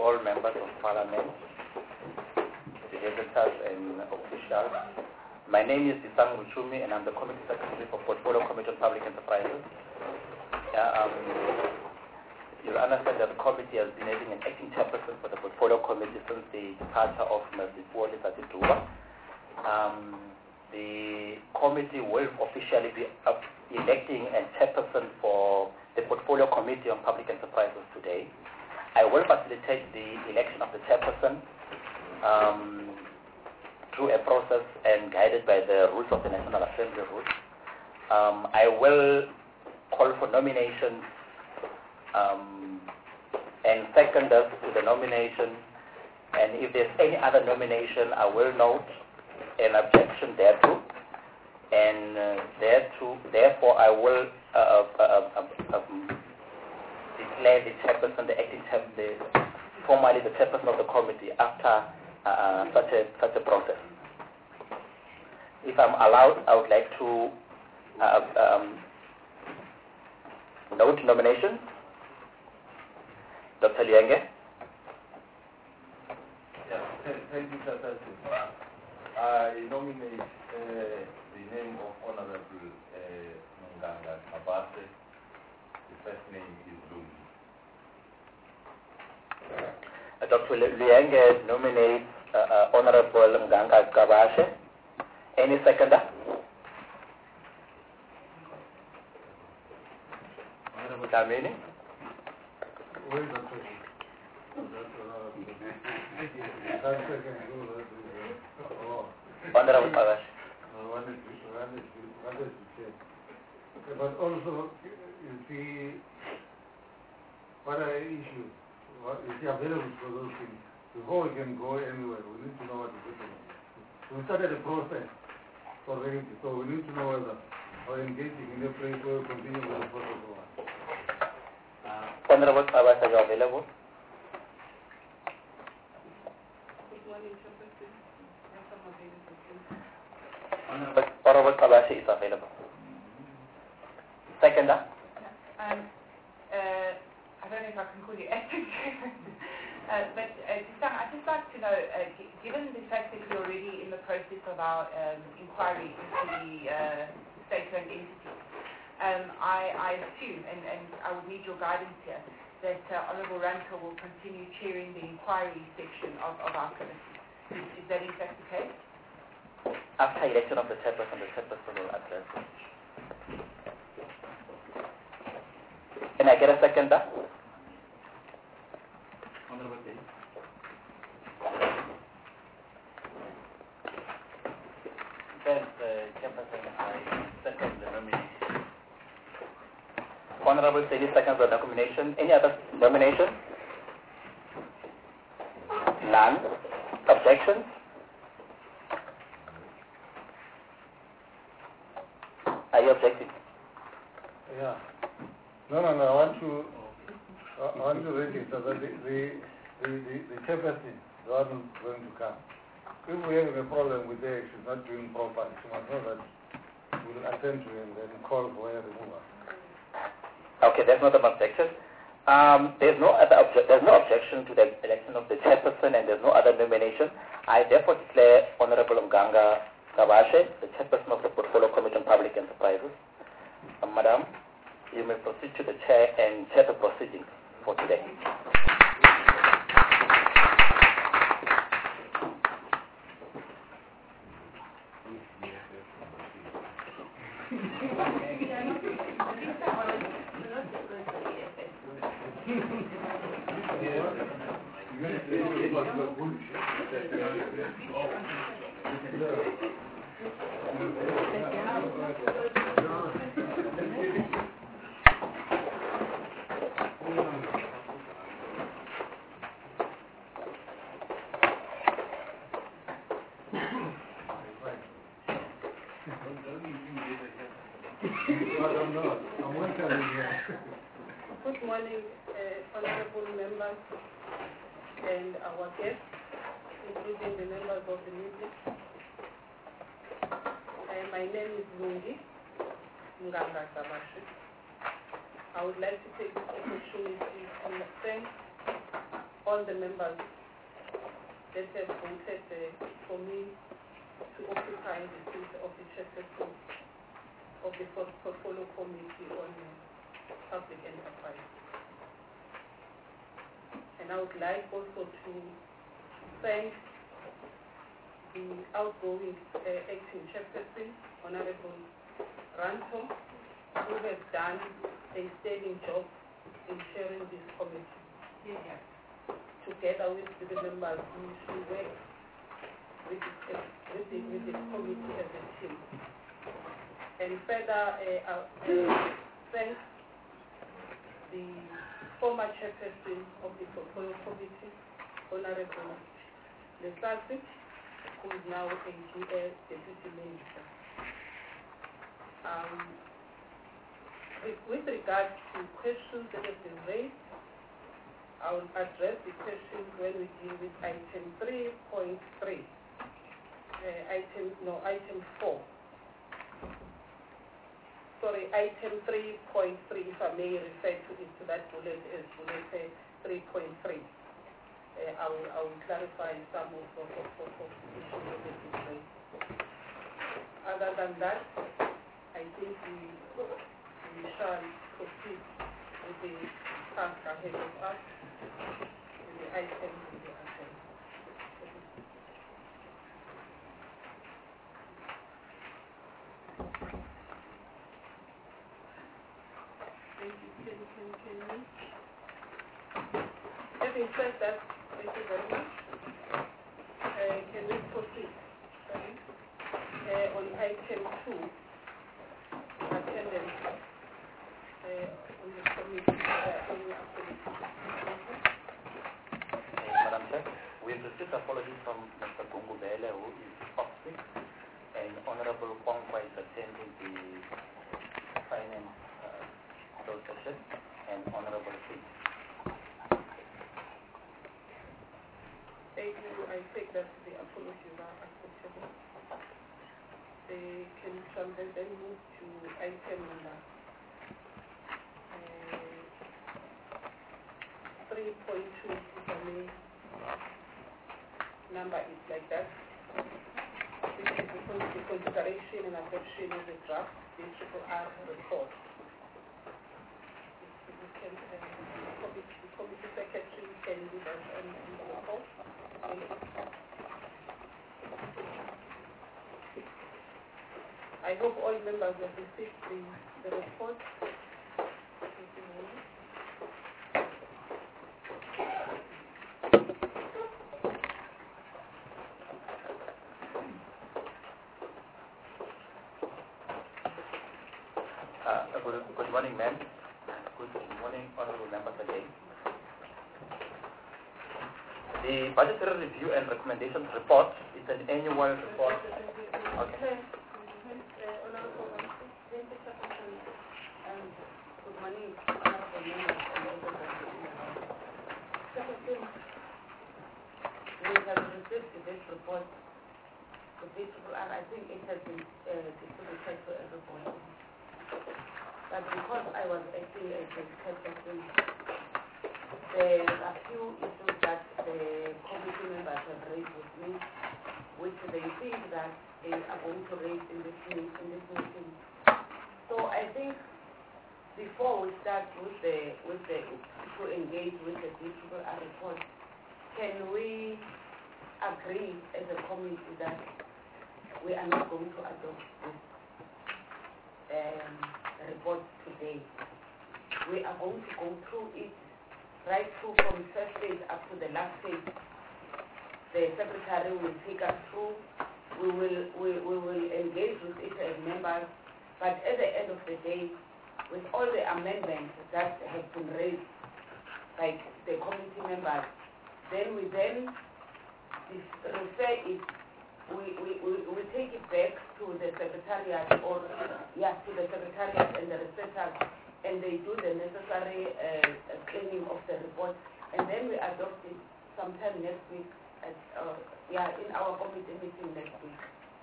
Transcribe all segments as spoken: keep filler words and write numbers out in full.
all members of Parliament, visitors and officials. My name is Disang Muchumi and I'm the Committee Secretary for Portfolio Committee on Public Enterprises. Yeah, um, you'll understand that the committee has been having an acting chairperson for the Portfolio Committee since the departure of Mister Wole Satutuba. Um, the committee will officially be up electing a chairperson for the Portfolio Committee on Public Enterprises today. I will facilitate the election of the chairperson um, through a process and guided by the rules of the National Assembly rules. Um, I will call for nominations um, and seconders to the nomination, and if there's any other nomination, I will note an objection thereto, and uh, thereto, therefore I will uh, uh, uh, uh, um, declare the chairperson, the acting chairperson, the, formally the chairperson of the committee after uh, such a such a process. If I'm allowed, I would like to uh, um, note nominations. Doctor Lienge. Yeah, thank you, Sir. I nominate uh, the name of Honorable uh, Munganga Kabase. The first name is Lungi. Uh, Doctor Lienge nominates uh, uh, Honorable Munganga Kabase. Any seconder? Honorable Damini? Where is the question? Honorable Kabase. But also, you see, what are issues? What is available for those things? Before we can go anywhere, we need to know what is happening. We started the process already, so we need to know whether we're engaging in a place where we continue with the process or what. Uh, Honorable Kabase, are you available? Honorable, Honorable Kabase is available. Seconder? Um, uh, I don't know if I can call you acting chairperson, uh, but uh, Disang, I'd just like to know, uh, g- given the fact that you're already in the process of our um, inquiry into the uh, state-owned entity, um, I, I assume, and, and I would need your guidance here, that uh, Honourable Ranko will continue chairing the inquiry section of, of our committee. Is, is that in fact the case? After election of the chairperson, the chairperson will address it. Can I get a seconder? Honorable Chair. Then the chairperson, I second the nomination. Honorable Chair seconds the nomination. Any other nomination? None. Objections? Are you objecting? Yeah. No, no, no. I want to, I want to register that the, the, the, the, the chairperson, the one who's going to come. If we have a problem with her, she's not doing properly, she must know that we'll attend to him and call for her removal. Okay, there's not an objection. Um, there's no other obje- there's no objection to the election of the chairperson, and there's no other nomination. I therefore declare Honorable Munganga Kabase the chairperson of the Portfolio Committee on Public Enterprises. Uh, Madam, you may proceed to the chair and chair the proceedings for today. Good morning, uh, honorable members and our guests, including the members of the meeting. Uh, my name is Lungi Munganga Kabase. I would like to take this opportunity to thank all the members that have voted uh, for me to occupy the seat of the chairperson of the Portfolio Committee on uh, Public Enterprise. And I would like also to thank the outgoing uh, acting chairperson, Honorable Ranto, who has done a sterling job in chairing this committee. Yeah. Together with the members who should work with the, with, the, with the committee as a team. And further, uh, uh, thank the former chairperson of the Portfolio Committee, Honorable Lesatsi, who is now a G S Deputy Minister. Um, with, with regard to questions that have been raised, I will address the questions when we deal with item three point three. Uh, item, no, item four. Sorry, item three point three, if I may refer to it, to that bullet as bullet three point three. Uh, I, will, I will clarify some of, of, of, of, of the issues that have been raised. Other than that, I think we, we shall proceed with the task ahead of us, with the items on the agenda. Thank you. Can, can, can we? Having said that, thank you very much. Uh, can we proceed? Sorry. Uh, on item two, attendance uh, on the committee, uh, on the activity. Madam Chair, we've received apologies from Mister Gungu Bele, who is off sick, and Honorable Kwangwa is attending the finance uh, session, and Honorable Singh. Thank you. I take that the apologies are acceptable. They can shall then then move to item number uh, three point two, if I may. Number is like that. This is the, the consideration and adoption of the draft, the triple R report. We can, uh, the, committee, the committee secretary can do that on, on the report. Thank you. I hope all members have received the, the report. Uh, good, good morning, ma'am. Good morning, honorable members again. The budgetary review and recommendations report is an annual report. Okay. Good morning, honorable members. We have received this report. The beautiful, and I think it has been uh, distributed to everybody. But because I was acting as a chairperson, there are a few issues that the committee members have raised with me, which they think that they are going to raise in this meeting. In this meeting. So I think before we start with the with the to engage with the beautiful report, can we agree as a committee that we are not going to adopt this um, report today? We are going to go through it right through from first page up to the last page. The secretary will take us through. We will we, we will engage with it as members, but at the end of the day, with all the amendments that have been raised by the committee members, then we then refer it, we, we, we, we take it back to the secretariat or yeah, to the secretariat and the researchers, and they do the necessary uh, cleaning of the report, and then we adopt it sometime next week at uh, yeah, in our committee meeting next week.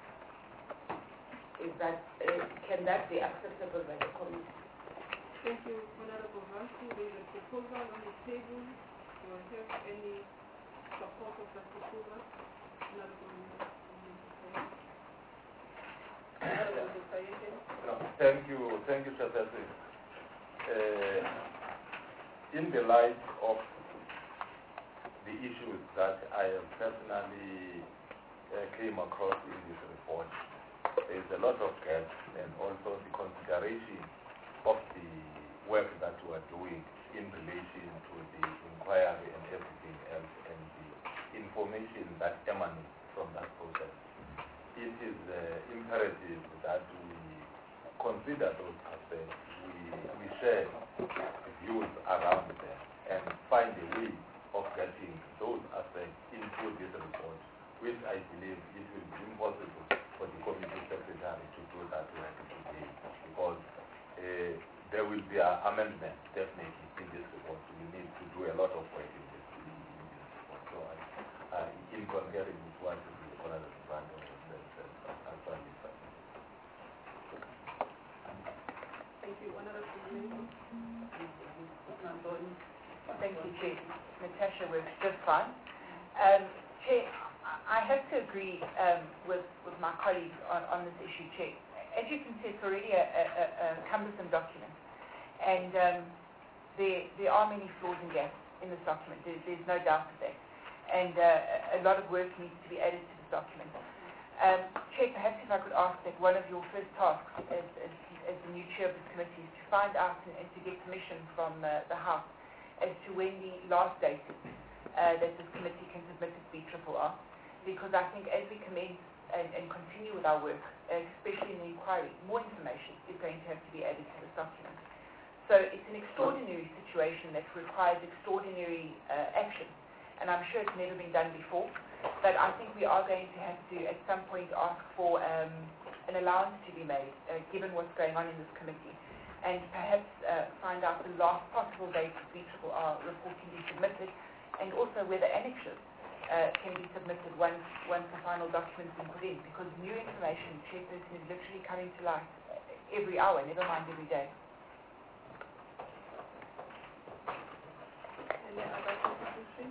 Is that uh, can that be acceptable by the committee? Thank you, Honorable Rantu. There is a proposal on the table I have any support of the proposal? Thank you, thank you, Secretary. Uh, in the light of the issues that I have personally uh, came across in this report, there is a lot of gaps, and also the consideration of the work that we are doing in relation to the inquiry and everything else, and the information that emanates from that process. It is uh, imperative that we consider those aspects, we, we share views around them, and find a way of getting those aspects into this report, which I believe it will be impossible for the committee secretary to do that work today, because uh, there will be an amendment definitely in this report. We need to do a lot of work in this, in this report. So I, uh, in concurring with what the Honorable Brandon has said, actually, thank you. Honorable Thank you, Chair. Natasha works just fine. Um, Chair, I have to agree um, with, with my colleagues on, on this issue, Chair. As you can see, it's already a, a, a cumbersome document, and um, there, there are many flaws and gaps in this document. There, there's no doubt of that. And uh, a lot of work needs to be added to this document. Um, Chair, perhaps if I could ask that one of your first tasks as, as, as the new chair of this committee is to find out and, and to get permission from uh, the House as to when the last date is uh, that this committee can submit its B R R R, because I think as we commence and, and continue with our work, uh, especially in the inquiry, more information is going to have to be added to this document. So it's an extraordinary situation that requires extraordinary uh, action, and I'm sure it's never been done before, but I think we are going to have to at some point ask for um, an allowance to be made, uh, given what's going on in this committee, and perhaps uh, find out the last possible date of B R R R report can be submitted, and also whether annexures uh, can be submitted once, once the final document's been put in, because new information, Chairperson, is literally coming to light every hour, never mind every day. Any other contribution?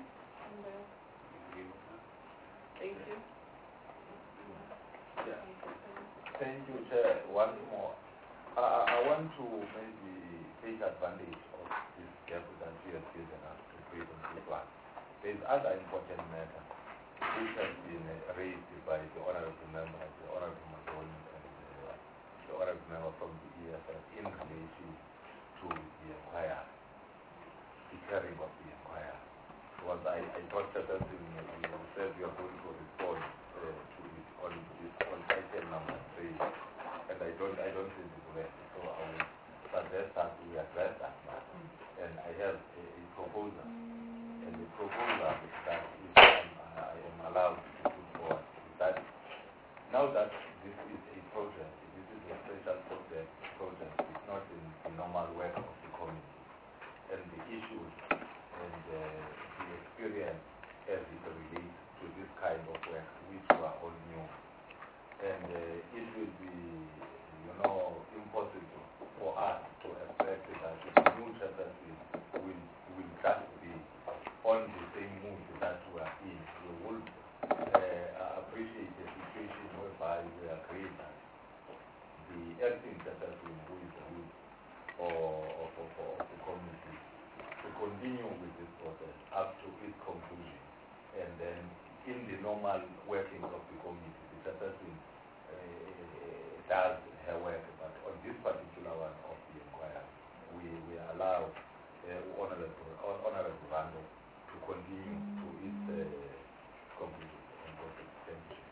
Thank you. Yeah. Thank you, Chair. Once more. Uh, I want to maybe take advantage of this gap that you have given us to create a new plan. There is other important matter which has been uh, raised by the Honourable Member, the Honourable Madon, and uh, the Honourable Member from the E S S in relation to the inquiry, the carrying of the inquiry. Because I, I thought that you said you are going to respond uh, to it on this on item number three, and I don't I don't think it's right. So I will suggest that we address that matter. And I have a, a proposal, and the proposal that if I'm, I am allowed to put forward is that now that this is a project, this is a special project, project, it's not in the normal work of the community, and the issues and uh, the experience as it relates to this kind of work, which were all new. And uh, it will be, you know, impossible for us to expect that the new chapters will, will just be on the same mood that we are in. We will uh, appreciate the situation whereby we agree that the acting chapters will who is the root of, of, of, of the community to continue with this process up to its conclusion, and then in the normal workings of the community, the person uh, does her work, but on this particular one of the inquiry, we, we allow uh, Honorable, Honorable Rando to continue to its uh, conclusion. Thank you.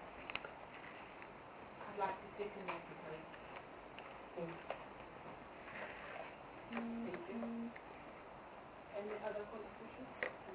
I'd like to second that, please. Thank you. Any other contributions?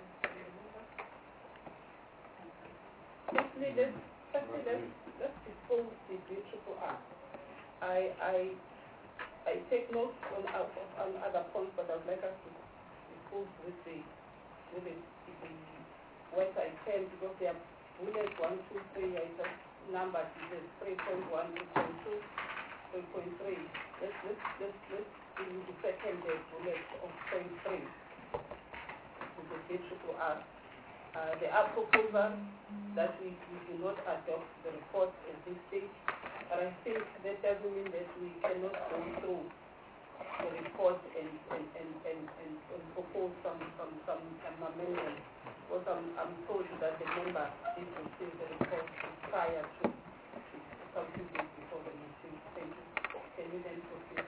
Firstly, let's, firstly, let's, let's dispose the B R R R. I, I, I take note on, on other points, but I would like us to dispose with the, with the, the what I can, because they are bullets one, two, three, I just numbered the three point one, three point two, three point three. Let's, let's, let's, let's do the second bullet of point three. the V R R. Uh, there are proposals that we, we do not adopt the report at this stage, but I think that doesn't mean that we cannot go through the report and, and, and, and, and, and propose some, some, some, some amendments, because I'm, I'm told that the member did receive the report prior to some few days before the meeting. Thank you. Can you then proceed?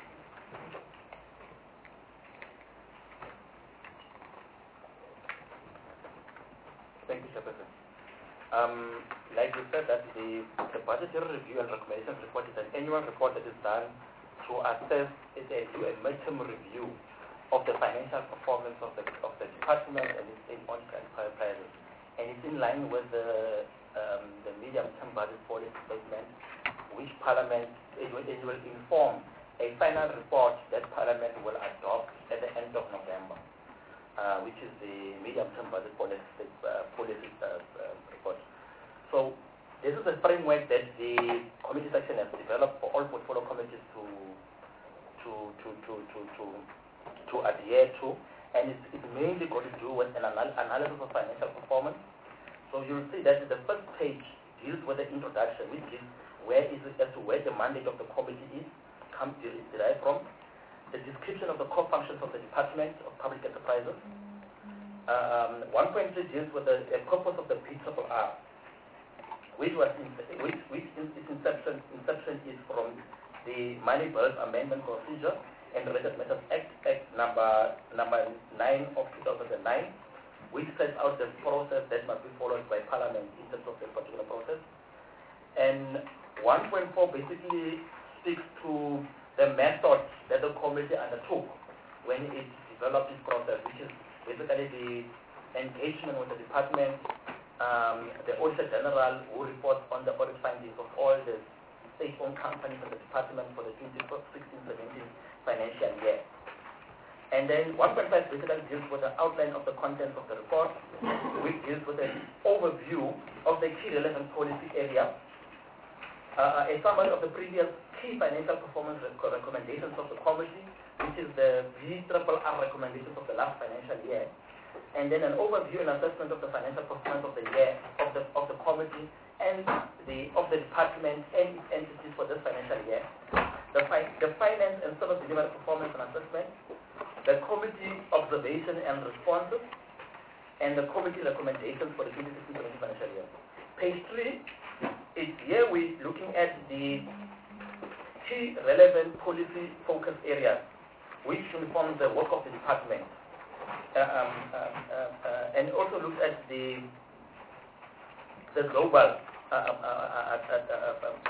Thank you, Chairperson. Um, like you said, that the, the budgetary review and recommendations report is an annual report that is done to assess, is a, do a midterm review of the financial performance of the of the department and its state-owned enterprises, and it's in line with the um, the medium-term budget policy statement, which Parliament it will, it will inform a final report that Parliament will adopt at the end of November. Uh, which is the medium-term budget policy, uh, policy uh, uh, report. So this is a framework that the committee section has developed for all portfolio committees to to to to to to, to adhere to, and it's, it's mainly got to do with an anal analysis of financial performance. So you'll see that the first page deals with the introduction, which is where is it as to where the mandate of the committee is, comes derived from. The description of the core functions of the Department of Public Enterprises. Um, one point three deals with the, the purpose of the V R R, which was in, which, which in, its inception, inception is from the Money Bills Amendment Procedure and Related Matters Act, Act number number nine of two thousand nine, which sets out the process that must be followed by Parliament in terms of this particular process. And one point four basically speaks to the method that the committee undertook when it developed this process, which is basically the engagement with the department, um, the Auditor General who reports on the audit findings of all the state-owned companies in the department for the twenty sixteen seventeen financial year. And then one point five basically deals with the outline of the content of the report, which deals with an overview of the key relevant policy area, uh, a summary of the previous key financial performance rec recommendations of the committee, which is the V R R recommendations of the last financial year, and then an overview and assessment of the financial performance of the year of the of the committee and the of the department and its entities for this financial year, the fi the finance and service delivery performance and assessment, the committee observation and responses, and the committee recommendations for the twenty sixteen seventeen financial year. Page three is here we're looking at the key relevant policy focus areas which inform the work of the department, uh, um, uh, uh, uh, and also looks at the the global uh, uh, uh, uh, uh, uh,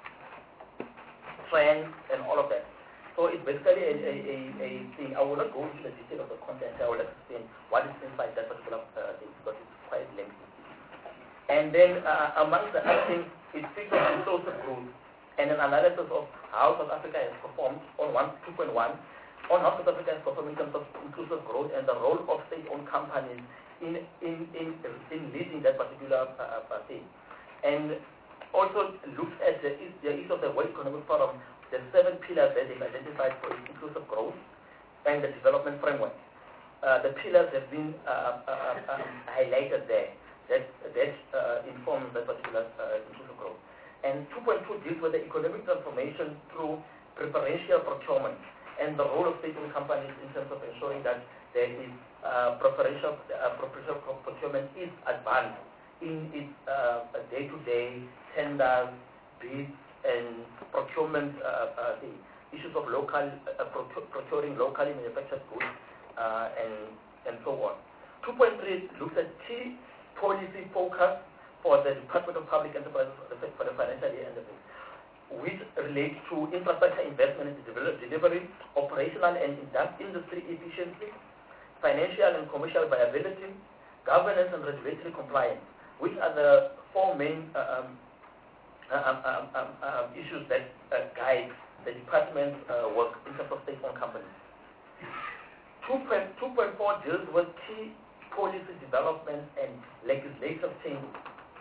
trends and all of that. So it's basically a, a, a, a thing. I will not go into the detail of the content. I will explain what is inside that particular uh, thing because it's quite lengthy. And then uh, among the other things, it speaks of resources growth and an analysis of how South Africa has performed on one two point one, on how South Africa has performed in terms of inclusive growth and the role of state-owned companies in in, in in leading that particular uh, uh, thing. And also looks at the, the use of the World Economic Forum, the seven pillars that they've identified for inclusive growth and the development framework. Uh, the pillars have been uh, uh, uh, um, highlighted there that, that uh, informs that particular uh, inclusive growth. And two point two deals with the economic transformation through preferential procurement and the role of state-owned companies in terms of ensuring that there is uh, preferential, uh, preferential procurement is advanced in its uh, day-to-day tenders, bids, and procurement uh, uh, the issues of local uh, procure, procuring locally manufactured goods uh, and and so on. two point three looks at key policy focus for the Department of Public Enterprises for the, for the financial year and the which relates to infrastructure investment and delivery, operational and industry efficiency, financial and commercial viability, governance and regulatory compliance, which are the four main uh, um, um, um, um, um, issues that uh, guide the department's uh, work in terms of state-owned companies. two point four deals with key policy development and legislative changes.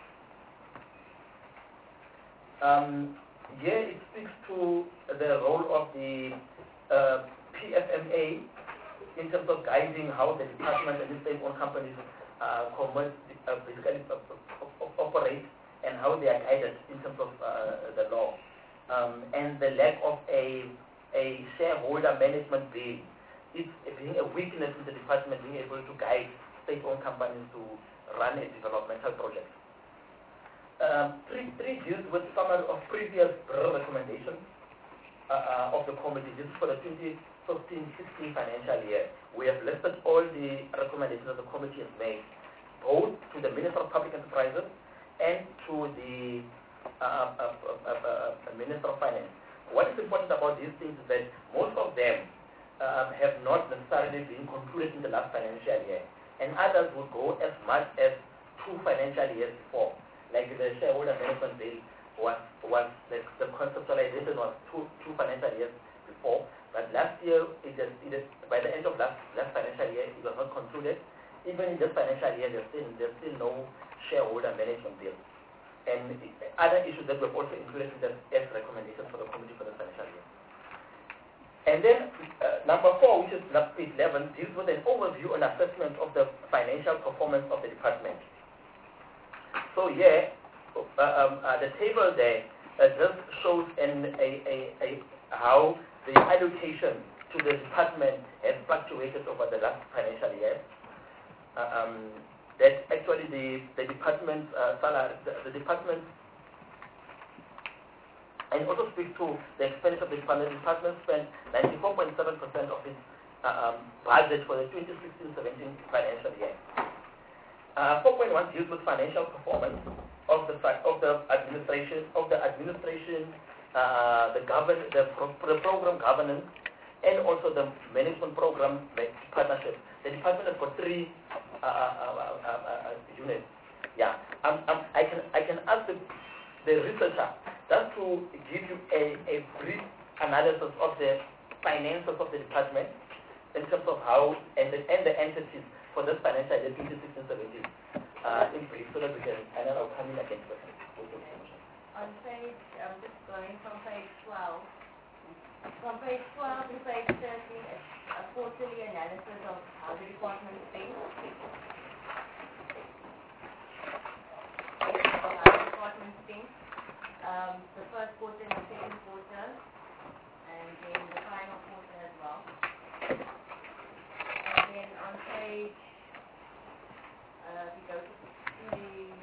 Um, here it speaks to the role of the uh, P F M A in terms of guiding how the department and the state-owned companies uh, commit, uh, basically uh, operate and how they are guided in terms of uh, the law. Um, and the lack of a, a shareholder management bill is being a weakness in the department being able to guide state-owned companies to run a developmental project. Um, three, three deals with summary of previous recommendations uh, uh, of the committee. This is for the twenty fifteen sixteen financial year. We have listed all the recommendations that the committee has made, both to the Minister of Public Enterprises and to the uh, uh, uh, uh, uh, Minister of Finance. What is important about these things is that most of them uh, have not necessarily been concluded in the last financial year, and others would go as much as two financial years before. Like the shareholder management bill was, was the, the conceptualization was two, two financial years before, but last year, it is, it is, by the end of last, last financial year, it was not concluded. Even in this financial year, there's still, there's still no shareholder management bill. And other issues that were also included in the as recommendations for the committee for the financial year. And then uh, number four, which is page eleven, deals with an overview and assessment of the financial performance of the department. So yeah, uh, um, uh, the table there uh, just shows an, a, a, a, how the allocation to the department has fluctuated over the last financial year. Uh, um, that actually the, the department uh, salary, the, the department, and also speaks to the expenditure of the department. The department spent ninety-four point seven percent of its uh, um, budget for the twenty sixteen seventeen financial year. Uh, four point one deals with financial performance of the of the administration of the administration, uh, the govern the, pro, the program governance, and also the management program partnership. The department has got three uh, uh, uh, uh, uh, units. Yeah, um, um, I can I can ask the, the researcher just to give you a, a brief analysis of the finances of the department in terms of how and the, and the entities for this financial year twenty sixteen seventeen uh, in brief, so that we can, and then I'll come in again for On page, I'm just going from page twelve. From page twelve to page thirteen, a quarterly analysis of how the department thinks. Of how the department thinks. Um, the first quarter and the second quarter, and then the final quarter as well. And then on page, uh, if you go to sixteen,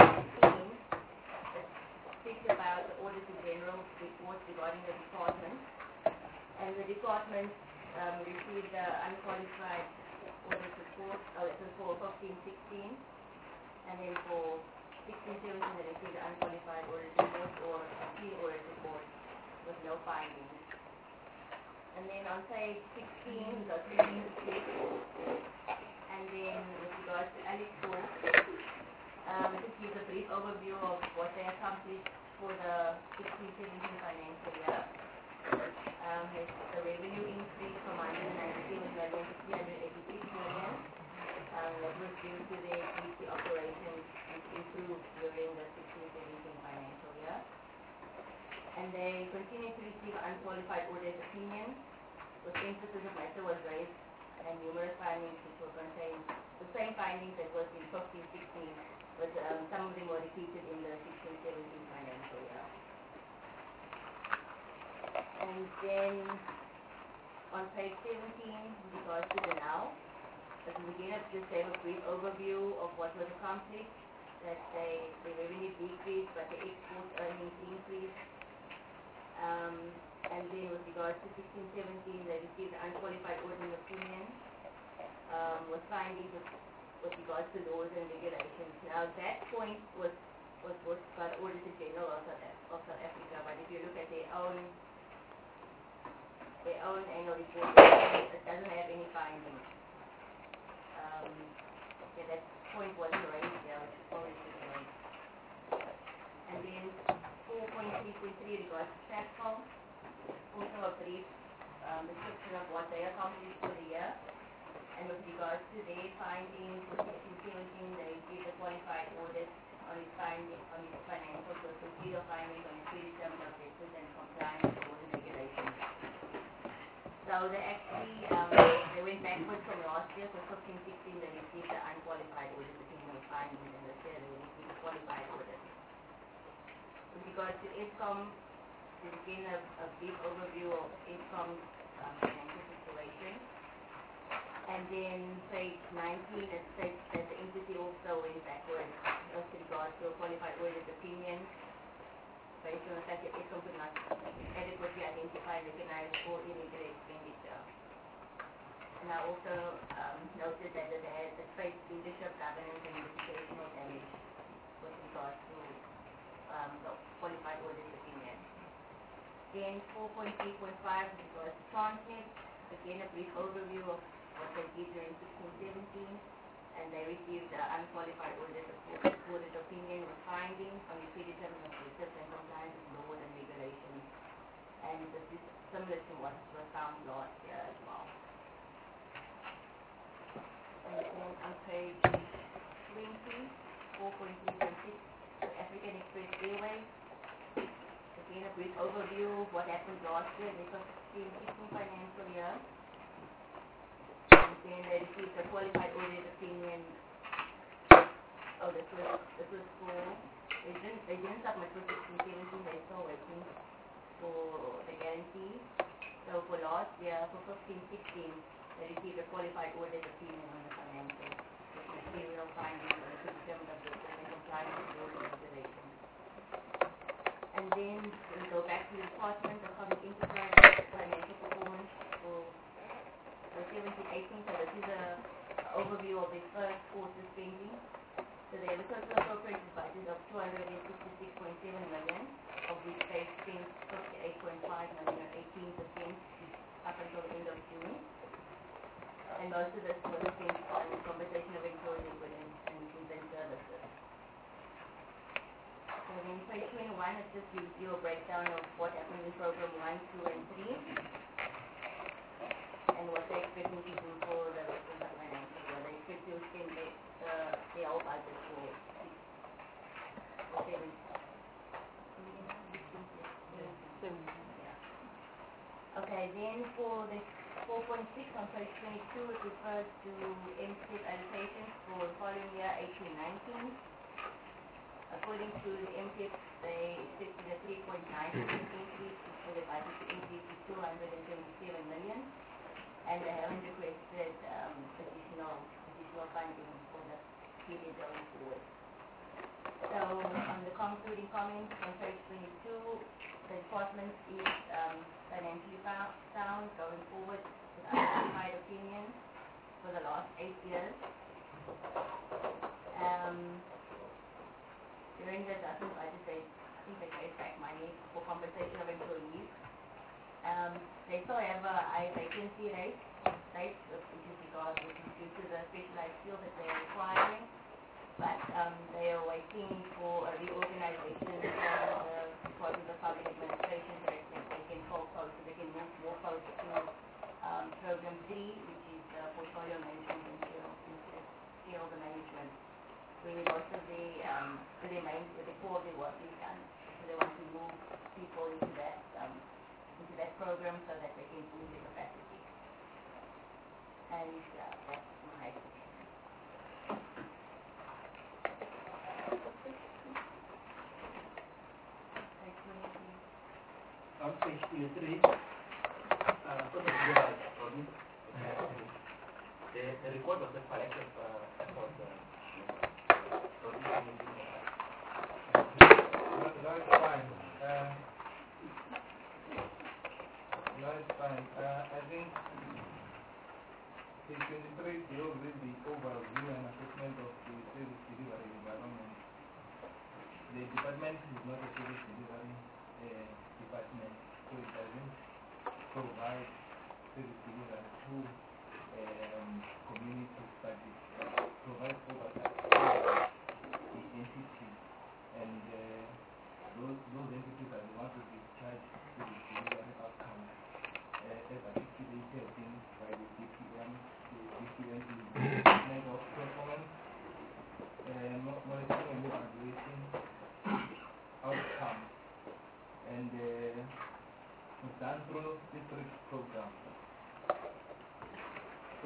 it speaks about the Auditor General report regarding the department. And the department um, received the unqualified audit report, oh, it was for fifteen sixteen, and then for sixteen seventeen they received the unqualified audit report or clean audit report with no findings. And then on page sixteen, we got sixteen six, and then with regards to Alex Hall, um, just gives a brief overview of what they accomplished for the sixteen seventeen financial year. Um, the revenue increased from one hundred ninety-seven million to three hundred eighty-six million. Um, that was due to the increased operations which improved during the sixteen seventeen financial year. And they continue to receive unqualified audit opinions, with emphasis of matter was raised and numerous findings which were contained the same findings that was in fifteen sixteen, but um, some of them were repeated in the sixteen seventeen financial year. And then on page seventeen, with regards to the now, at the beginning of just gave a brief overview of what was accomplished, that they, the revenue decreased but the export earnings increased. Um, and then with regards to sixteen seventeen, they received an unqualified auditing opinion um, with findings with, with regards to laws and regulations. Now that point was was was by the Auditor General of South, of South Africa, but if you look at their own their own annual report, it doesn't have any findings. Um, okay, that point wasn't raised there, which is probably should be raised. And then four point three point three regards to SATCOM, also a brief um, description of what they accomplished for the year. And with regards to their findings for sixteen seventeen, they did a qualified audit on its findings, on its financials, with procedure findings on its credit terms of debtors and compliance with laws and regulations. So they actually, um, they they went backwards from last year, so fifteen sixteen they received the unqualified audit opinion of findings, and this year they received a qualified audit. With regards to Eskom, there's again a, a brief overview of Eskom's um, financial situation. And then page nineteen, it states that the entity also went backwards with regards to a qualified audit opinion based on the fact that Eskom could not adequately identify and recognize all irregular expenditure. And I also um, noted that it had a trade leadership, governance, and reputational damage with regards to um, the qualified audit opinion. Then four point three point five regards to Transnet, again a brief overview of what they did during sixteen seventeen, and they received an unqualified audit, audit opinion with findings on the predetermined objectives and compliance with laws and regulations. And this is similar to what was found last year as well. And then on page twenty, four point three point six, the African Express Airways. Again, a brief overview of what happened last year, this was sixteen sixteen financial year. And then they received a qualified audit opinion. Oh, this was, this was for, they didn't, they didn't submit for sixteen seventeen, they're still waiting for the guarantee. So for last year, for fifteen sixteen, they received a qualified audit opinion on the financials, with material findings on the system of the compliance with laws and regulations. And then we go back to the Department of Public Enterprise financial performance for seventeen eighteen. So this is an overview of the first quarter spending. So they have a total appropriated budget of two hundred sixty-six point seven million, of which they spent fifty-eight point five million, or eighteen percent, up until the end of June. And most of this was spent on compensation of employees and goods and services. So then page twenty-one, it just gives you a breakdown of what happened in program one, two, and three, and what they're expecting to do for the rest of the financial year. They expect to spend the, uh, the whole budget for, for seven. Yeah. Okay, then for the four point six on page twenty-two, it refers to M C F allocations for the following year, eighteen nineteen. According to the M P F, they expected a three point nine percent increase for the budget to increase to two hundred seventy-seven million, and they haven't requested um, additional additional funding for the period going forward. So on the concluding comments on page twenty-two, the department is um, financially sound going forward with unqualified opinions for the last eight years. Um, During the adjustment budget, they, I think they gave back money for compensation of employees. Um, they still have a high vacancy rate, rate which is because which is due to the specialized skills that they're requiring. But um, they are waiting for a reorganization from the Department of Public Administration so that they can call posts, so they can move more posts to um, program three, which is uh, portfolio management and shareholder management, where most of the um, the remains with the core of the work is done. So they want to move people into that um, into that program so that they can boost their capacity. And uh, that's my opinion. On page twenty-three, uh, for the the, the report was the collective uh, for the That's fine. Uh, that's fine. Uh, I think page twenty-three deals with the overview and assessment of the service delivery environment. The department is not a service delivery uh, department, so it doesn't provide service delivery to um, communities, but it provides oversight to the entities, and uh, those, those entities are the ones who discharge service delivery outcomes uh, as articulated by the D P M. The D P M is the Department of Performance, uh, Monitoring and Evaluation Outcomes, and uh, it's done through district programs.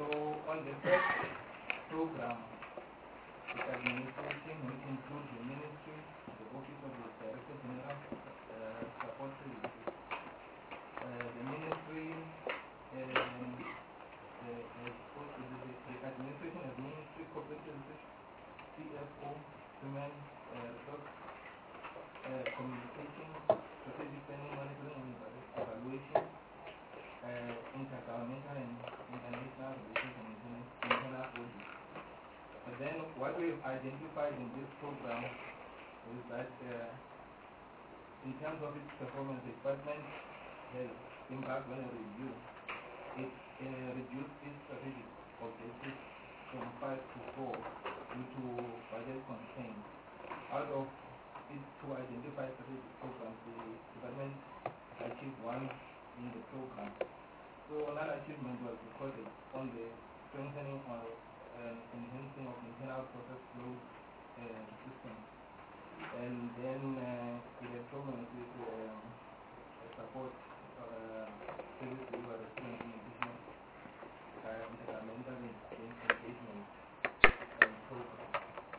on the first program, the administration, which includes the ministry, the office of the Director General, uh, support services, uh, the ministry, um, uh, has, the, the, the administration has ministry, corporate services, C F O, human uh, resource, uh, communication, strategic planning, monitoring and evaluation, uh, intergovernmental and international relations and internal audit. But then what we've identified in this program is that uh, in terms of its performance, the department has embarked on a review. It uh, reduced its strategic objectives from five to four due to budget constraints. Out of its two identified strategic programs, the department achieved one in the program. So another achievement was recorded on the strengthening of and enhancing of internal process flow uh, systems. And then uh, it had problems with um, support uh, service delivery implementation, uh, intergovernmental engagement and program.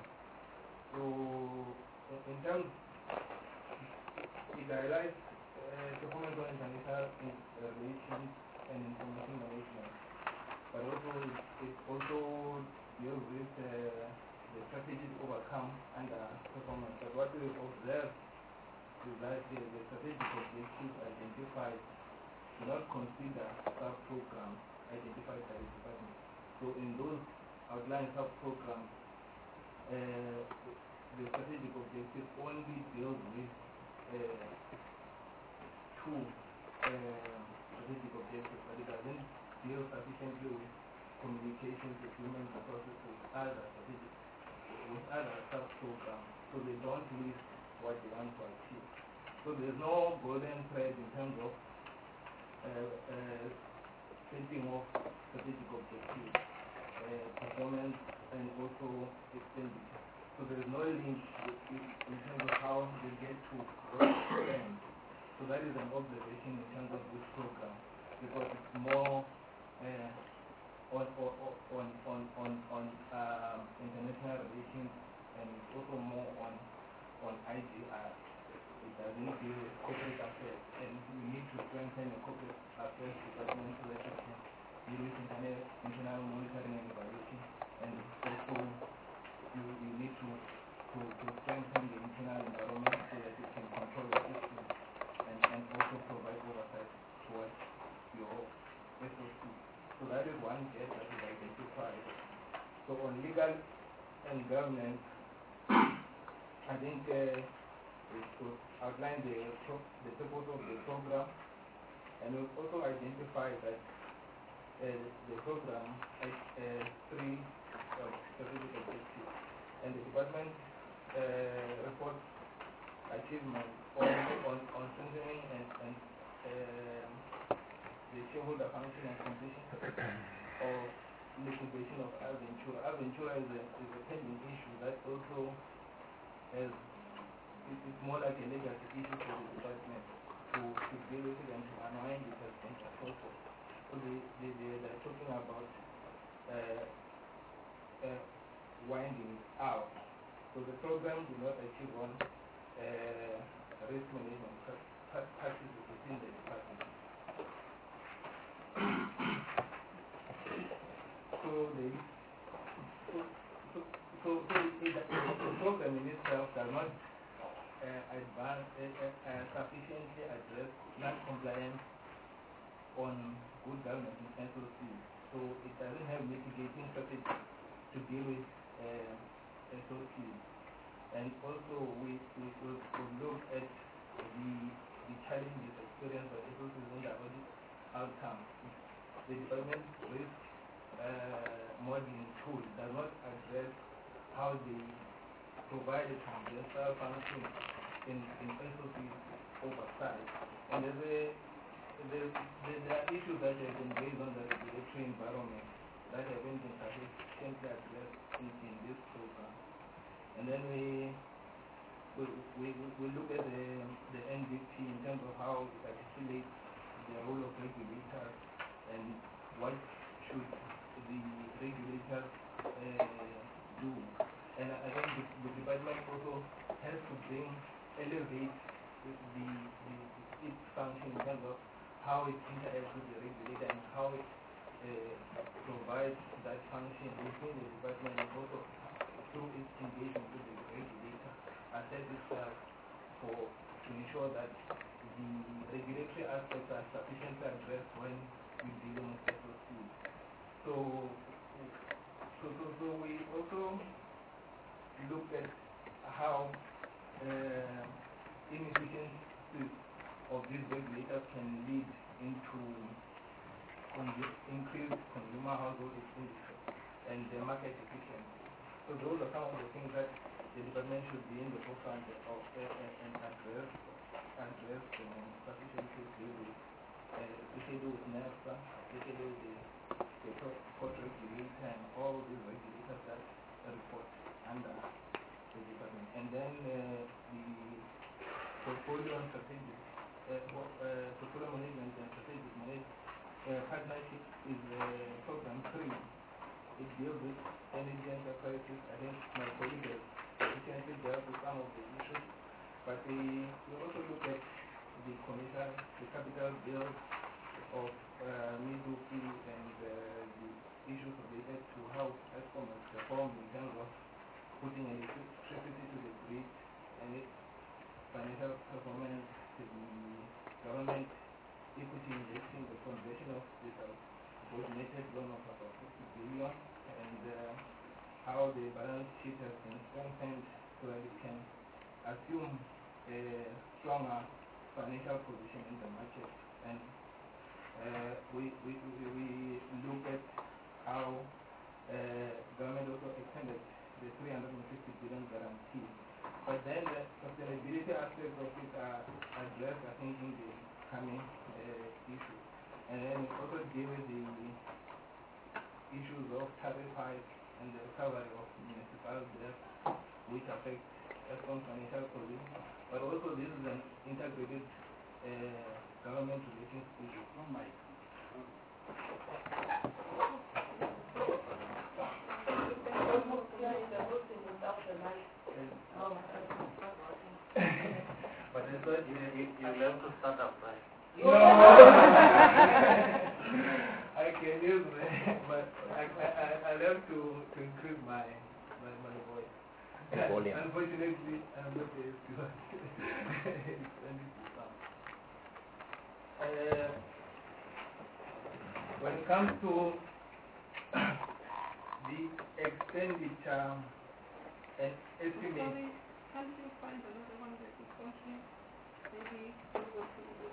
So in terms, it highlights uh, performance on international relations and information management. But also, it, it also deals with uh, the strategies overcome under performance. But what we observe is that the, the strategic objectives identified do not consider sub-programs identified by the department. So in those outlined sub-programs, uh, the strategic objective only deals with uh, two uh, strategic objectives, but it doesn't deal sufficiently with communications with human resources with other strategic, with other sub-programs, so they don't list what they want to achieve. So there's no golden thread in terms of uh, uh, setting of strategic objectives, uh, performance, and also expenditure. So there's no link in terms of how they get to spend. So that is an observation in terms of this program, because it's more uh, on, on, on, on, on um, international relations, and it's also more on, on I G R. It doesn't deal with corporate affairs, and we need to strengthen the corporate affairs department so that it can deal with internal, internal monitoring and evaluation, and also you, you need to, to, to strengthen the internal environment so that it can control the system and, and also provide oversight towards your S O C. So that is one gap that is identified. So on legal and governance, I think uh, it will outline the, the purpose of the program, and we've also identified that uh, the program has uh, three uh, strategic objectives, and the department uh, reports achievements on, on, on strengthening and, and uh, the shareholder function and completion of liquidation of Aventura. Aventura is a, is a pending issue that also has, it, it's more like a legacy issue for the department to, to deal with it and to unwind it as much as possible. So they, they, they, they're talking about uh, uh, winding out. So the program will not achieve one uh, risk management practices within the department. So the so so so, so it, the program in itself does not uh, advance uh, uh, sufficiently address non-compliance on good governance in S O C. So it doesn't have mitigating strategy to deal with uh, S O C. And also we we will look at the the challenges experienced by S O Cs in the audit outcome. The department risk uh, modeling tool does not address how they provide a transversal function in, in S O C oversight. And there's a, there's, there are issues that have been based on the regulatory environment that haven't been sufficiently addressed in, in this program. And then we we, we, we look at the, the N D P in terms of how it articulates the role of regulators and what should the regulators uh, do. And I think the, the department also has to bring, elevate the, the, the, its function in terms of how it interacts with the regulator and how it uh, provides that function within the department and also through its engagement with the regulator, assess itself for to ensure that the regulatory aspects are sufficiently addressed when we deal with S O C. So, so, so, so we also look at how uh, inefficiencies of these regulators can lead into increased consumer household expenditure and the market efficiency. So those are some of the things that the department should be in the forefront of uh, and address, address um, sufficiently with, uh, especially with NEFSA, especially with the, the port regulator and all these regulators that report under the department. And then uh, the portfolio and strategic, uh, uh, portfolio management and strategic management uh, partnership is uh, program three. It deals with energy enterprises. I think my colleague has recently dealt with some of the issues, but we, we also look at the commercial, the capital bills of uh, middle fee and uh, the issues related to how ESCOM has performed in terms of putting electricity to the grid and its financial performance, to the government equity investing, the foundation of this coordinated loan of about fifty billion, and uh, how the balance sheet has been strengthened so that it can assume a stronger financial position in the market. And uh, we, we, we look at how uh, government also extended the three hundred fifty billion guarantee. But then the sustainability aspects of it are addressed, I think, in the coming uh, issue. And then we also deal with the issues of tariff hikes and the recovery of municipal debt, which affect ESCOM financial position. But also this is an integrated uh, government relations issue. Oh my. But I thought you, you, you have to start up, right? No. I can use my, but I, I, I love to, to increase my, my, my voice. The volume. Unfortunately, I'm not able to. uh, when it comes to the expenditure and estimate. Can't you find another one that is functioning? Maybe you go to the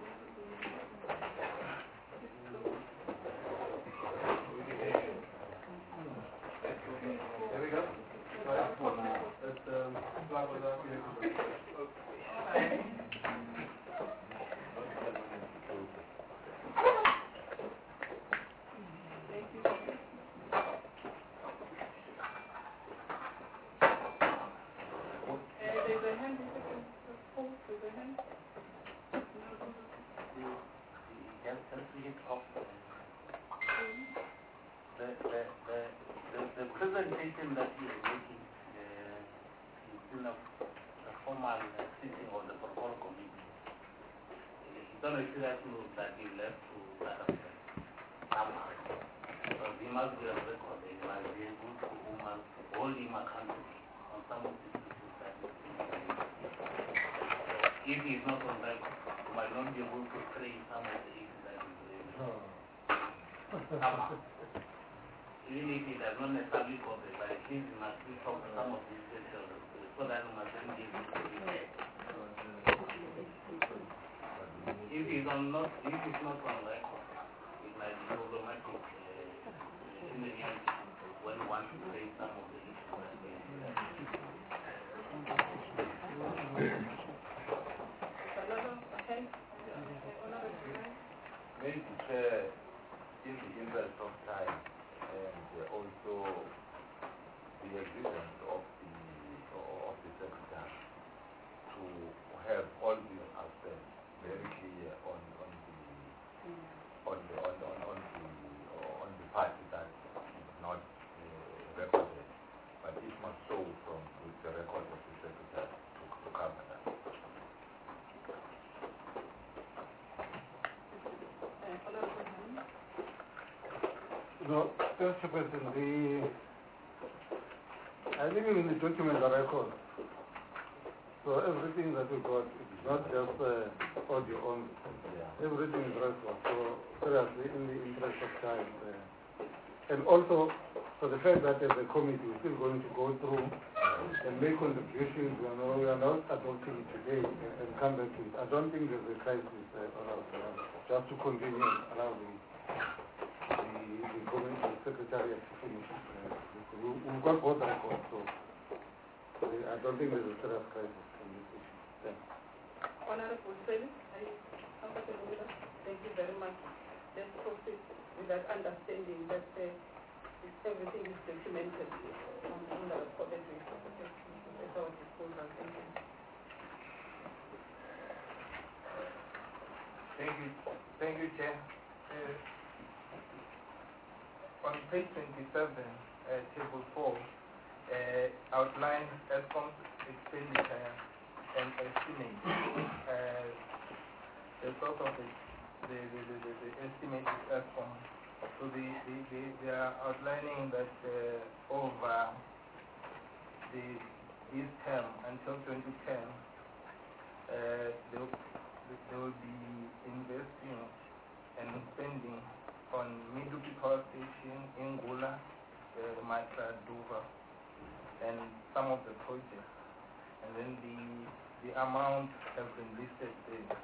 There we go. Last one now. That's um, black was up here. Thank you. Uh, there's a hand in the post, there's a hand. Just, just leave off the, the, the, the, the presentation that you are making uh, is in a, a formal uh, sitting of the protocol committee. It's not a serious move that you left to that effect somehow. Because he must be a record, he must be able to who must hold him accountable on some of these issues that he's been so if he's not on record, he might not be able to train some of the issues that he's raising. Somehow. Even if he does not necessarily cooperate, but at least he must be from some of these special so that he must then be able to react. If he's on not, if he's not on record, it might be problematic uh, in the end when one to raise some of the issues that we have. Another hand. Another hand. Maybe to share in the interest of time and uh, also the existence of the of the secretary to have all these aspects very clear on on the on the on the on, on the on the party that No, just a question. The, I think in the document that I called, so everything that we got is not just uh, audio only. Yeah. Everything is record. So seriously, in the interest of time. Uh, and also, for the fact that as a committee we're still going to go through and make contributions, you know, we are not adopting it today and, and come back to it. I don't think there's a crisis uh, on our side. Just to continue and allow the, the, the committee secretary to finish it. Uh, we, we've got both records, so uh, I don't think there's a serious crisis on this issue. Thanks. Honorable Sally, are you comfortable with that? Thank you very much. Let's proceed with that understanding that uh, everything is documented on, on the recorded record. That's our disposal. Thank you. Thank you, thank you, Chair. Uh, on page twenty-seven, uh, table four, uh, outlines ESCOM's expenditure and estimate. Uh, the source of the, the, the, the, the, the estimate is ESCOM. So they, they, they, they are outlining that uh, over the, this term until twenty ten, uh, they, will, they will be investing and spending on Medupi Power Station, Ngula, uh, Matra, Dover, and some of the projects. And then the, the amount have been listed there.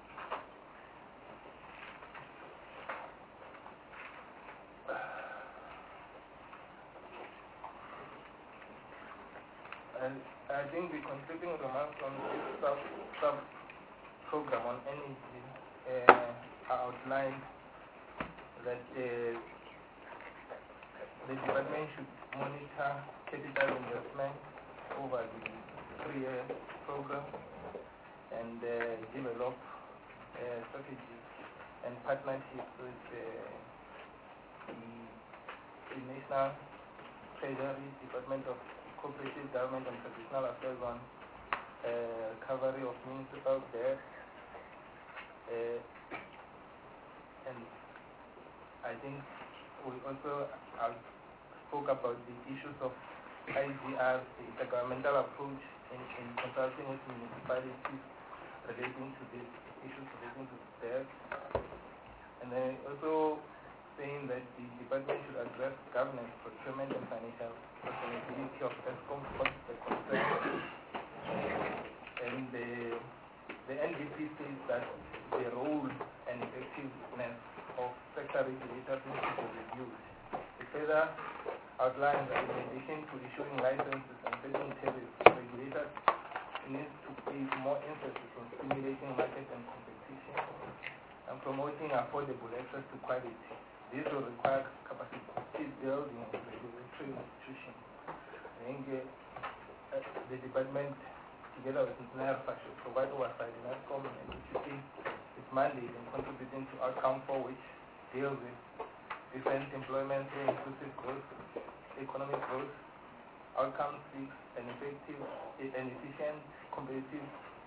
And I think the conflicting remarks on this sub, sub program on energy uh, are outlined that uh, the department should monitor capital investment over the three-year program and uh, develop uh, strategies and partnerships with uh, the, the National Treasury, Department of Cooperative Government and Traditional Affairs on uh, recovery of municipal debt, uh, and I think we also uh, spoke about the issues of I G R, the intergovernmental approach in, in consulting with municipalities relating to these issues relating to debt, and then also saying that the department should address governance, procurement, and financial sustainability of ESCOM for the concern. And the, the N D P says that the role and effectiveness of sector regulators needs to be reviewed. It further outlines that in addition to issuing licenses and setting tariffs, regulators need to place more emphasis on stimulating market and competition and promoting affordable access to quality. This will require capacity building of regulatory institutions. I think uh, the department, together with NERFA, should provide oversight in ESCOM and executing its mandate in contributing to outcome four, which deals with defense employment through inclusive growth, economic growth, outcome six, and effective and efficient, competitive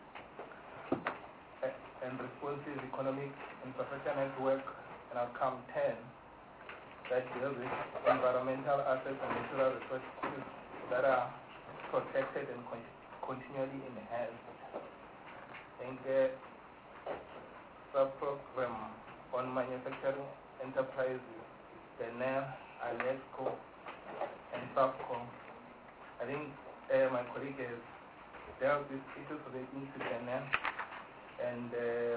and responsive economic infrastructure network, and outcome ten, that deals with environmental assets and natural resources that are protected and con continually enhanced. I think the sub-program on manufacturing enterprises, the N E R, ALESCO, and SAPCO, I think uh, my colleague has dealt with issues relating to the N E R and uh,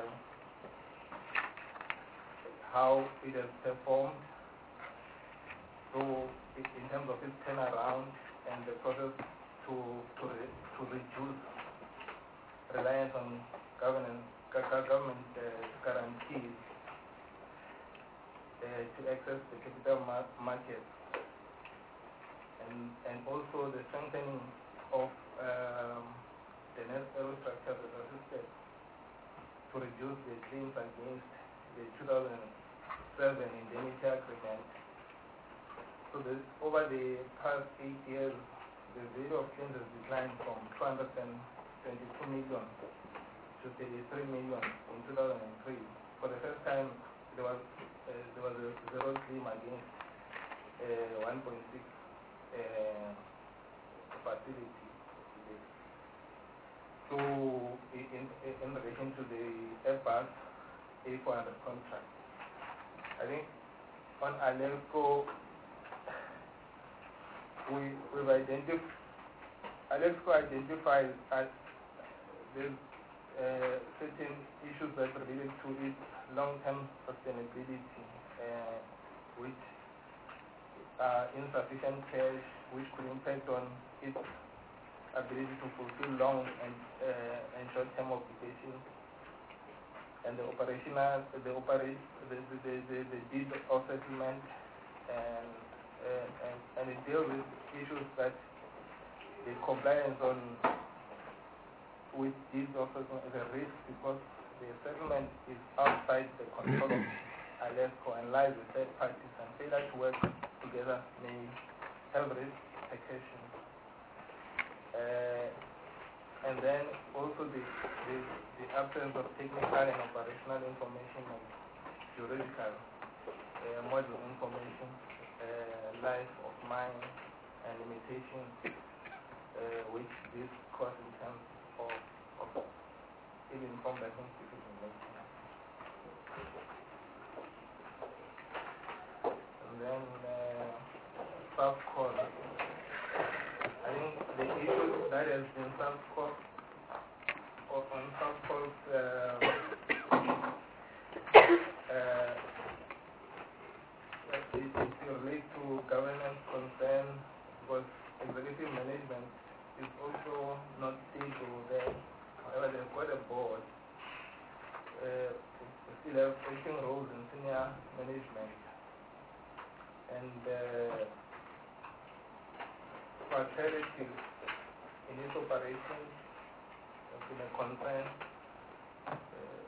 how it has performed. So, in terms of its turnaround and the process to to, re, to reduce reliance on governance, government uh, guarantees uh, to access the capital mar market, and and also the strengthening of um, the necessary structures that are assisted to reduce the claims against the two thousand seven indemnity agreement. So the, over the past eight years, the value of claims has declined from two hundred twenty-two million to thirty-three million in two thousand three. For the first time, there was uh, there was a zero claim against uh, one point six uh, facility. So in, in, in relation to the Airbus A four hundred contract, I think on Alesco, we, we've identified, Alesco identified as there's uh, certain issues that related to its long-term sustainability, uh, which are insufficient cash, which could impact on its ability to fulfill long and, uh, and short-term obligations, and the operational, the operate, the the the, the, the deed of settlement, and, uh, and and it deals with issues that the compliance on with deeds of settlement is a risk because the settlement is outside the control of Alesco and lies with third parties, and failure to work together may have risk implications. Uh, and then also the, the, the absence of technical and operational information and juridical uh, model information, uh, life of mine, and limitations uh, which this cause in terms of, of ill-informed decision making. And then uh, soft call. I think the issue that has been soft call or on soft calls uh, uh, it, it relates to governance concern because executive management is also not stable there. However, they've got a board. Uh, they still have acting roles in senior management. And uh, fertility in its operations has been a concern. Uh,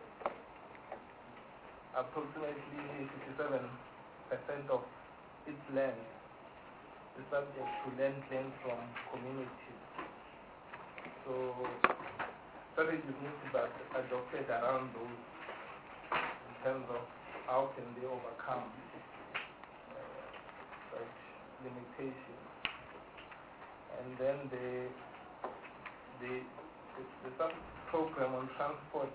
approximately fifty-seven percent of its land is subject to land claims from communities. So strategies need to be adopted around those in terms of how can they overcome uh, such limitations. And then the the the, the sub-program on transport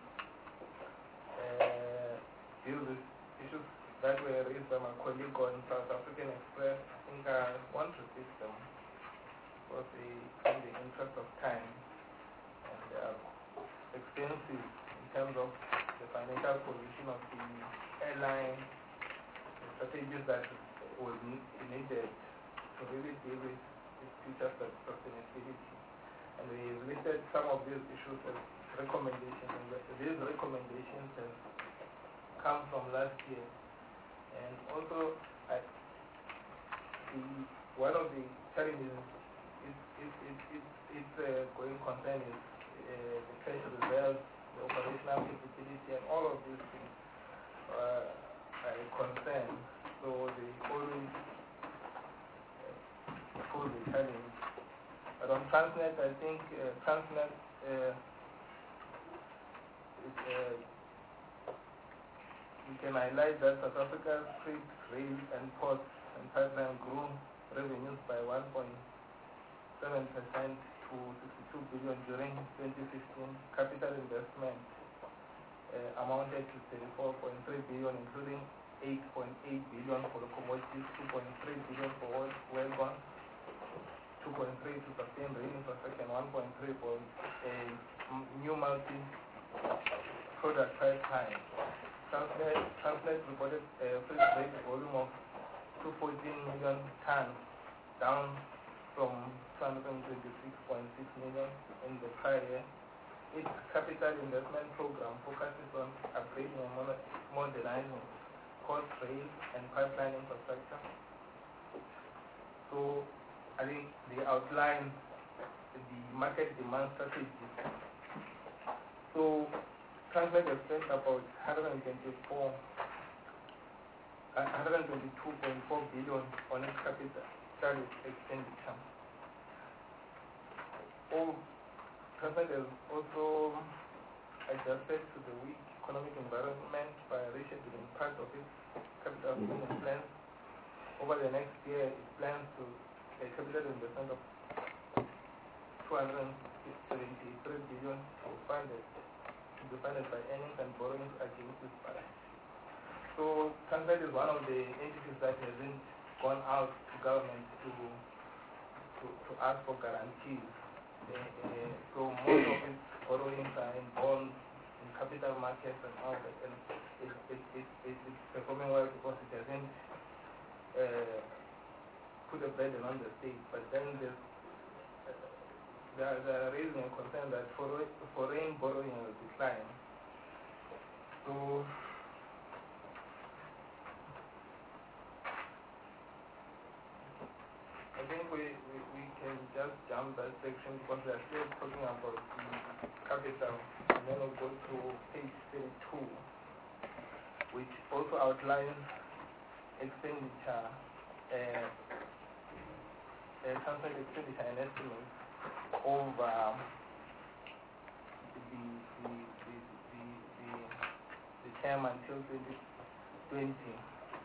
uh, deals with issues that were raised by my colleague on South African Express. I think I want to repeat them for the, in the interest of time, and they are expensive in terms of the financial position of the airline, the strategies that will be needed to really deal with its future sustainability. And we listed some of these issues as recommendations, and these recommendations have come from last year. And also, I, the, one of the challenges is, is, is, is, is uh, going concern is uh, the cash reserves, the operational capability, and all of these things uh, are a concern. So they always uh, pose a challenge. But on Transnet, I think uh, Transnet uh, is uh, we can highlight that South Africa's freight, rail, and ports and pipeline grew revenues by one point seven percent to sixty-two billion during twenty fifteen. Capital investment uh, amounted to thirty-four point three billion, including eight point eight billion for locomotives, two point three billion for wagons, two point three to sustain rail infrastructure, and one point three for a new multi-product pipeline. Transnet, Transnet reported a freight rate volume of two hundred fourteen million tons, down from two hundred twenty-six point six million in the prior year. Its capital investment program focuses on upgrading and modernizing coast, rail, and pipeline infrastructure. So I think they outline the market demand strategy. So Transnet has spent about one hundred twenty-four, one hundred twenty-two point four billion on its capital expenditure. Oh, Transnet has also adjusted to the weak economic environment by rescheduling part of its capital spending plans over the next year, it plans to a capital investment of two hundred seventy-three billion to fund it, to be funded by earnings and borrowings against this balance. So Transnet is one of the entities that hasn't gone out to government to to, to ask for guarantees. Uh, uh, so most of its borrowings are in bonds, in capital markets and all that, and it, it, it, it, it's performing well because it hasn't uh, put a burden on the state. But then there's uh, they are, they are raising a concern that foreign, foreign borrowing will decline. So I think we, we, we can just jump that section because we are still talking about the capital, and then we'll go to page thirty-two, which also outlines expenditure, uh, uh, Transnet expenditure and estimates over the, the, the, the, the, the term until twenty twenty.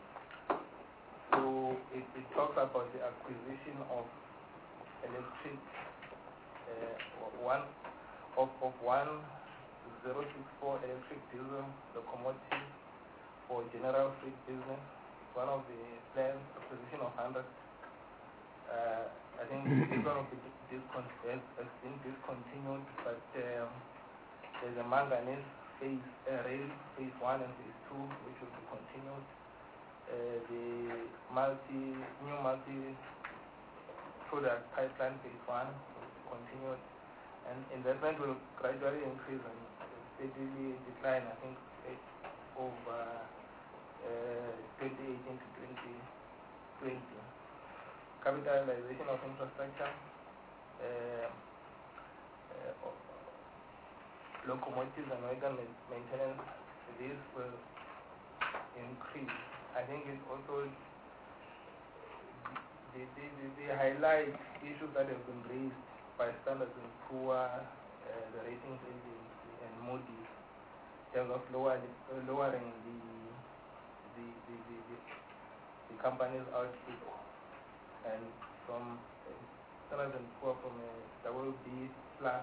So it, it talks about the acquisition of electric, uh, one of, of one zero six four electric diesel locomotive for general fleet business. One of the plans, acquisition of one hundred. Uh, I think this one of the discon has, has been discontinued, but um, there's a manganese phase, uh, rail phase one and phase two, which will be continued. Uh, the multi, new multi-product pipeline phase one will be continued, and investment will gradually increase and steadily decline, I think, over uh, twenty eighteen to twenty twenty. Capitalization of infrastructure, uh, uh, locomotives and wagon maintenance, this will increase. I think it also they, they, they, they highlight issues that have been raised by Standard and Poor, uh, the ratings agency, and Moody's, in terms of lower, uh, lowering the the, the, the, the the company's output, and from uh, Standard and Poor from a double B plus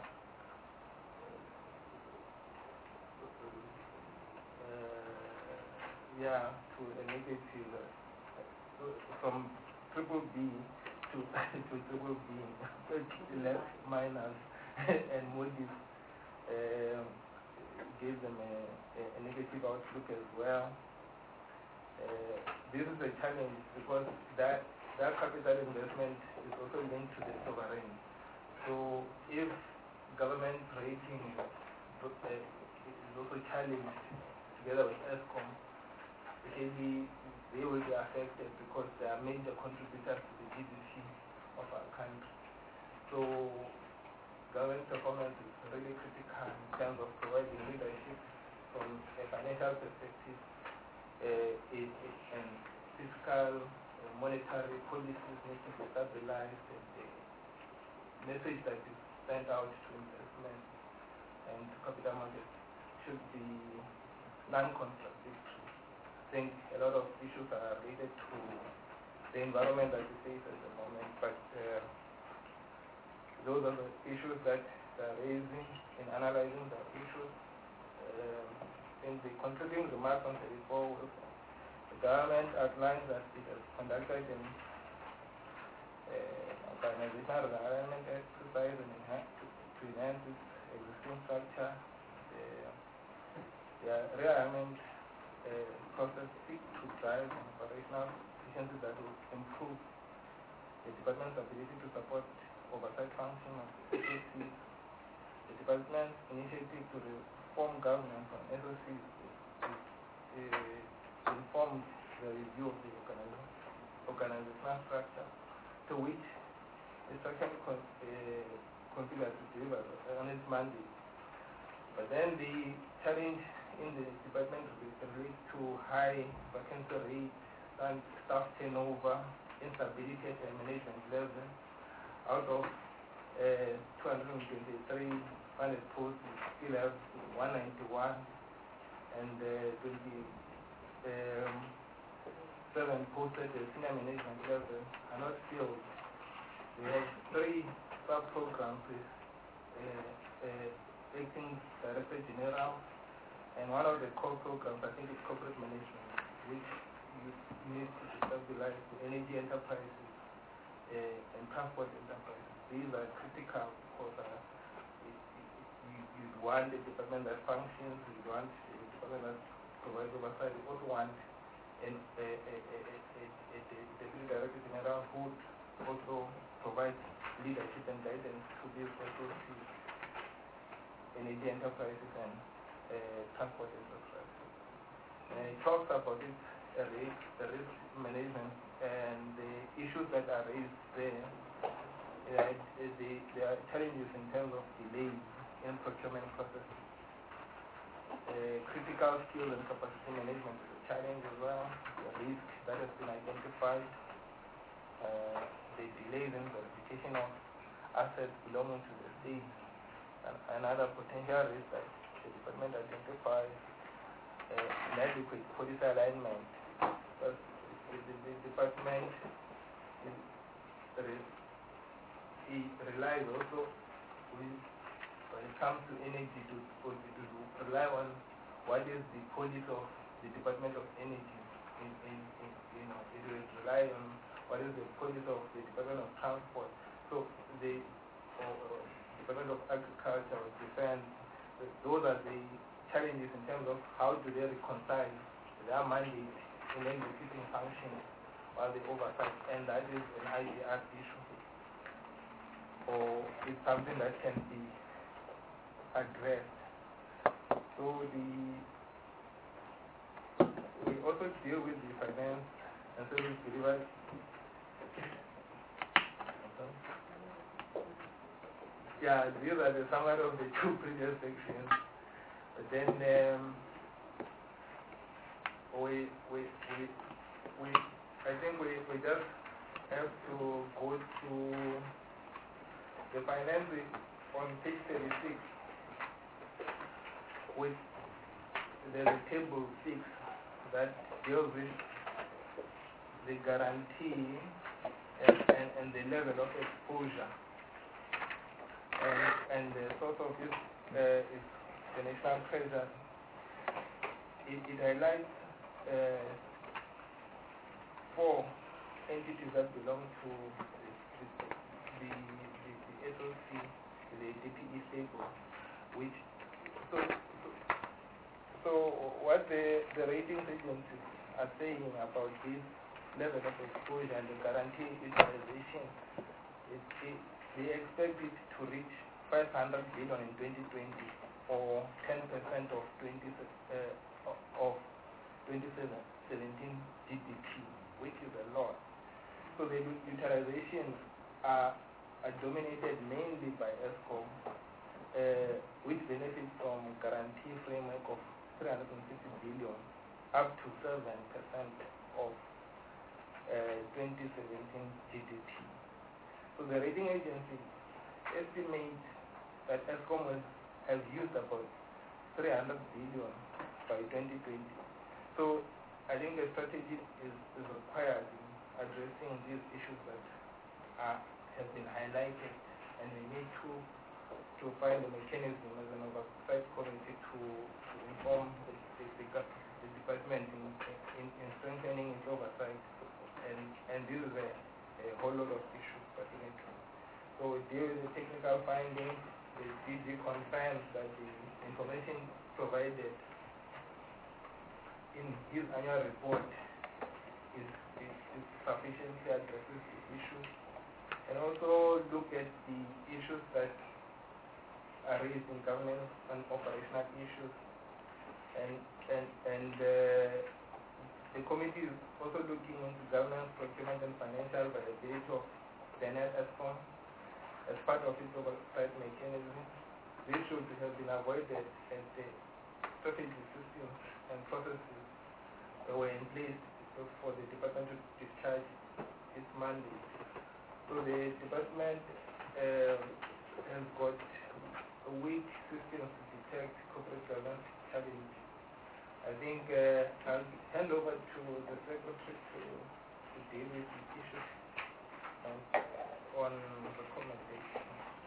uh, yeah, to a negative, uh, from triple B to, to triple B, less minus, and Moody's uh, gave them a, a, a negative outlook as well. Uh, this is a challenge because that, that capital investment is also linked to the sovereign. So if government rating uh, is also challenged together with ESCOM, maybe they will be affected because they are major contributors to the G D P of our country. So government performance is really critical in terms of providing leadership from a financial perspective, uh, it, it, and fiscal, uh, monetary policies need to be stabilized, and the message that is sent out to investment and to capital markets should be non-contradictory. I think a lot of issues are related to the environment that we face at the moment, but uh, those are the issues that they are raising in analyzing the issues. Uh, in the contributing remarks on thirty-four, the government outlines that it has conducted an uh, organizational alignment exercise and enhance, to, to enhance its existing structure. The, the realignment uh, process seeks to drive an operational efficiency that will improve the department's ability to support oversight function of the S O Cs. The department's initiative to reform governance on S O Cs is, uh, informed the review of the organization, organizational structure, to which the structure con uh, configured to deliver on its mandate. But then the challenge in the department relates to high vacancy rate and staff turnover, instability at the management level. Out of uh, two hundred twenty-three funded posts, we still have one hundred ninety-one, and uh, twenty-seven seven posted at senior management level are not filled. We have three sub-programs with uh, uh, acting director general, and one of the core programs, I think, is corporate management, which you need to stabilize the energy enterprises uh, and transport enterprises. These are critical because uh, you, you want a department that functions, you want a department that provides oversight, you also want an, a, a, a, a, a, a deputy director general who also provides leadership and guidance to these resources, energy enterprises and uh, transport enterprises. And it talks about it, uh, risk, the risk management and the issues that are raised there. Uh, the, there are challenges in terms of delays in procurement processes. Uh, critical skills and capacity management is a challenge as well. The risk that has been identified. Uh, the delays in verification of assets belonging to the state. And another potential risk that the department identifies uh, inadequate policy alignment. But the, the, the department is, it relies also with, when it comes to energy to, to, to rely on what is the policy of the Department of Energy. In, in, in, you know, it will rely on what is the policy of the Department of Transport. So the uh, Department of Agriculture or Defense, those are the challenges in terms of how do they reconcile their mandate in executing functions while they oversight, and that is an I D R issue. Or it's something that can be addressed. So the we also deal with the finance and service delivery. Yeah, these are the summary of the two previous sections. But then um, we, we, we, we, I think we, we just have to go to the finance on page thirty-six. With there's a table six that deals with the guarantee and, and, and the level of exposure. And, and the source of this uh, is the national treasury. It, it highlights uh, four entities that belong to the, the, the, the S O C, the D P E stable, which so, so, so what the, the rating agencies are saying about this level of exposure and the guarantee utilization, it, it, they expect it to reach five hundred billion in twenty twenty, or ten percent of twenty uh, of twenty seventeen G D P, which is a lot. So the utilizations are, are dominated mainly by ESCOM, uh, which benefits from guarantee framework of three hundred fifty billion, up to seven percent of uh, twenty seventeen G D P. So the rating agency estimates that ESCOM will have used about three hundred billion by twenty twenty. So I think a strategy is, is required in addressing these issues that are, have been highlighted, and we need to to find a mechanism as an oversight committee to, to inform the, the, the, the department in, in, in strengthening its oversight, and, and this is a, a whole lot of issues pertinent to. So we deal with the technical findings. The D G confirms that the information provided in his annual report is, is, is sufficiently addresses the issues, and also look at the issues that are raised in governance and operational issues, and and and uh, the committee is also looking into governance, procurement, and financial viability of the net ESCOM as part of its oversight mechanism. This should have been avoided as the strategy systems and processes that were in place for the department to discharge its mandate. So the department uh, has got weak systems to detect corporate governance challenges. I think uh, I'll hand over to the secretary to, to deal with the issues uh, on recommendation.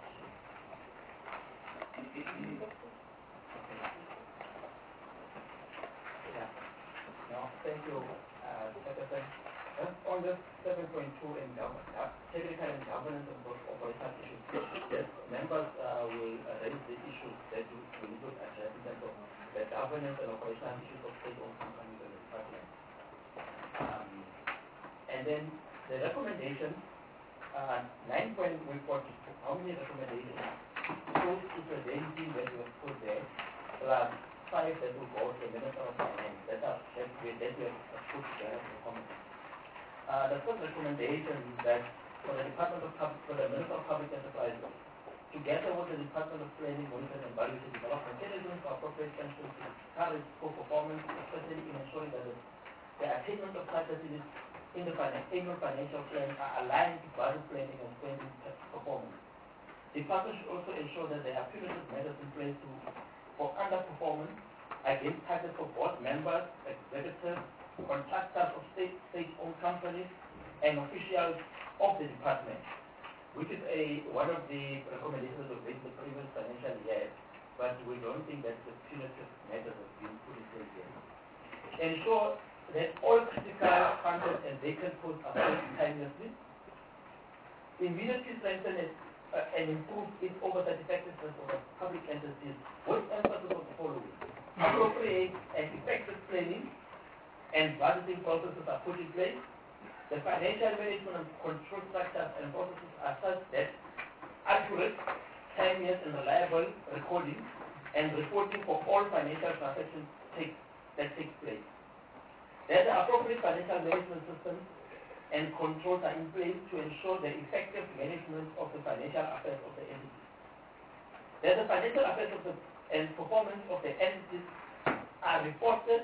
Yeah. No, thank you, uh, Secretary. Just on the seven point two in government, uh, technical and governance and operational issues, yes, members uh, will uh, raise the issues that we we need to address in terms of the governance and operational issues of state-owned companies and the department. Um, and then the recommendation, uh, nine point we put how many recommendations? Close to seventeen that we have put there, plus five that will go to the Minister of Finance that are that we that we have put together for comment. Uh, the first recommendation is that for the Department of Public, for the Minister of Public Enterprises, together with the Department of Planning, Monitoring and Value to develop mechanisms for appropriate sanctions to encourage poor performance, especially in ensuring that the, the attainment of such facilities in the annual financial plan are aligned to budget planning and spending performance. The department should also ensure that there are punitive measures in place to, for underperformance against targets for board members, executives, contractors of state, state-owned companies, and officials of the department, which is a one of the recommendations of the previous financial year, but we don't think that the punitive measures have been put in place yet. Ensure that all critical functions and vacant posts are filled timelessly. Immediately strengthen it, uh, and improve its oversight effectiveness of public entities with emphasis on the following: appropriate and effective planning and budgeting processes are put in place. The financial management and control structures and processes are such that accurate, timeous, and reliable recording and reporting for all financial transactions take, that take place. That the appropriate financial management systems and controls are in place to ensure the effective management of the financial affairs of the entities. That the financial affairs of the and performance of the entities are reported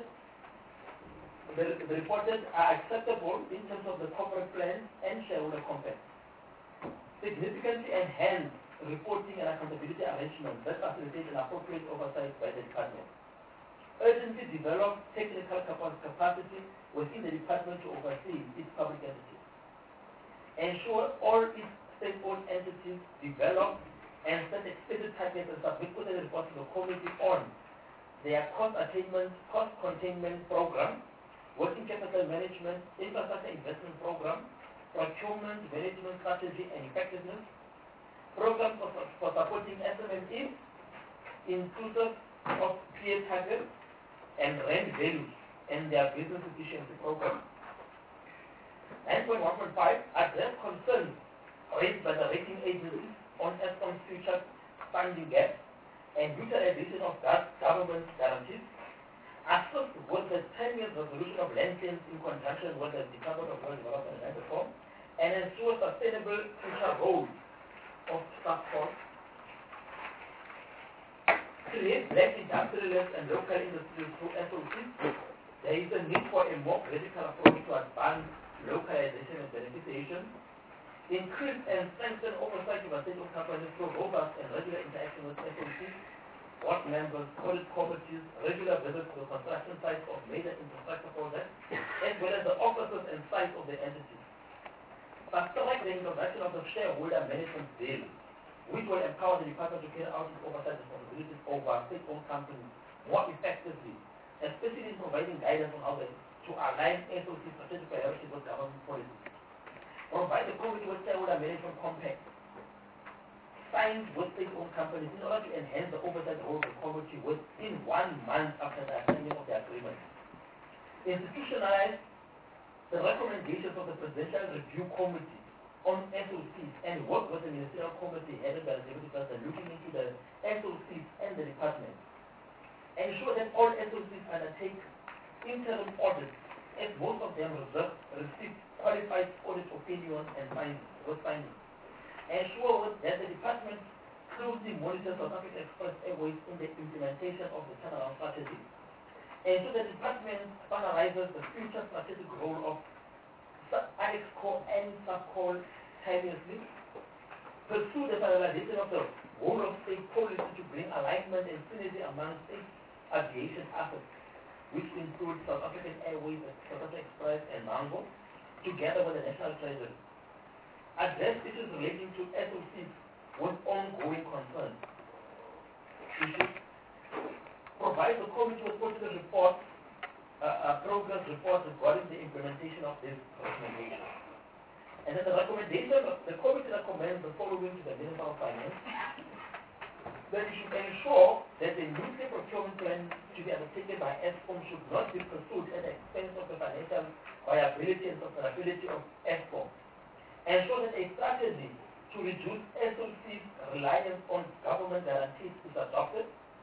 The, the reported are acceptable in terms of the corporate plan and shareholder compact. Significantly enhance reporting and accountability arrangements that facilitate an appropriate oversight by the department. Urgently develop technical capacity within the department to oversee its public entities. Ensure all its state-owned entities develop and set explicit targets and submit quarterly reports to the committee on their cost attainment, cost containment program, working capital management, infrastructure investment program, procurement management strategy and effectiveness, programs for, for supporting S M Es, inclusive of P A targets and rent values and their business efficiency program. nine point one point five address concerns raised by the rating agencies on Eskom's future funding gaps and utilization of government guarantees. Assist with the ten-year resolution of land claims in conjunction with the Department of Rural Development and Reform, and ensure sustainable future role of staff force. Create black industrialists and local industries through S O Cs. There is a need for a more critical approach to advance localization and beneficiation. Increase and strengthen oversight of state-owned companies through robust and regular interaction with S O Cs, board members, audit committees, regular visits to the construction sites of major infrastructure projects, as well as the offices and sites of the entities. Fast-track the introduction of the shareholder management bill, which will empower the department to carry out its oversight responsibilities over state-owned companies more effectively, especially in providing guidance on how they, to align S O C strategic priorities with government policies. Provide the committee with shareholder management compact signed with state-owned companies in order to enhance the oversight role of the committee within one month after the signing of the agreement. Institutionalize the recommendations of the Presidential Review Committee on S O Cs and work with the Ministerial Committee headed by the Deputy President looking into the S O Cs and the department. Ensure that all S O Cs undertake interim audits, as most of them reserve, receive qualified audit opinions and findings, with findings. Ensure that the department closely monitors South African Express Airways in the implementation of the turnaround strategy. Ensure that the department finalizes the future strategic role of Annex Core and Sub-Core timelessly. Pursue the finalization of the role of state policy to bring alignment and synergy among state aviation assets. which include South African Airways, South African Express, and Mango, together with the National Treasury. Address issues relating to S O Cs with ongoing concerns. Issues. Provide the committee with quarterly report, uh, a progress report regarding the implementation of this recommendation. And then the recommendation of the committee recommends the following to the Minister of Finance: that it should ensure that the nuclear procurement plan to be undertaken by ESCOM should not be pursued at the expense of the financial viability and sustainability of ESCOM. Ensure that a strategy to reduce S O C's reliance on government guarantees is adopted.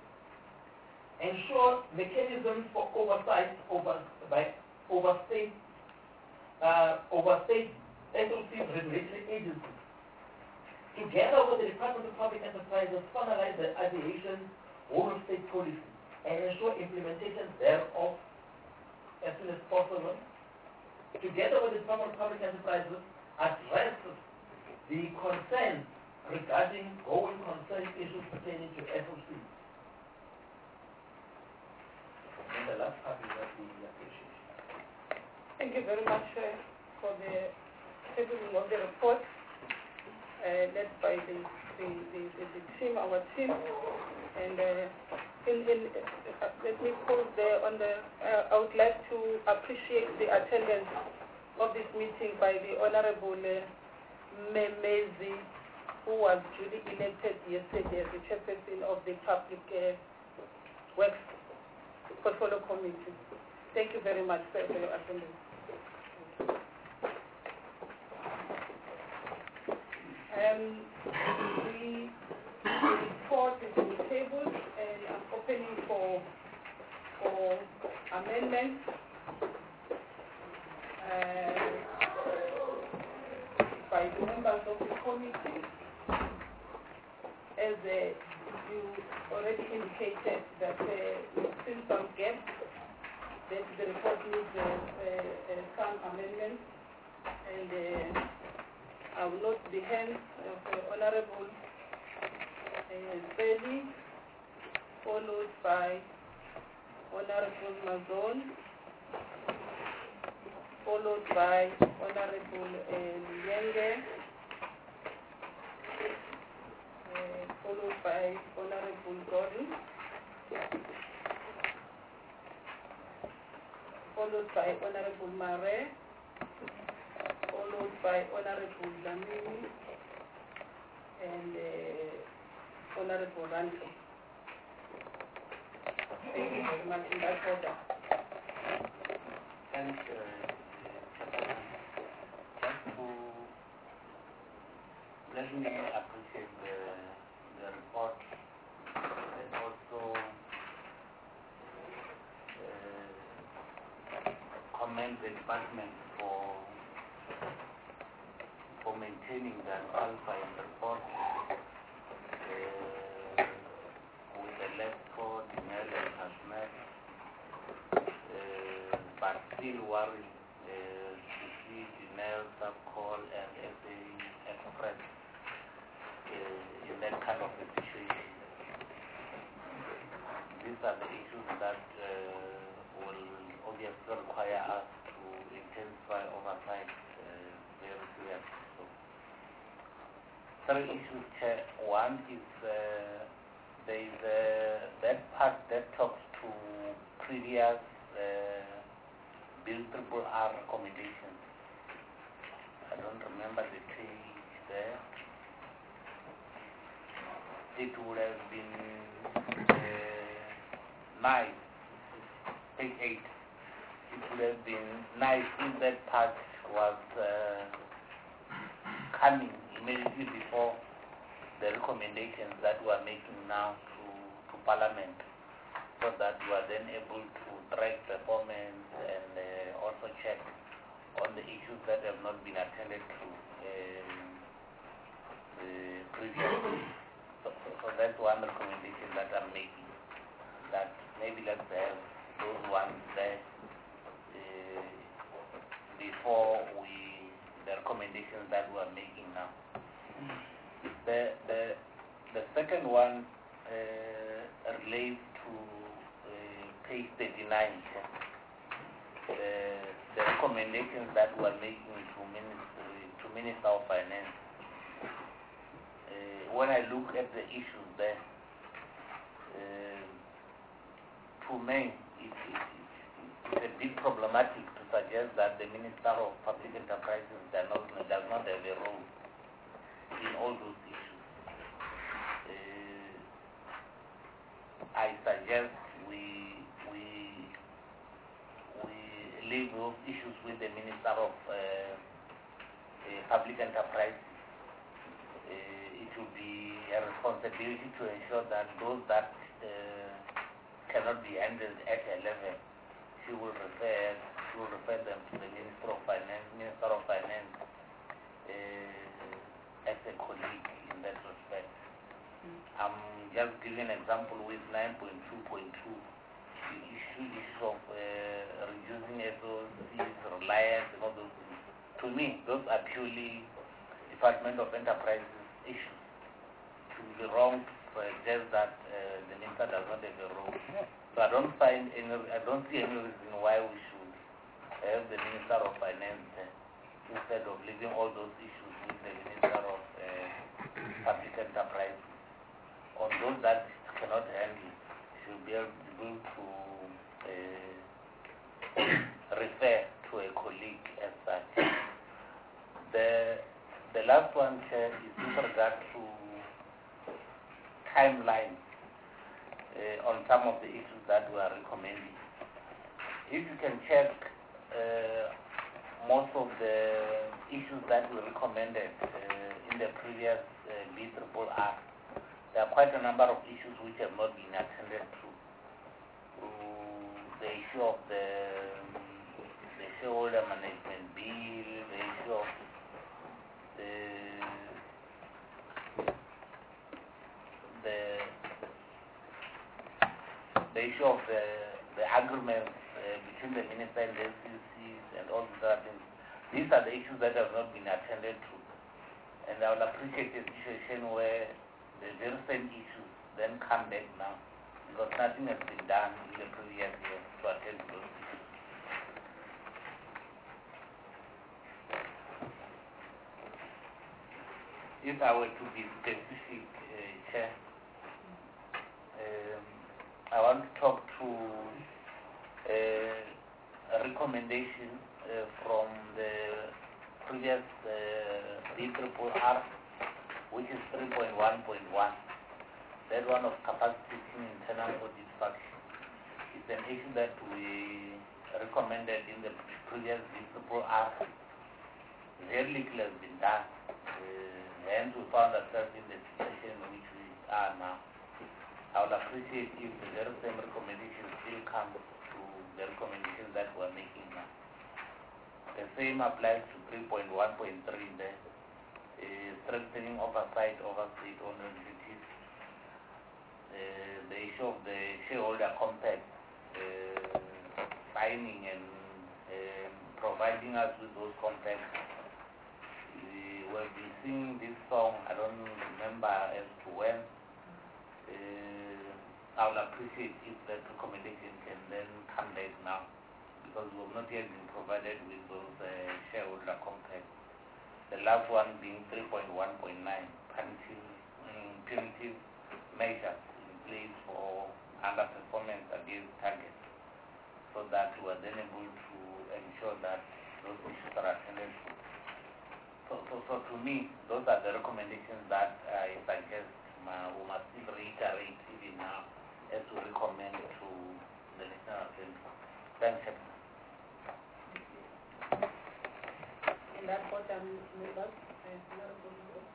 Ensure mechanisms for oversight over by overstate uh, overstate S O C's regulatory agencies. Together with the Department of Public Enterprises, finalize the aviation whole of state policy and ensure implementation thereof as soon as possible. Together with the Department of Public Enterprises, address the concerns regarding going concern issues pertaining to S O C. And the last part is that the appreciation. Thank you very much uh, for the tabling of the report uh, led by the, the, the, the, the team, our team. And uh, in, in, uh, let me pause there on the, uh, I would like to appreciate the attendance of this meeting by the Honorable uh, Memezi, who was duly elected yesterday as the chairperson of the Public uh, Works Portfolio Committee. Thank you very much, sir, for your attendance. Um, the, the report is on the table, and I'm opening for, for amendments. Uh, by the members of the committee. As uh, you already indicated that uh, we've seen some gaps, that the report needs uh, uh, some amendments, and uh, I will note the hands of the Honorable uh, Bailey, followed by Honorable Mazon, followed by Honorable uh, Yenge, uh, followed by Honorable Gordon, followed by Honorable Mare, followed by Honorable Lamini, and uh, Honorable Ranke. Thank you very much in that order. Thank you. Let me appreciate the, the report and also uh, commend the department for for maintaining the qualifying report uh, with the left code, email and transmit, uh, but still worried uh, to see email, subcall and S A express Uh, in that kind of a situation. These are the issues that uh, will obviously require us to intensify oversight uh, very seriously. So, three issues, Chair. One is uh, there is uh, that part that talks to previous uh, Bill Triple R recommendations. I don't remember the page there. It would have been uh, nice, page eight, it would have been nice if that part was uh, coming immediately before the recommendations that we are making now to, to Parliament, so that we are then able to track performance and uh, also check on the issues that have not been attended to um, uh, previously. So, so that's one recommendation that I'm making, that maybe let's have those ones there uh, before we, the recommendations that we are making now. The, the, the second one uh, relates to uh, page thirty-nine, uh, the recommendations that we're making to Ministry, to Minister of Finance. Uh, when I look at the issues there, uh, to me, it, it, it, it's a bit problematic to suggest that the Minister of Public Enterprises does not, does not have a role in all those issues. Uh, I suggest we we we leave those issues with the Minister of uh, uh, Public Enterprise. Uh, it will be a responsibility to ensure that those that uh, cannot be handled at a level, she will refer she will refer them to the Minister of Finance, Minister of Finance uh, as a colleague in that respect. I'm just giving an example with nine point two point two, the issue, issue of uh, reducing S O Cs, reliance, and all those things. To me, those are purely Department of Enterprises issues. It would be wrong to suggest that uh, the minister does not have a role. So I don't find any, I don't see any reason why we should have the Minister of Finance uh, instead of leaving all those issues with the Minister of uh, Public Enterprise. On those that cannot handle, should be able to uh, refer to a colleague as such. The the last one, Chair, is with regard to timeline uh, on some of the issues that we are recommending. If you can check uh, most of the issues that we recommended uh, in the previous uh, B triple R, there are quite a number of issues which have not been attended to. Uh, the issue of the, the shareholder management bill, the issue of the, the, the issue of the, the agreements uh, between the minister and the S C Cs and all these other things. These are the issues that have not been attended to. And I would appreciate a situation where the very same issues then come back now, because nothing has been done in the previous year to attend to those issues. If I were to be specific, uh, Chair, um, I want to talk to uh, a recommendation uh, from the previous uh, B triple R, which is three point one point one. That one of capacity in internal audit function is an issue that we recommended in the previous B triple R. Very little has been done. Uh, hence we found ourselves in the situation in which we are now. I would appreciate if the very same recommendations still come to the recommendations that we are making now. The same applies to three point one point three there. Uh, strengthening oversight over state-owned entities, uh, the issue of the shareholder compact, uh, signing and uh, providing us with those compacts. We will be singing this song, I don't remember as to when. Uh, I would appreciate if that recommendation can then come back now, because we have not yet been provided with those uh, shareholder compacts. The last one being three point one point nine, punitive, um, punitive measures in place for underperformance against targets, so that we are then able to ensure that those issues are attended to. So, so, so to me, those are the recommendations that I suggest uh, we must still reiterate even now as we recommend to the National Assembly. Thanks, Chairman. And that's what I'm members and another board.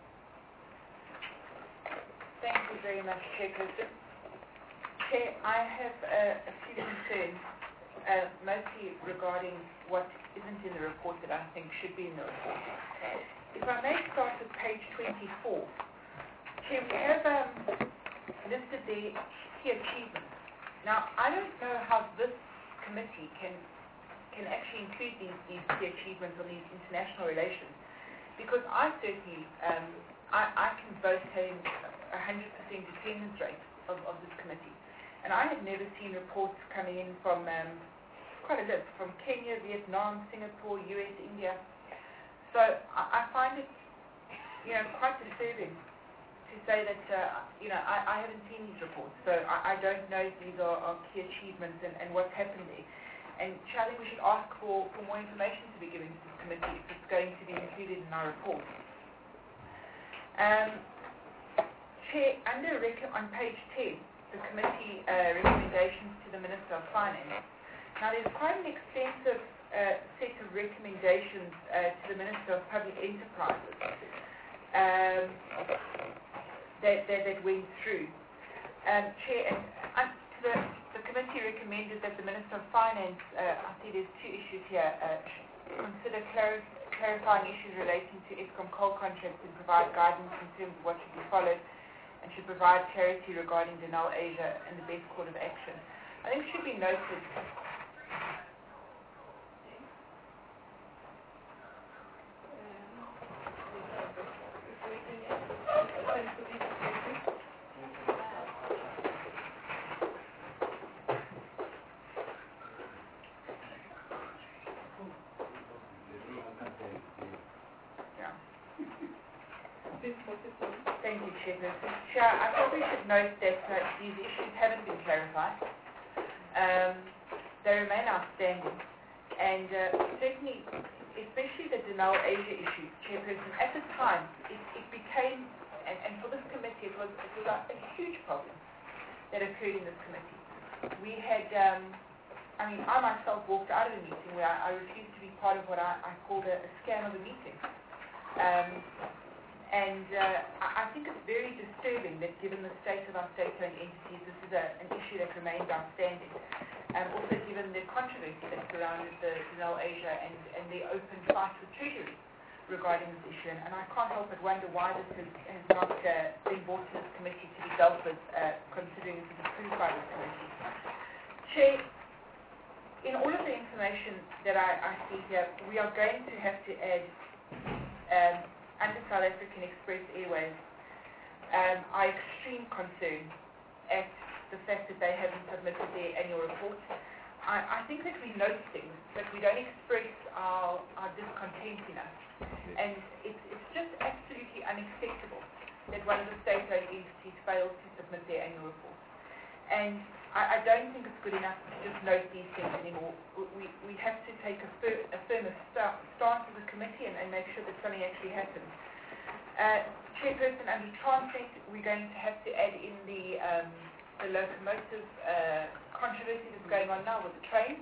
Thank you very much, Chairperson. Chair, I have uh, a few concerns, uh, mostly regarding what isn't in the report that I think should be in the report. If I may start with page twenty-four. Chair, we have um, listed the key achievements. Now, I don't know how this committee can can actually include these, these key achievements on these international relations, because I certainly, um, I, I can boast having a one hundred percent attendance rate of, of this committee. And I had never seen reports coming in from um, quite a list, from Kenya, Vietnam, Singapore, U S, India. So I, I find it, you know, quite disturbing to say that, uh, you know, I, I haven't seen these reports, so I, I don't know if these are, are key achievements and, and what's happened there. And Charlie, we should ask for, for more information to be given to this committee if it's going to be included in our report. Um, Chair, under rec- on page ten, the committee uh, recommendations to the Minister of Finance. Now, there's quite an extensive uh, set of recommendations uh, to the Minister of Public Enterprises um, that, that, that went through. Um, Chair, and, uh, the, the committee recommended that the Minister of Finance, uh, I see there's two issues here, uh, consider clarif clarifying issues relating to Eskom coal contracts and provide guidance in terms of what should be followed, and should provide clarity regarding Denel Asia and the best course of action. I think it should be noted Thank you, Chairperson. Chair, I probably should note that uh, these issues haven't been clarified. Um, they remain outstanding. And uh, certainly, especially the Denel Asia issue, Chairperson, at the time, it, it became, and, and for this committee, it was, it was a, a huge problem that occurred in this committee. We had, um, I mean, I myself walked out of the meeting where I, I refused to be part of what I, I called a, a scam of a meeting. Um, And uh, I think it's very disturbing that given the state of our state-owned entities, this is a, an issue that remains outstanding. And also given the controversy that surrounded the Denel Asia and, and the open fight with Treasury regarding this issue. And, and I can't help but wonder why this has, has not uh, been brought to this committee to be dealt with, uh, considering it was approved by this committee. Chair, in all of the information that I, I see here, we are going to have to add um, under South African Express Airways, um, our extreme concern at the fact that they haven't submitted their annual report. I, I think that we note things, but we don't express our, our discontent enough. And it's, it's just absolutely unacceptable that one of the state-owned entities fails to submit their annual report. And I, I don't think it's good enough to just note these things anymore. We, we have to take a, fir a firmer st stance as a committee and, and make sure that something actually happens. Uh, Chairperson, under Transnet, we're going to have to add in the, um, the locomotive uh, controversy that's going on now with the trains.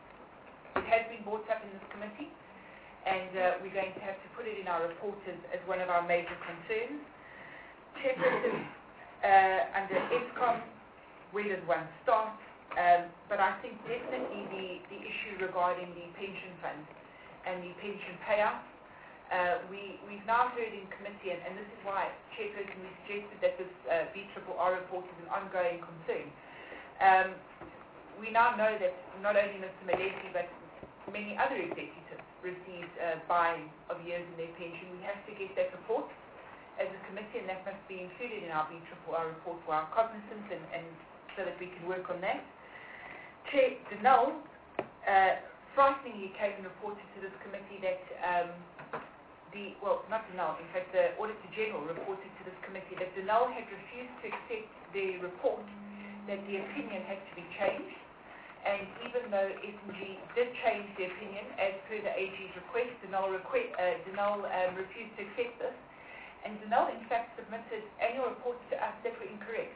It has been brought up in this committee, and uh, we're going to have to put it in our report as, as one of our major concerns. Chairperson, uh, under Eskom, where does one start? Um, but I think definitely the, the issue regarding the pension fund and the pension payout, uh, we, we've now heard in committee, and, and this is why, Chairperson, we suggested that this uh, B R R R report is an ongoing concern. Um, we now know that not only Mister Malesi, but many other executives received uh, buying of years in their pension. We have to get that report as a committee, and that must be included in our B R R R report for our cognizance, and, and so that we can work on that. Chair, Denel, uh, frighteningly came and reported to this committee that um, the, well, not Denel, in fact the Auditor General reported to this committee that Denel had refused to accept the report, that the opinion had to be changed, and even though S and G did change the opinion as per the A G's request, Denel, request, uh, Denel um, refused to accept this, and Denel in fact submitted annual reports to us that were incorrect.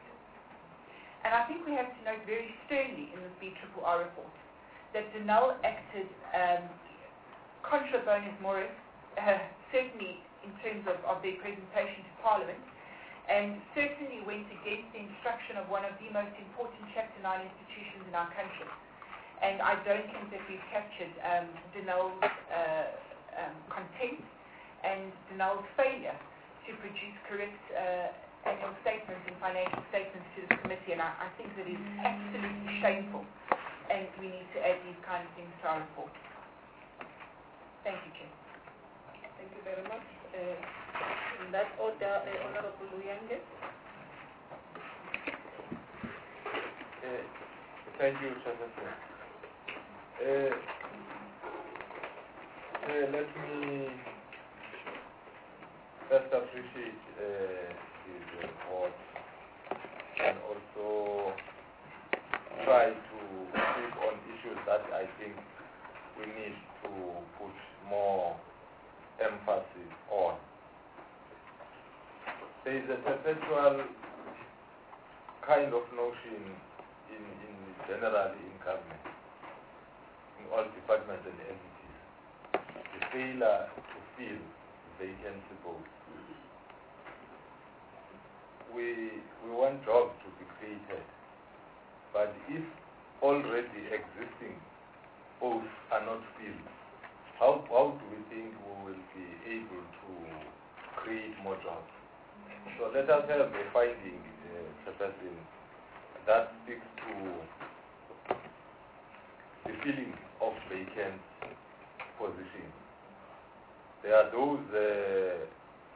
And I think we have to note very sternly in this B R R R report that Denel acted um, contra bonis mores, uh, certainly in terms of, of their presentation to Parliament, and certainly went against the instruction of one of the most important Chapter nine institutions in our country. And I don't think that we've captured um, Denel's uh, um, contempt and Denel's failure to produce correct uh, annual statements and financial statements to this committee, and I, I think that is absolutely shameful, and we need to add these kind of things to our report. Thank you, Chair. Thank you very much. Uh, in that order, uh, Honorable Luyange. Uh, thank you, Chairman. Uh, uh, let me first appreciate uh, his report and also try to speak on issues that I think we need to put more emphasis on. There is a perpetual kind of notion in, in generally in government, in all departments and entities, the failure to fill vacancy posts. We, we want jobs to be created, but if already existing posts are not filled, how, how do we think we will be able to create more jobs? So let us have a finding, uh, Chairperson, that speaks to the filling of vacant positions. There are those uh,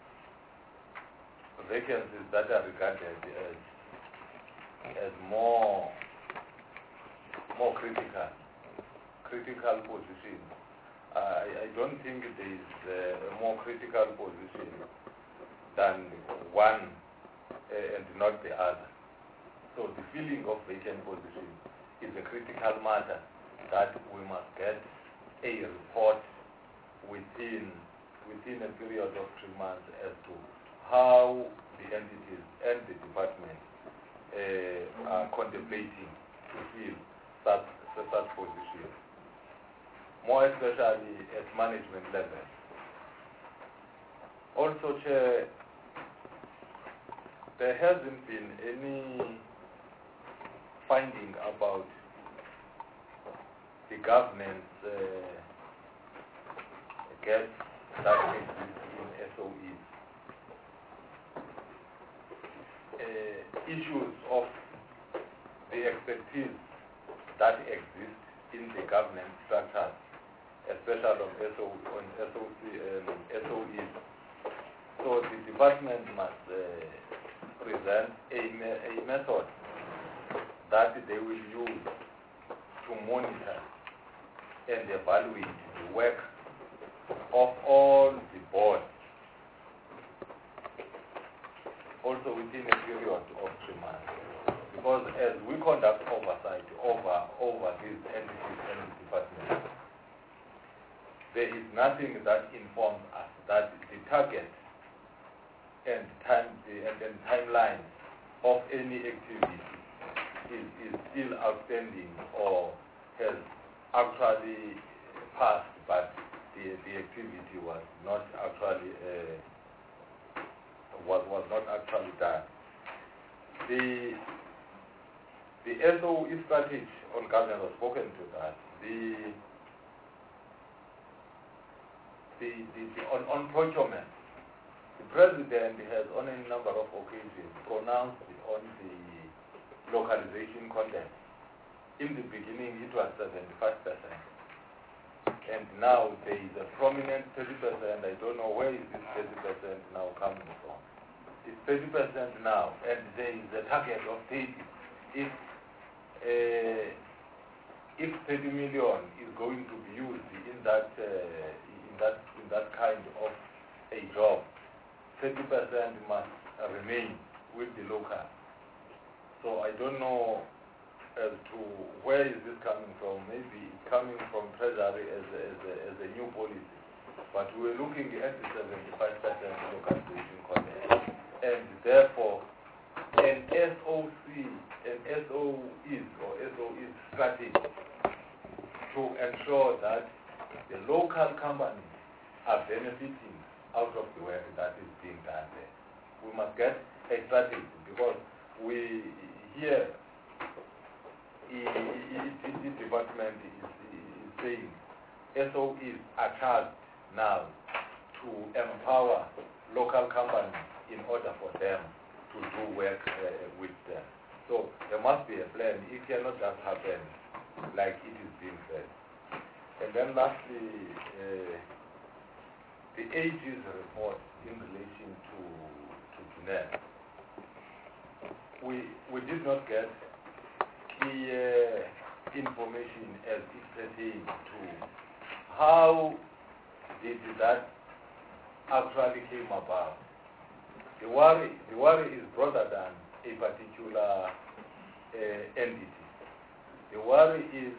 vacancies that are regarded as, as more, more critical, critical positions. I, I don't think there is uh, a more critical position than one uh, and not the other. So the filling of vacant positions is a critical matter that we must get a report within within a period of three months as to how the entities and the department uh, are contemplating to fill such, such positions, more especially at management level. Also, Chair, there hasn't been any finding about the governance uh, gaps that exist in S O Es. Uh, issues of the expertise that exist in the governance structures, especially on S O, on S O C, um, S O Es. So the department must uh, present a, a method that they will use to monitor and evaluate the work of all the boards, also within a period of three months. Because as we conduct oversight over, over these entities and departments, there is nothing that informs us that the target and time the, and, and timeline of any activity is, is still outstanding or has actually passed, but the, the activity was not actually uh, was, was not actually done. The the S O E strategy on governance was spoken to that. The the, the, the on, on procurement, the President has on a number of occasions pronounced on the localization content. In the beginning it was seventy-five percent. And now there is a prominent thirty percent. I don't know where is this thirty percent now coming from. It's thirty percent now, and there is a target of thirty. If, uh, if thirty million is going to be used in that, uh, in that, in that kind of a job, thirty percent must remain with the local. So I don't know as to where is this coming from. Maybe it's coming from Treasury as a, as a, as a new policy. But we're looking at the seventy-five percent localization content. And therefore, an S O C, an S O Es or S O Es strategy to ensure that the local companies are benefiting out of the work that is being done there. We must get a strategy because we here the department is, is saying S O Es are charged now to empower local companies in order for them to do work uh, with them. So there must be a plan. It cannot just happen like it is being said. And then lastly, uh, the ages report in relation to to Guinea. We we did not get uh, information as it pertains to how did that actually came about. The worry, the worry is broader than a particular uh, entity. The worry is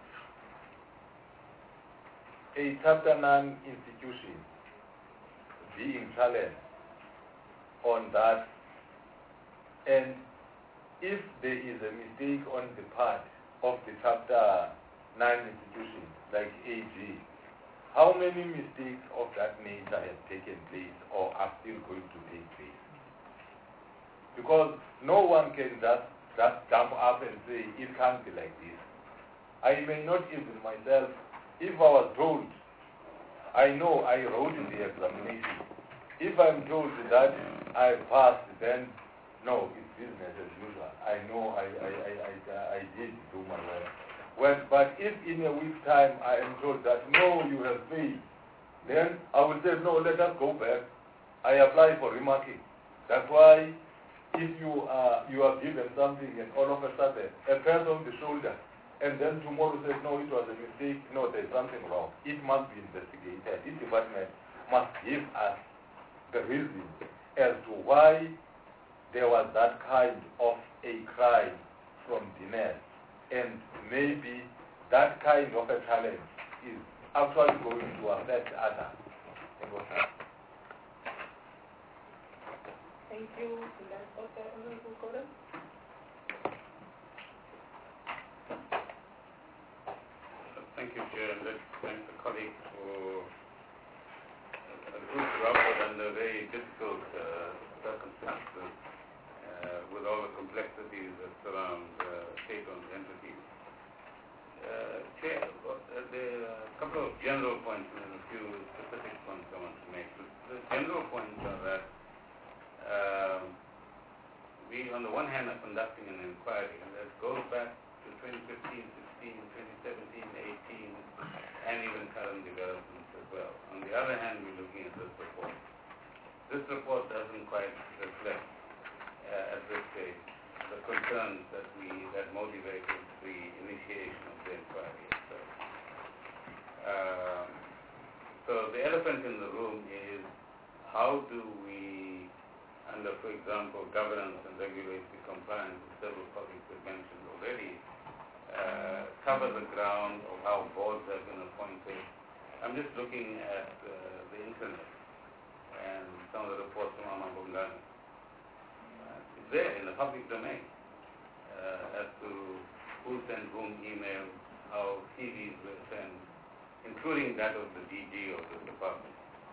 a chapter nine institution being challenged on that, and if there is a mistake on the part of the chapter nine institution, like A G, how many mistakes of that nature have taken place or are still going to take place? Because no one can just, just jump up and say, it can't be like this. I may not even myself, if I was told, I know I wrote in the examination. If I'm told that I passed, then no, it's business as usual. I know I, I, I, I, I did do my work. Well, but if in a week's time I am told that no, you have failed, then I will say no, let us go back. I apply for remarking. That's why if you are you are given something and all of a sudden a pat on the shoulder, and then tomorrow says no, it was a mistake, no, there's something wrong. It must be investigated. This department must give us the reason as to why there was that kind of a crime from Dinesh. And maybe that kind of a challenge is actually going to affect others. Thank you. Honorable Gordon. Thank you, Chair, and let's thank the colleagues for a good report under very difficult uh, circumstances uh, with all the complexities that surround uh, state-owned entities. Uh, Chair, uh, there are a couple of general points and a few specific points I want to make. The general points are that um, we, on the one hand, are conducting an inquiry, and that goes back to twenty fifteen, sixteen, twenty seventeen, eighteen, and even current developments as well. On the other hand, we're looking at this report. This report doesn't quite reflect, uh, at this stage, the concerns that we that motivated the initiation of the inquiry itself. Um, so the elephant in the room is how do we, under, for example, governance and regulatory compliance, several colleagues have mentioned already, uh, cover the ground of how boards have been appointed. I'm just looking at uh, the internet and some of the reports from Amabungani. Uh, it's there in the public domain uh, as to who sent whom emails, how C Vs were sent, including that of the D G of the department.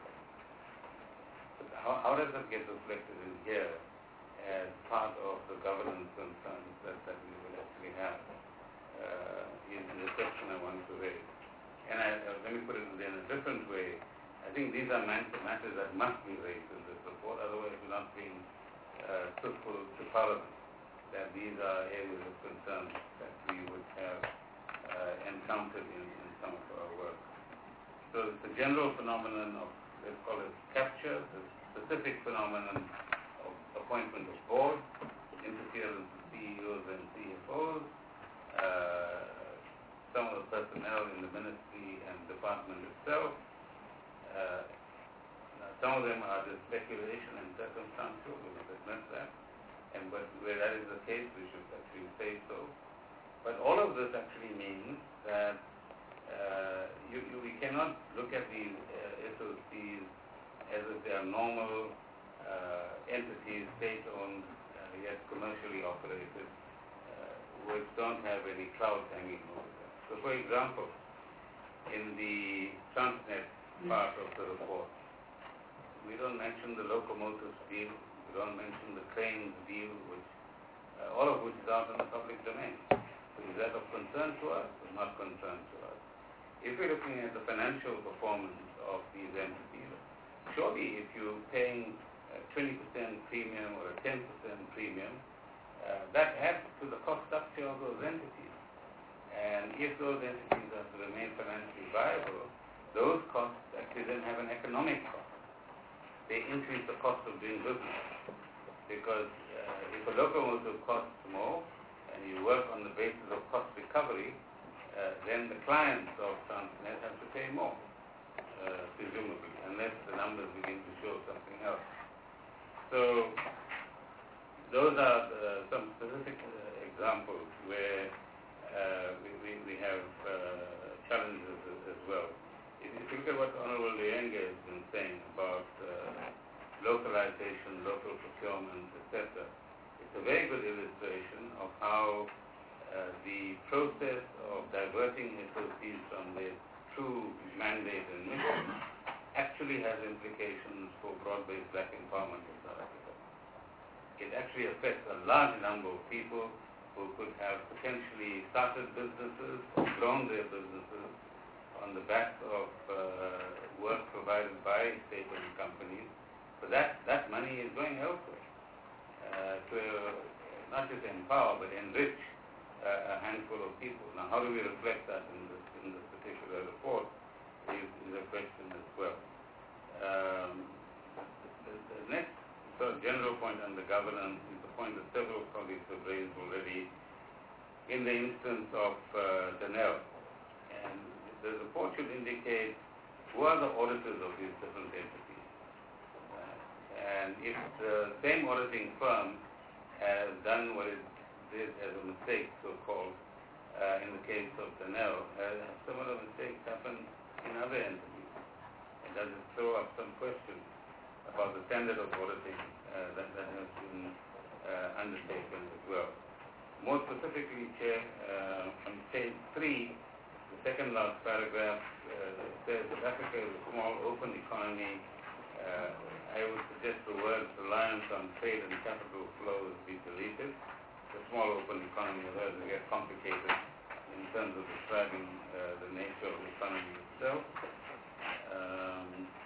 But how, how does that get reflected in here as part of the governance concerns that, that we will actually have? Uh, is the question I want to raise. And I, uh, let me put it in a different way. I think these are matters that must be raised in this report, otherwise we're not being uh, truthful to Parliament, that these are areas of concern that we would have uh, encountered in, in some of our work. So it's a general phenomenon of, let's call it capture, the specific phenomenon of appointment of boards, interference with C E Os and C F Os, Uh, some of the personnel in the ministry and department itself. Uh, some of them are just speculation and circumstantial, we must admit that. And but where that is the case, we should actually say so. But all of this actually means that uh, you, you, we cannot look at these uh, S O Cs as if they are normal uh, entities, state-owned, uh, yet commercially operated, which don't have any clouds hanging over them. So, for example, in the Transnet part of the report, we don't mention the locomotives deal, we don't mention the trains deal, which uh, all of which is out in the public domain. So is that of concern to us or not concern to us? If we're looking at the financial performance of these entities, surely if you're paying a twenty percent premium or a ten percent premium, Uh, that adds to the cost structure of those entities. And if those entities are to remain financially viable, those costs actually then have an economic cost. They increase the cost of doing business. Because uh, if a locomotive costs more, and you work on the basis of cost recovery, uh, then the clients of Transnet have to pay more, uh, presumably, unless the numbers begin to show something else. So those are uh, some specific uh, examples where uh, we, we, we have uh, challenges as, as well. If you think of what Honorable Leenge has been saying about uh, localization, local procurement, et cetera, it's a very good illustration of how uh, the process of diverting S O Cs from their true mandate and mission actually has implications for broad-based black empowerment in South Africa. It actually affects a large number of people who could have potentially started businesses or grown their businesses on the back of uh, work provided by state-owned companies. But that, that money is going elsewhere uh, to uh, not just empower but enrich uh, a handful of people. Now, how do we reflect that in this, in this particular report is, is a question as well. Um, the, the next sort of general point on the governance is the point that several colleagues have raised already in the instance of uh, Denel. And the report should indicate who are the auditors of these different entities. Uh, and if the same auditing firm has done what it did as a mistake, so-called, uh, in the case of Denel, uh, similar mistakes happen in other entities. And does it throw up some questions about the standard of auditing uh, that, that has been uh, undertaken as well? More specifically, Chair, uh, on page three, the second last paragraph uh, says that Africa is a small open economy. Uh, I would suggest the words reliance on trade and capital flows be deleted. The small open economy words get complicated in terms of describing uh, the nature of the economy itself. Um,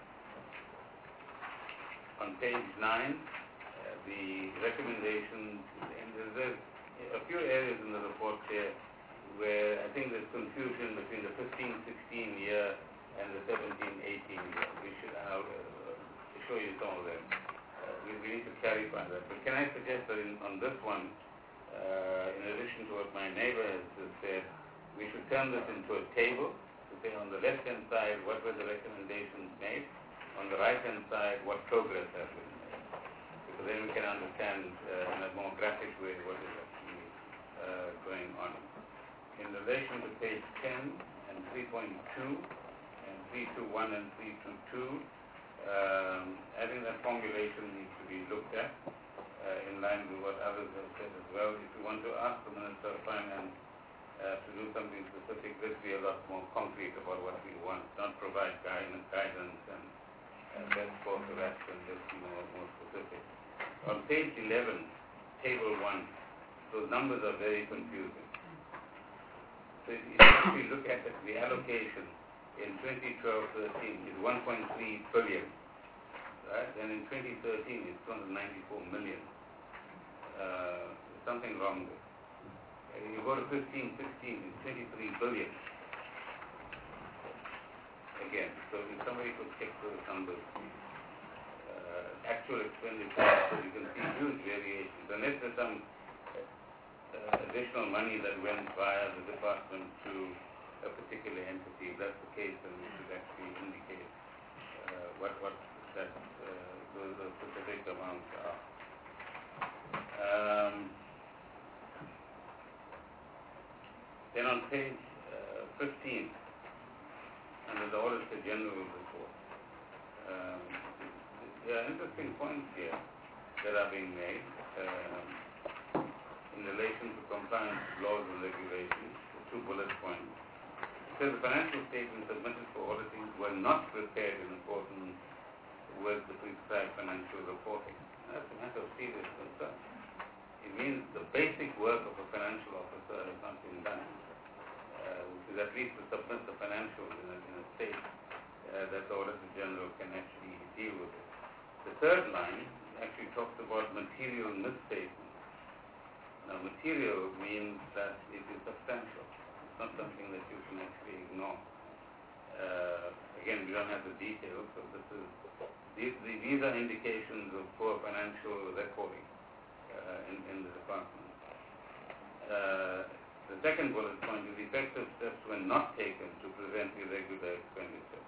on page nine, uh, the recommendations, and there's a few areas in the report here where I think there's confusion between the fifteen sixteen year and the seventeen eighteen year. We should uh, show you some of them. Uh, we, we need to clarify that. But can I suggest that in, on this one, uh, in addition to what my neighbor has said, we should turn this into a table to say on the left-hand side what were the recommendations made, on the right-hand side what progress has been made. Because then we can understand uh, in a more graphic way what is actually uh, going on. In relation to page ten and three point two and three two one and three two two, um, I think that formulation needs to be looked at uh, in line with what others have said as well. If you want to ask the Minister of Finance uh, to do something specific, let's be a lot more concrete about what we want, not provide guidance, guidance and uh, best course of action, just be more, more specific. On page eleven, table one, those numbers are very confusing. So if you look at the allocation in twenty twelve thirteen is one point three billion, right? And in twenty thirteen it's two hundred ninety-four million. Uh, there's something wrong there. And you go to fifteen sixteen, it's twenty-three billion. Again, so if somebody could check those numbers, uh, actual expenditure, so you can see huge variations. Unless there's some Uh, additional money that went via the department to a particular entity. If that's the case, then we should actually indicate uh, what what that uh, those, those specific amounts are. Um, then on page uh, fifteen, under the Auditor General report, um, there are interesting points here that are being made. Um, in relation to compliance with laws and regulations, the two bullet points. It says the financial statements submitted for auditing were not prepared in accordance with the prescribed financial reporting. And that's a matter of serious concern. It means the basic work of a financial officer has not been done, uh, which is at least to submit the financials in a, in a state uh, that the Auditor General can actually deal with it. The third line actually talks about material misstatements. Now, material means that it is substantial. It's not something that you can actually ignore. Uh, again, we don't have the details, so this is these, these are indications of poor financial recording uh, in, in the department. uh, the second bullet point is effective steps were not taken to prevent irregular expenditure.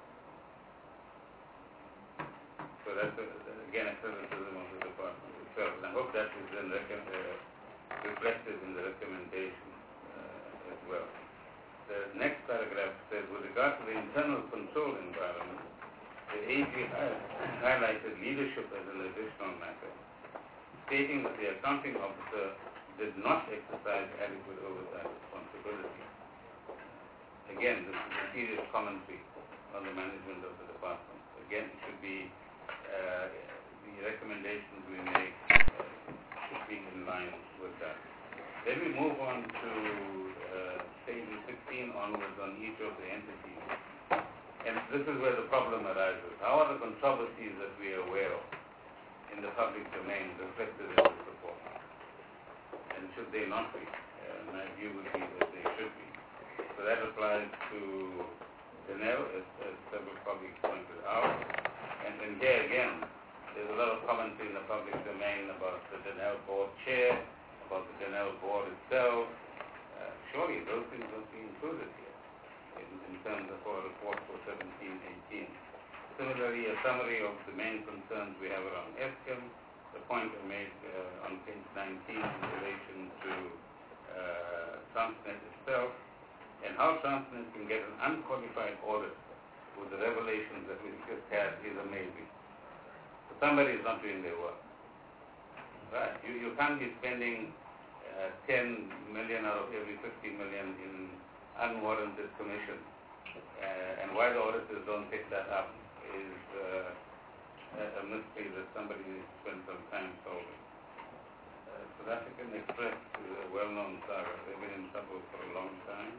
So that's, a, again, a criticism of the department itself. And I hope that is then recom uh, reflected in the recommendation uh, as well. The next paragraph says, with regard to the internal control environment, the A G has highlighted leadership as an additional matter, stating that the accounting officer did not exercise adequate oversight responsibility. Again, this is a serious commentary on the management of the department. Again, it should be, uh, the recommendations we make uh, should be in line with that. Then we move on to uh, pages sixteen onwards on each of the entities. And this is where the problem arises. How are the controversies that we are aware of in the public domain reflected in this report? And should they not be? Uh, my view would be that they should be. So that applies to Denel, as, as several colleagues pointed out. And, and here again, there's a lot of commentary in the public domain about the Denel board chair, about the Denel board itself. Uh, surely those things must be included here in, in terms of our report for seventeen eighteen. Similarly, a summary of the main concerns we have around Eskom, the point I made uh, on page nineteen in relation to uh, Transnet itself, and how Transnet can get an unqualified audit with the revelations that we just had is amazing. So somebody is not doing their work. Right? You, you can't be spending uh, ten million out of every fifty million in unwarranted commission. Uh, and why the auditors don't pick that up is uh, a mystery that somebody needs to spend some time solving. Uh, South African Express is a well-known saga. They've been in trouble for a long time.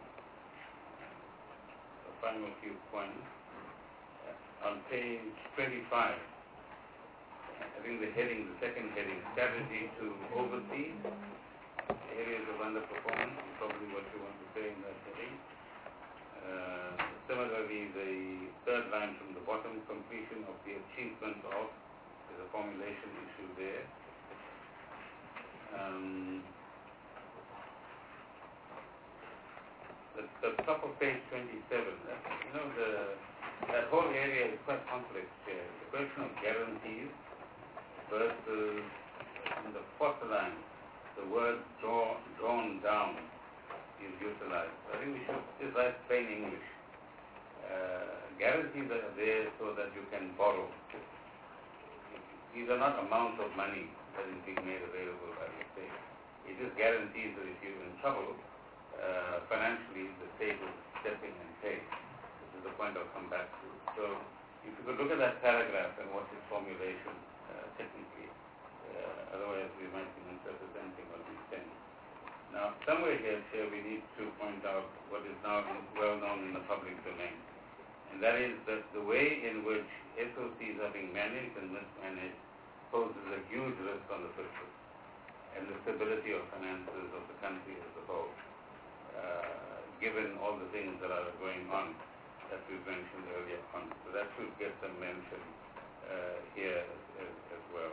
A final few points. Uh, on page twenty-five, I think the heading, the second heading, strategy to oversee areas of underperformance is probably what you want to say in that heading. Uh, similarly, the third line from the bottom, completion of the achievement of, there's a formulation issue there. Um, the, the top of page twenty-seven, that, you know, the, that whole area is quite complex here. The question of guarantees versus, in the fourth line, the word draw, drawn down is utilized. I think we should just write plain English. Uh, guarantees are there so that you can borrow. These are not amounts of money that is being made available by the state. It just guarantees that if you're in trouble, uh, financially, the state will step in and pay. This is the point I'll come back to. So if you could look at that paragraph and what's its formulation uh, technically, uh, otherwise we might be misrepresenting what we're saying. Now, somewhere here, Chair, we need to point out what is now well known in the public domain. And that is that the way in which S O Cs are being managed and mismanaged poses a huge risk on the fiscal and the stability of finances of the country as a whole, uh, given all the things that are going on that we've mentioned earlier on. So that should get some mention uh, here as, as, as well.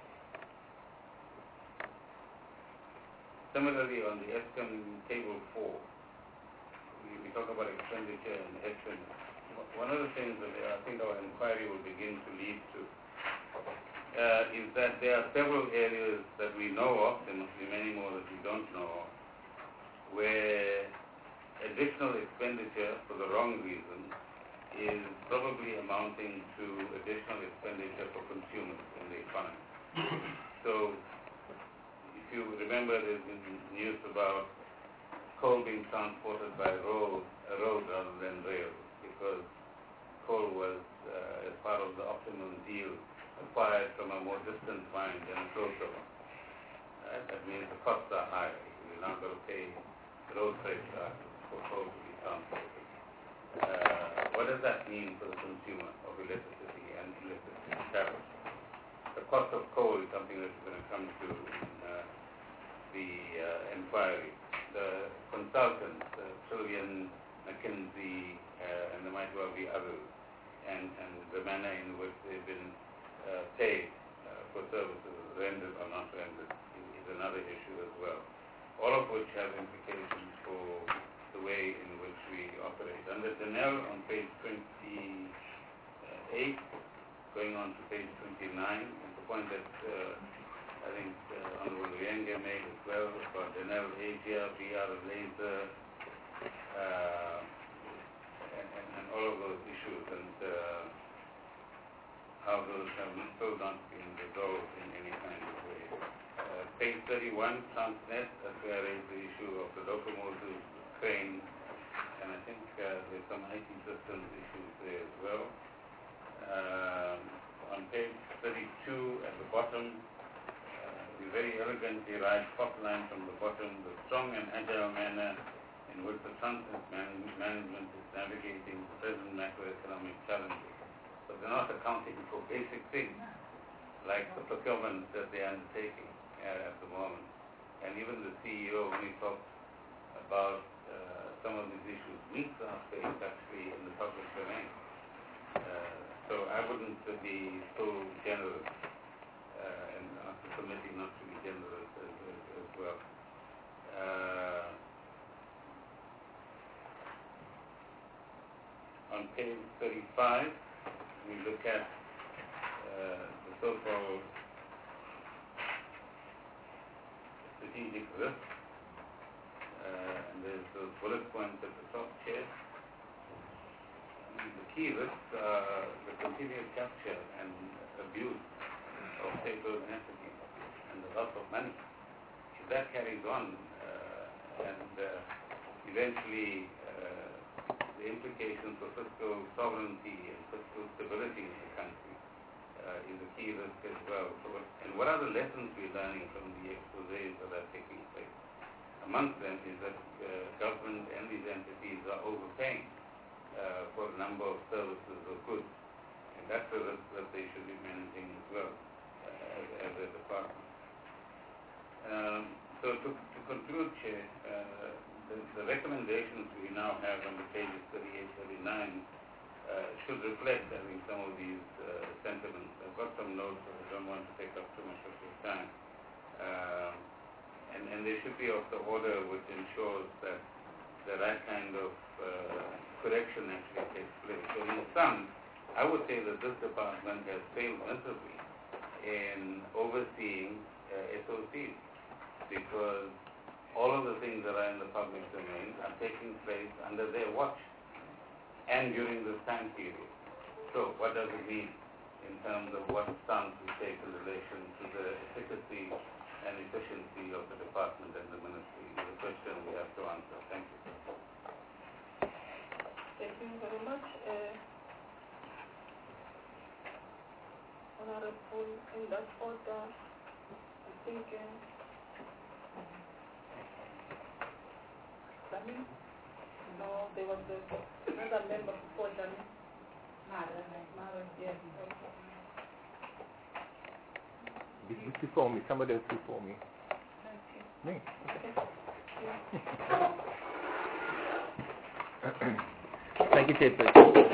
Similarly, on the Eskom table four, we, we talk about expenditure and Eskom. One of the things that I think our inquiry will begin to lead to uh, is that there are several areas that we know of, there must be many more that we don't know of, where additional expenditure for the wrong reason is probably amounting to additional expenditure for consumers in the economy. So, if you remember, there's been news about coal being transported by road, uh, road rather than rail, because coal was, uh, as part of the optimum deal, acquired from a more distant mine than a closer one. Right? That means the costs are higher. You're now going to pay road freight charges for coal to be transported. Uh, what does that mean for the consumer of electricity and electricity tariffs? The cost of coal is something that we're going to come to in uh, the uh, inquiry. The consultants, uh, Trillian, McKinsey, uh, and there might well be others, and, and the manner in which they've been uh, paid uh, for services rendered or not rendered is, is another issue as well. all of which have implications for the way in which we operate. Under Denel on page twenty-eight, going on to page twenty-nine, and the point that uh, I think uh, Honorable Uyenge made as well about Denel Asia, V R Laser, uh, and, and, and all of those issues, and uh, how those have still not been resolved in any kind of way. Uh, page thirty-one, Transnet, that's where I raised the issue of the locomotive train, and I think uh, there's some I T systems issues there as well. Um, on page thirty-two at the bottom, uh, we very elegantly write top line from the bottom, the strong and agile manner in which the Transnet man- management is navigating the present macroeconomic challenges. But they're not accounting for basic things like the procurement that they're undertaking uh, at the moment. And even the C E O, when he talks about uh, some of these issues, meets our space actually in the public domain. Uh, so I wouldn't uh, be so generous uh, and ask the committee not to be generous as, as, as well. Uh, on page thirty-five, we look at uh, the so-called strategic risk, uh, and there's those bullet points at the top here. I mean, the key risks are the continued capture and abuse of state-owned entities and the loss of money. If that carries on, uh, and uh, eventually uh, the implications for fiscal sovereignty and fiscal stability in the country uh, is a key risk as well. So, and what are the lessons we're learning from the exposés that are taking place? Amongst them is that uh, government and these entities are overpaying uh, for a number of services or goods, and that's a risk that they should be managing as well uh, as, as a department. Um, so to, to conclude, Chair, uh, The, the recommendations we now have on the pages thirty-eight, thirty-nine uh, should reflect, I think, some of these uh, sentiments. I've got some notes, but I don't want to take up too much of your time. Uh, and, and they should be of the order which ensures that the right kind of uh, correction actually takes place. So in sum, I would say that this department has failed miserably in overseeing uh, S O Cs, because all of the things that are in the public domain are taking place under their watch and during this time period. So what does it mean in terms of what stance we take in relation to the efficacy and efficiency of the department and the ministry? Is a question we have to answer. Thank you. Thank you very much. Uh, Honorable, in that order, I think uh, Dami? No, there was the, another member before Dami. Mara. Mara, yes. This is before me. Somebody else before me. Me. Okay. Thank you, Chairperson.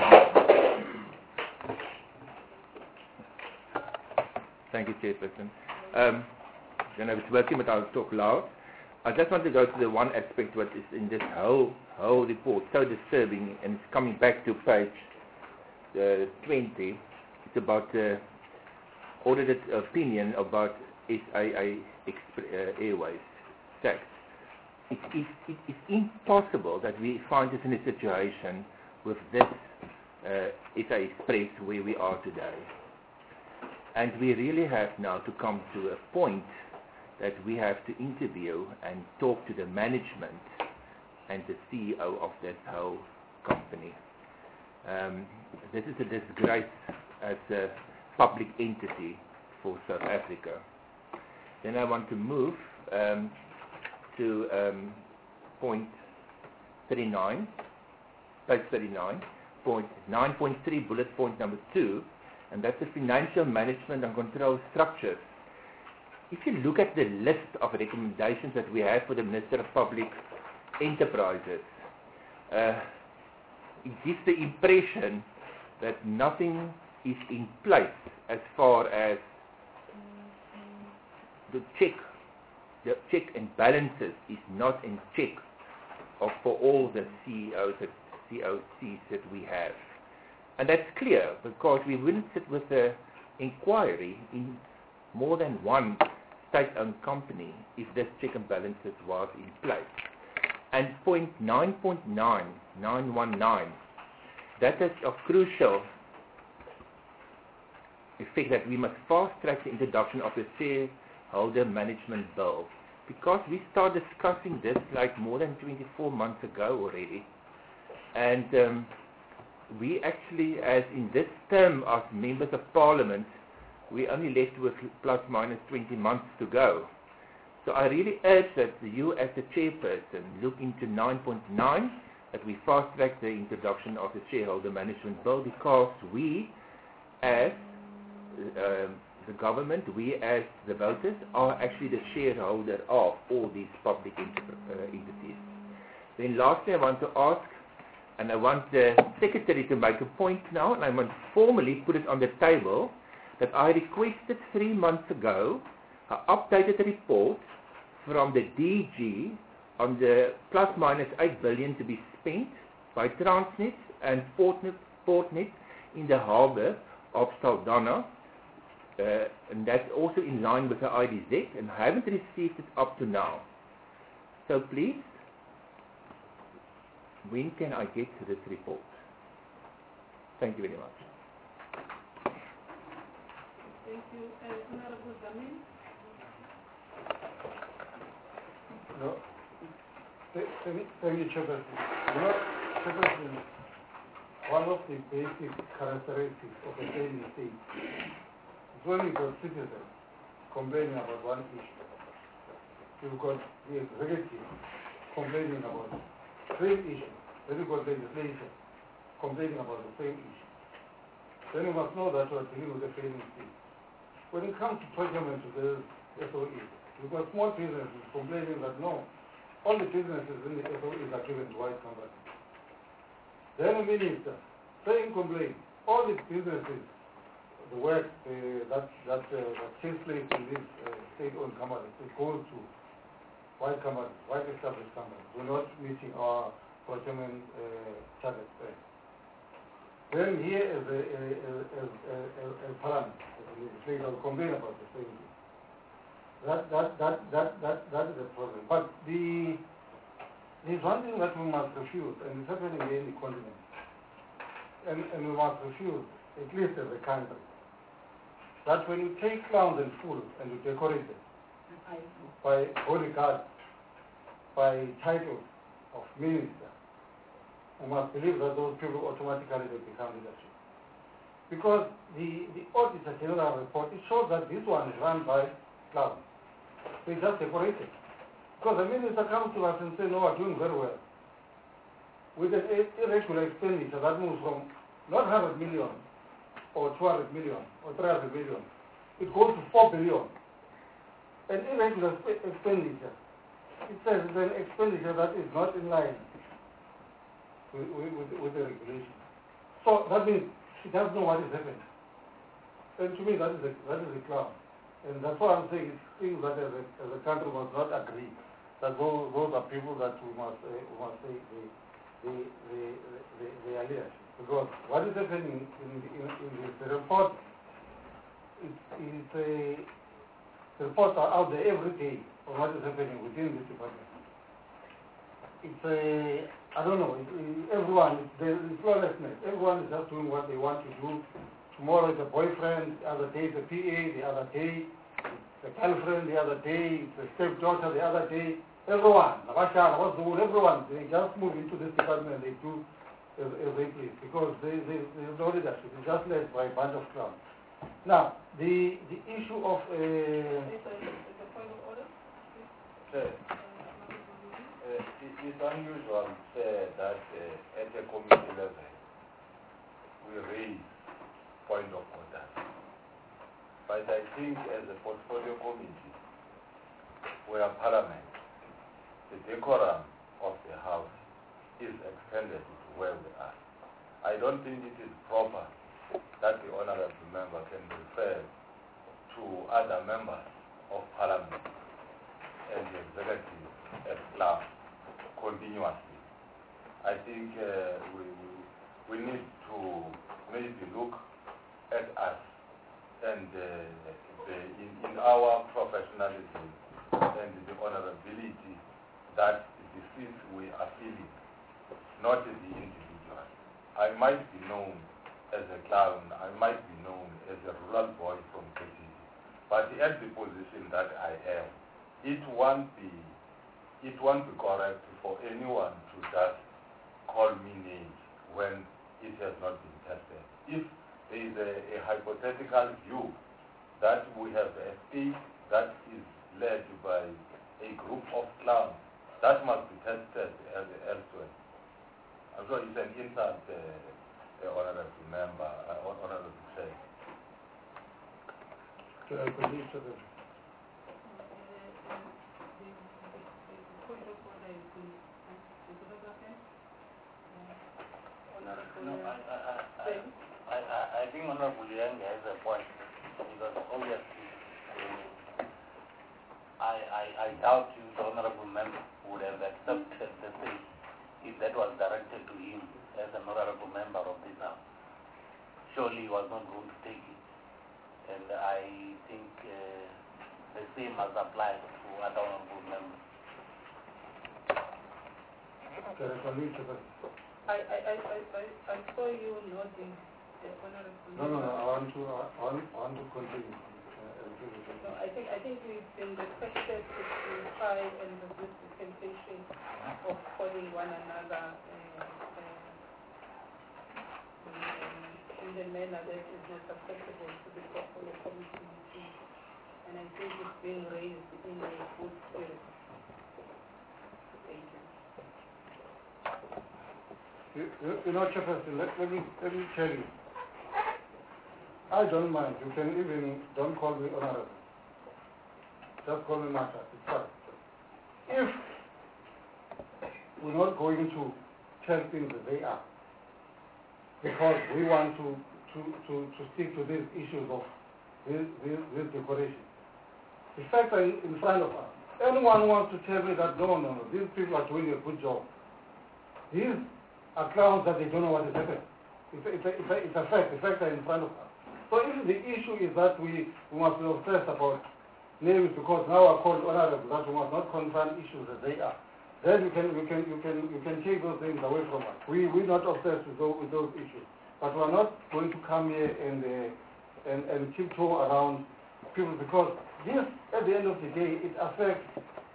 Thank you, Chairperson. Um, then I was working, but I'll talk loud. I just want to go to the one aspect what is in this whole whole report, so disturbing, and it's coming back to page uh, twenty. It's about uh, audited opinion about S A A uh, Airways tax. It is it is impossible that we find us in a situation with this uh, S A Express where we are today, and we really have now to come to a point that we have to interview and talk to the management and the C E O of that whole company. Um, this is a disgrace as a public entity for South Africa. Then I want to move um, to um, point thirty-nine, page thirty-nine, point nine point three, bullet point number two, and that's the financial management and control structures. If you look at the list of recommendations that we have for the Minister of Public Enterprises, uh, it gives the impression that nothing is in place as far as to check the check and balances is not in check of, for all the C E Os, that, C O Cs that we have. And that's clear because we wouldn't sit with the inquiry in more than one state-owned company if this check and balances was in place. And point nine point nine nine one nine, that is of crucial effect that we must fast-track the introduction of the shareholder management bill, because we started discussing this like more than twenty-four months ago already, and um, we actually, as in this term as members of parliament, we only left with plus minus twenty months to go. So I really urge that you as the chairperson look into nine point nine, that we fast-track the introduction of the shareholder management bill, because we as um, the government, we as the voters, are actually the shareholder of all these public enter uh, entities. Then lastly, I want to ask, and I want the secretary to make a point now, and I want to formally put it on the table, that I requested three months ago an updated report from the D G on the plus minus eight billion to be spent by Transnet and Portnet, Portnet in the harbour of Saldanha, uh, and that's also in line with the I D Z, and I haven't received it up to now. So please, when can I get this report? Thank you very much. Thank you. Uh, Honorable Zamin. No. Thank you, thank you, Chairperson. You know, Chairperson, one of the basic characteristics of a failing state is when you've got citizens complaining about one issue. You've got the executive complaining about the same issue. Then you've got legislation complaining about the same issue. Then you must know that you are dealing with a failing state. When it comes to procurement of the S O Es, you've got small businesses complaining that no, all the businesses in the S O Es are given to white companies. Then a minister saying complain, all the businesses, the work uh, that that, uh, that takes place in these uh, state-owned companies, it goes to white companies, white established companies. We're not meeting our procurement uh, targets there. Then here as a, a, a, a, a, a parliament, as a legislator, will complain about the same thing. That, that, that, that, that, that is a problem. But the, there's one thing that we must refuse, and it's happening here in the continent, and, and we must refuse, at least as a country, that when you take clowns and fools and you decorate them by bodyguards, by titles of minister, we must believe that those people automatically will become leadership. Because the, the Auditor General report, it shows that this one is run by clowns. They just decorate it. Because the minister comes to us and says, no, we're doing very well. With an irregular expenditure that moves from not one hundred million or two hundred million or three hundred million, it goes to four billion. An irregular expenditure, it says it's an expenditure that is not in line with, with, with the regulation. So that means she doesn't know what is happening. And to me, that is a, that is a clown. And that's why I'm saying it's things that as a, as a country must not agree. That those, those are people that we must, uh, we must say they, they, they, they, they are leadership. Because what is happening in, in, in this report, it's, it's a, the reports are out there every day on what is happening within this department. It's a, I don't know, it, it, everyone, it's, there is lawlessness. Everyone is just doing what they want to do. Tomorrow it's a boyfriend, the other day it's a P A, the other day it's a girlfriend, the other day it's a stepdaughter, the other day, everyone, everyone, they just move into this department and they do as, as they please, because they, they, there's no leadership. It's just led by a bunch of clowns. Now, the, the issue of... Uh, It's a, it's a point of order. Sir, uh, it is unusual, sir, that uh, at the committee level we raise point of order. But I think as a portfolio committee, we are parliament, the decorum of the House is extended to where we are. I don't think it is proper that the honorable member can refer to other members of parliament and the executive at club continuously. I think uh, we, we, we need to maybe look at us and uh, the, in, in our professionalism and the honorability that the seats we are filling, not the individual. I might be known as a clown, I might be known as a rural boy from K T V, but at the position that I am, it won't be, it won't be correct for anyone to just call me names when it has not been tested. If there is a, a hypothetical view that we have a state that is led by a group of clowns, that must be tested elsewhere. I'm sure it's an insult, uh, uh, honorable member, uh, honorable chair. Can I continue to the No, I, I, I, I, I, I think Honorable Yang has a point, because obviously uh, I, I, I doubt you, the Honorable Member, would have accepted the thing if that was directed to him as an Honorable Member of this House. Surely he was not going to take it. And I think uh, the same must apply to other Honorable Members. Can I continue to the I, I, I, I, I, I saw you nodding, uh, Honorable. No, no, no, I want to, I want, I want to continue. Uh, No, I think, I think we've been requested to, to try and resist the temptation of calling one another uh, uh, in the manner that is not acceptable to the portfolio committee meeting. And I think it's being raised in a good spirit. Thank you. You, you, you know, Chairperson, let, let me let me tell you. I don't mind. You can even don't call me honorable. Just call me master. It's fine. If we're not going to tell things as they are, because we want to to, to, to stick to these issues of this, this, this decoration. The facts are in, in front of us. Anyone wants to tell me that no, no, no, these people are doing a good job. These are clowns that they don't know what is happening. It's a, it's, a, it's, a, it's a fact. The facts are in front of us. So if the issue is that we, we must be obsessed about names because now are called honorable, that we must not confront issues as they are, then you can you can you can you can take those things away from us. We we're not obsessed with those, with those issues, but we're not going to come here and uh, and and tiptoe around people because this, at the end of the day, it affects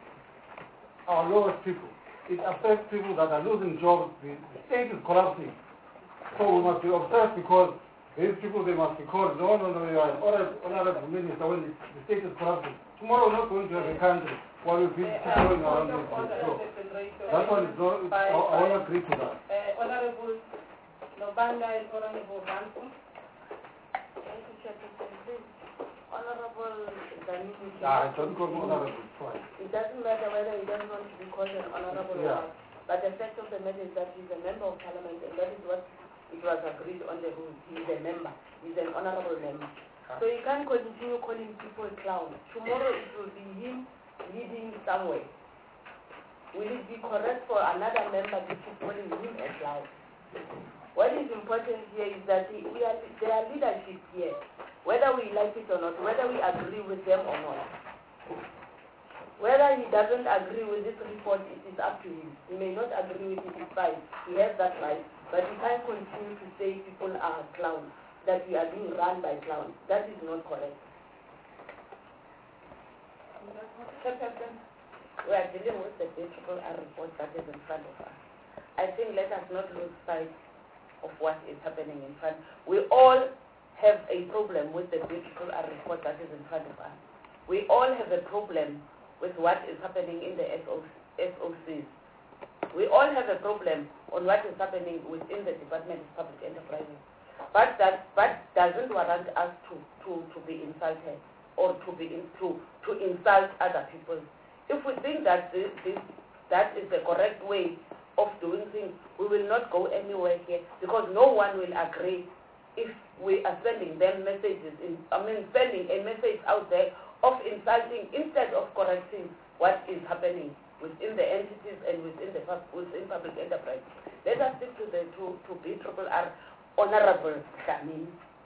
our lowest people. It affects people that are losing jobs. The, the state is collapsing. So we must be obsessed because these people, they must be called, no, no, no, you are an honorable, honorable minister when the, the state is collapsing. Tomorrow we're not going to have a country while we'll be going around this place. So that one is not, I, I want to agree to that. Uh, honorable Nobanga and Honorable Ransom. Thank you, Chairperson. Honorable Danini. Ah, don't call me honorable, fine. It doesn't matter whether he doesn't want to be called an honorable Yeah. or not. But the fact of the matter is that he's a member of parliament, and that is what it was agreed on the rules. He's a member. He's an honorable member. So you can't continue calling people clowns. Tomorrow it will be him leading somewhere. Will it be correct for another member to keep calling him a clown? What is important here is that we are, there are leadership here, whether we like it or not, whether we agree with them or not. Whether he doesn't agree with this report, it is up to him. He may not agree with it, it's fine. He has that right. But we can't continue to say people are clowns, that we are being run by clowns. That is not correct. We are dealing with the Triple R report that is in front of us. I think let us not lose sight of what is happening in front. We all have a problem with the Triple R report that is in front of us. We all have a problem with what is happening in the S O Cs. We all have a problem on what is happening within the Department of Public Enterprises. But that but doesn't warrant us to, to, to be insulted or to be in, to, to insult other people. If we think that this, this that is the correct way of doing things, we will not go anywhere here because no one will agree if we are sending them messages in, I mean sending a message out there of insulting instead of correcting what is happening within the entities and within the pub- within public enterprise. Let us stick to the to to B R R R, Honorable Dlamini.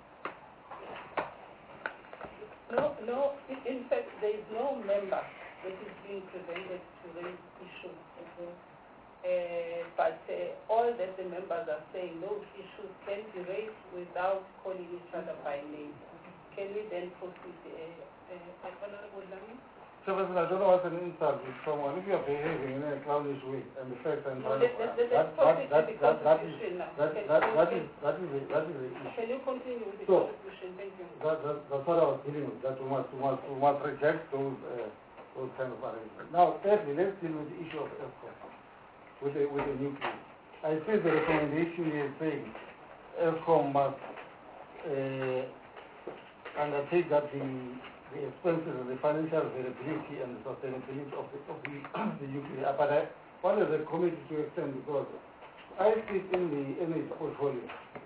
No, no, i- in fact, there is no member that is being presented to raise issues. Okay? Uh, but uh, all that the members are saying, those issues can be raised without calling each other by name. Can we then proceed, uh, uh, Honorable Dlamini? Chairperson, I don't know what's an insult with someone. If you are behaving in a clownish way and the fact and No, trying let- to- let- let's that, proceed that, with the that, that, that is, constitution now. that, Can- that, can- that can- is, that is, the, that is the issue. Can you continue with the So, constitution? Thank you. That, that, that's what I was dealing with, that we must, we must, we must reject those, uh, those kind of arrangements. Now, thirdly, let's deal with the issue of ESCOM, with the, with the nuclear. I see the recommendation is saying ESCOM must uh, undertake that the, the expenses and the financial viability and the sustainability of the, of the, the nuclear. But I wanted the committee to extend because I sit in the energy portfolio.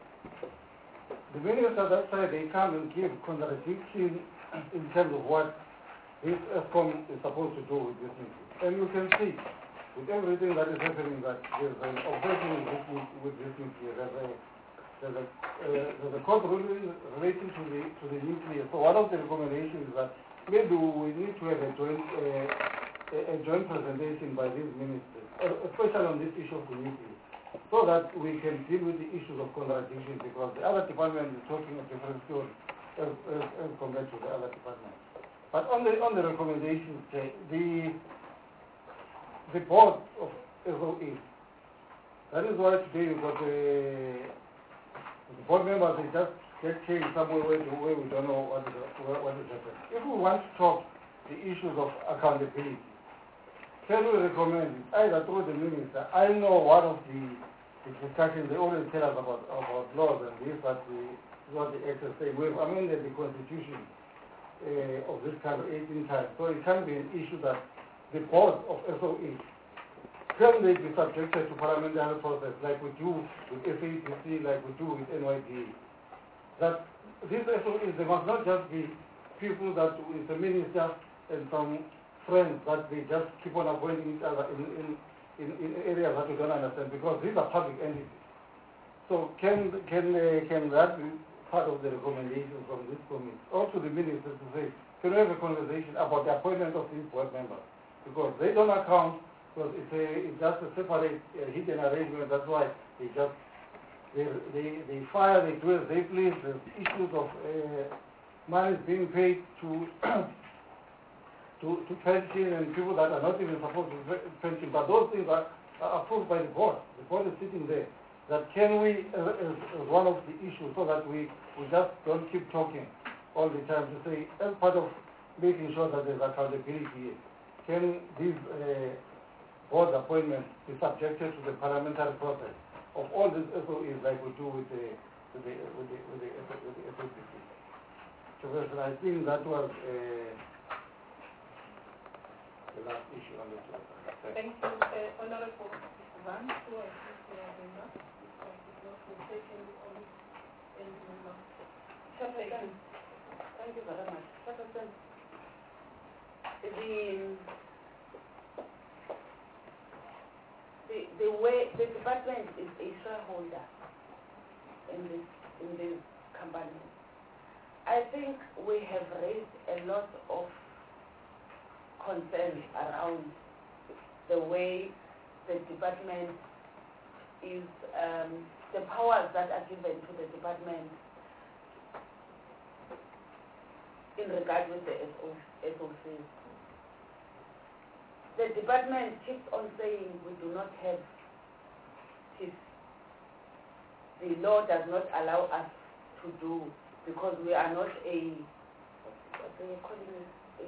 The ministers that side, they come and give contradiction in terms of what this ESCOM is supposed to do with this nuclear. And you can see, with everything that is happening, that there's an obsession with this, nu- with this nuclear. There's a, there's a, uh, there's a court ruling relating to the, to the nuclear. So one of the recommendations is that maybe we need to have a joint, uh, a, a joint presentation by these ministers, uh, especially on this issue of the nuclear, so that we can deal with the issues of contradiction, because the other department is talking a different story as, as, as compared to the other department. But on the on the recommendations, uh, the the board of S O E, that is why today we got the, the board members, they just get changed somewhere where, where we don't know what is, what is happening. If we want to talk the issues of accountability, can we recommend it either through the minister? I know one of the, the discussions, they always tell us about, about laws and this, but the, what the actors say. We've amended the constitution uh, of this country eighteen times, so it can be an issue that the board of S O E, can they be subjected to parliamentary process like we do with F A T C, like we do with N Y D A? That these S O Es, they must not just be people that is a minister and some friends that they just keep on appointing each other in, in, in, in areas that we don't understand, because these are public entities. So can, can, uh, can that be part of the recommendation from this committee? Also the minister to say, can we have a conversation about the appointment of these board members? Because they don't account, because it's, a, it's just a separate uh, hidden arrangement. That's why they just they, they, they fire, they do as they please. There's issues of uh, money being paid to, to to pension and people that are not even supposed to pension. But those things are, are approved by the board. The board is sitting there. That can we, uh, as, as one of the issues, so that we, we just don't keep talking all the time to say, as part of making sure that there's accountability, can these uh, board appointments be subjected to the parliamentary process of all these S O Es like we do with the with the with the with the, with the S O P C? So I think that was uh, the last issue on the agenda. Thank you, uh, Honorable Van, who I think we are the last. Chairperson, thank you very much. Chairperson, the The, the way the department is a shareholder in this in this company, I think we have raised a lot of concerns around the way the department is, um, the powers that are given to the department in regard with the S O Cs. The department keeps on saying we do not have chiefs. The law does not allow us to do, because we are not a, what do you call it, a,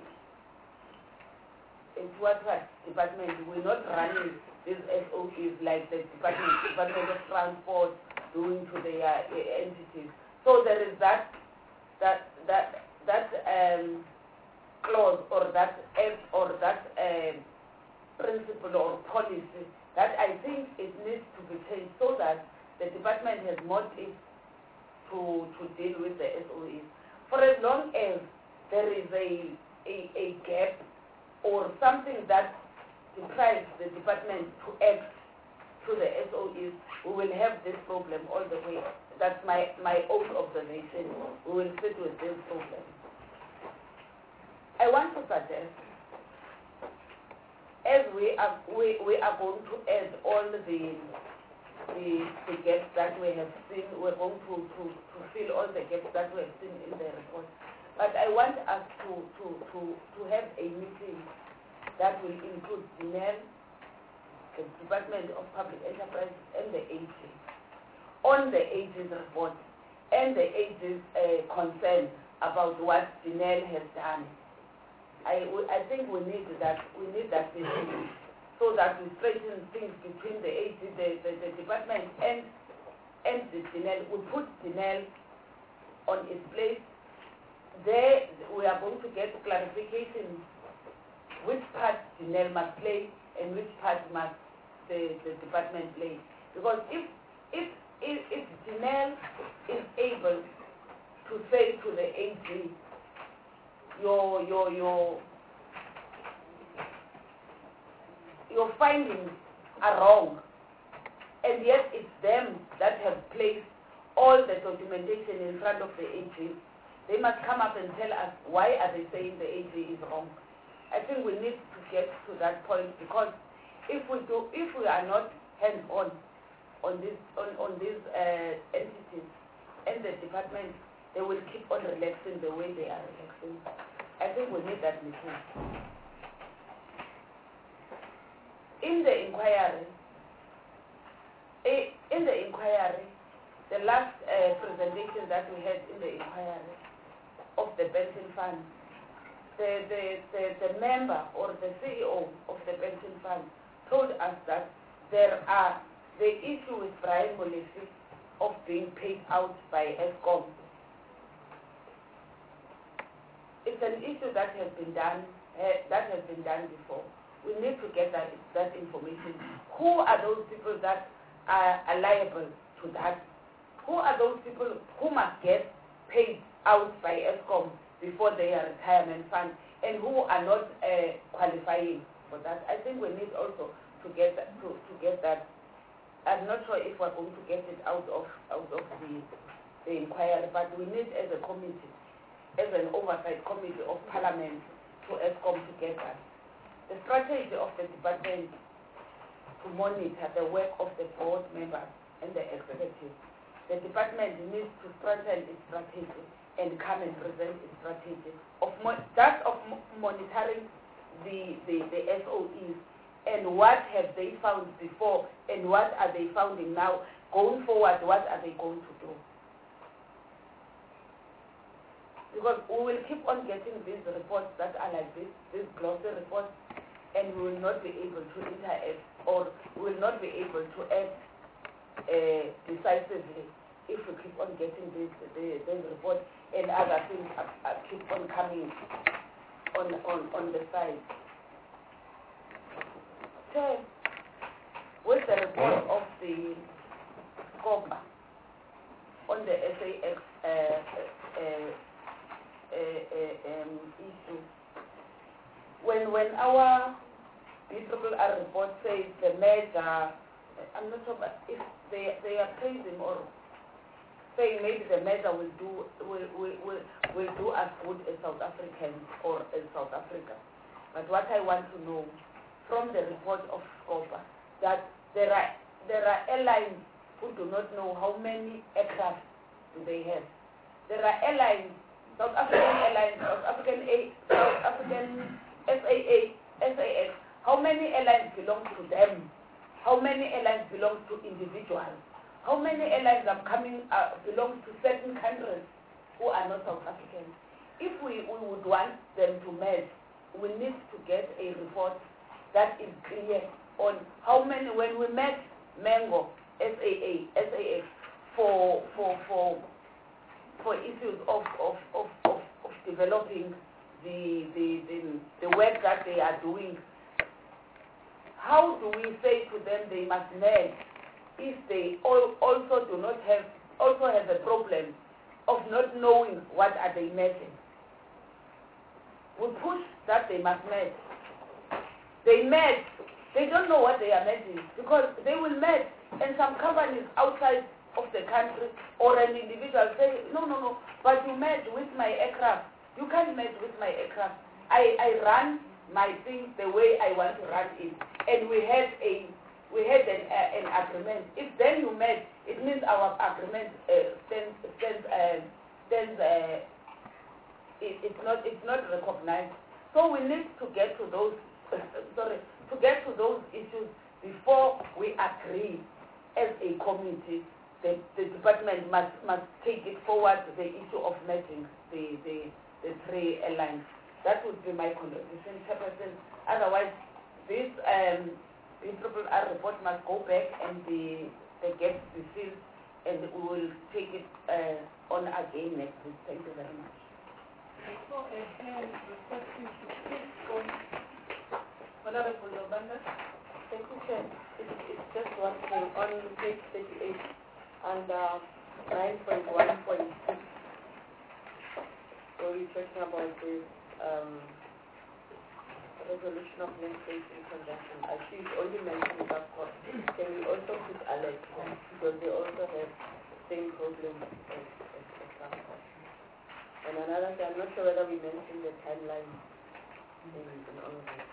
a, a what, what department. We're not running these S O Es like the department, Department of Transport doing to their uh, entities. So there is that, that, that, that, um, clause or that act or that uh, principle or policy that I think it needs to be changed so that the department has motive to to deal with the S O Es. For as long as there is a a, a gap or something that deprives the department to act to the S O Es, we will have this problem all the way. That's my, my own observation. We will sit with this problem. I want to suggest, as we are, we, we are going to add all the, the, the gaps that we have seen, we're going to, to, to fill all the gaps that we have seen in the report. But I want us to, to, to, to have a meeting that will include D N E L, the Department of Public Enterprise, and the A G, on the A G's report and the A G's uh, concern about what D N E L has done. I, I think we need that we need that meeting so that we straighten things between the A G, the, the, the department, and and the D N E L. We put D N E L on its place. There we are going to get clarification which part D N E L must play and which part must the, the department play. Because if if if, if D N E L is able to say to the A G, your your your your findings are wrong, and yet it's them that have placed all the documentation in front of the A G, they must come up and tell us why are they saying the A G is wrong. I think we need to get to that point, because if we do, if we are not hands-on on this on, on these uh, entities and the department, they will keep on relaxing the way they are relaxing. I think we need that meeting. In the inquiry, in the inquiry, the last uh, presentation that we had in the inquiry of the pension fund, the, the, the, the member or the C E O of the pension fund told us that there are the issue with Brian Molefe of being paid out by ESCOM. It's an issue that has been done uh, that has been done before. We need to get that that information. Who are those people that are, are liable to that? Who are those people who must get paid out by ESCOM before their retirement fund, and who are not uh, qualifying for that? I think we need also to get that, to, to get that. I'm not sure if we're going to get it out of out of the the inquiry, but we need, as a committee, as an oversight committee of Parliament, to ESCOM to get that. The strategy of the department to monitor the work of the board members and the executive. The department needs to strengthen its strategy and come and present its strategy of mo that of mo monitoring the, the, the S O Es and what have they found before and what are they finding now. Going forward, what are they going to do? Because we will keep on getting these reports that are like this, these glossy reports, and we will not be able to interact, or we will not be able to act uh, decisively if we keep on getting these, these, these reports and other things are, are keep on coming on, on, on the side. So, with the report of the SCOPA on the S A X uh, uh, uh, uh, um, issue, when when our B R R report says the merger, I'm not sure if they they are praising or saying maybe the merger will do will will will, will do as good as South Africans or as South Africa. But what I want to know from the report of SCOPA, that there are there are airlines who do not know how many aircraft do they have. There are airlines, South African Airlines, South African A, South African S A A, S A X. How many airlines belong to them? How many airlines belong to individuals? How many airlines are coming uh, belong to certain countries who are not South African? If we, we would want them to merge, we need to get a report that is clear on how many. When we met Mango, S A A, S A X for for for for issues of of, of, of, of developing the, the the the work that they are doing, how do we say to them they must merge if they all also do not have also have a problem of not knowing what are they merging? We push that they must merge, they met. They don't know what they are meeting because they will meet, and some companies outside of the country or an individual say, no, no, no, but you met with my aircraft. You can't meet with my aircraft. I, I run my things the way I want to run it, and we had a we had an, uh, an agreement. If then you met, it means our agreement uh, stands stands uh, stands. Uh, it, it's not it's not recognized. So we need to get to those uh, sorry to get to those issues before we agree as a committee. The, the department must must take it forward the issue of matching the the, the three airlines. That would be my contribution, Chairperson. Otherwise, this um, the triple R report must go back and the the gaps be filled, and we will take it uh, on again next week. Thank you very much. I saw a hand requesting to speak from Honorable Lobanda. Thank you, Chair. It's, it's just one thing on page thirty-eight under nine point one point six. So we're talking about this um, resolution of legislation in conjunction. I see it's only mentioned that court. Can we also put alert here? Because they also have the same problem as, as, as some court. And another thing, I'm not sure whether we mentioned the timeline in, in all of this.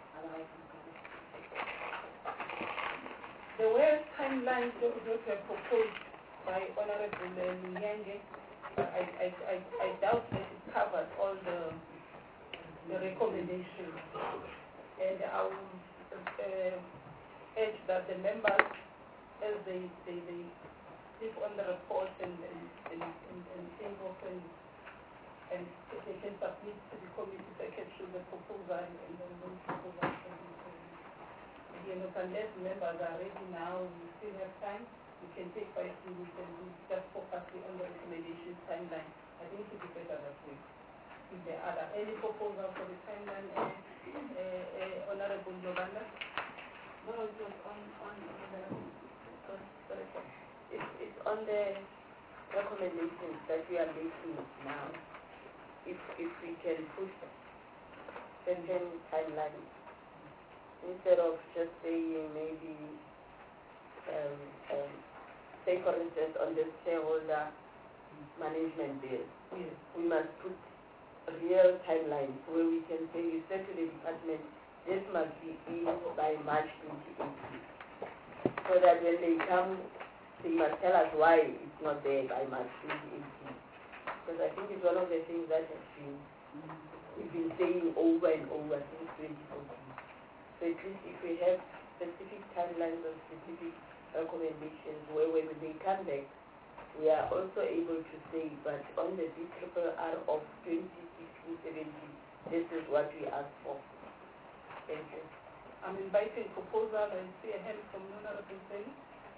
There were timelines that were proposed by Honorable Nyange. I, I, I, I doubt that it covered all the, the recommendations. And I would uh, urge that the members, as they, they, they speak on the report and, and, and, and, and think of and, and if they can submit to the committee secretary the proposal and then those proposals can be you know, unless members are ready now, we still have time. We can take five minutes and we just focus on the recommendation timeline. I think it would be better that way. If there are any proposals for the timeline, uh, uh, uh, Honorable Lobanda? No, it was on, on, on the, oh, sorry, it's, it's on the recommendations that we are making now. If, if we can put certain timelines, instead of just saying maybe, um, um, say for instance on the shareholder management bill, yes. we must put real timelines where we can say, we said to the department, this must be in by March twenty eighteen. So that when they come, they must tell us why it's not there by March twenty eighteen. Because I think it's one of the things that has been, we've been saying over and over since twenty fourteen. So at least if we have specific timelines or specific recommendations where when they come back, we are also able to say, but on the B R R R of twenty sixteen seventeen, this is what we asked for. Thank you. I'm inviting proposal and see a hand from Honorable Seni.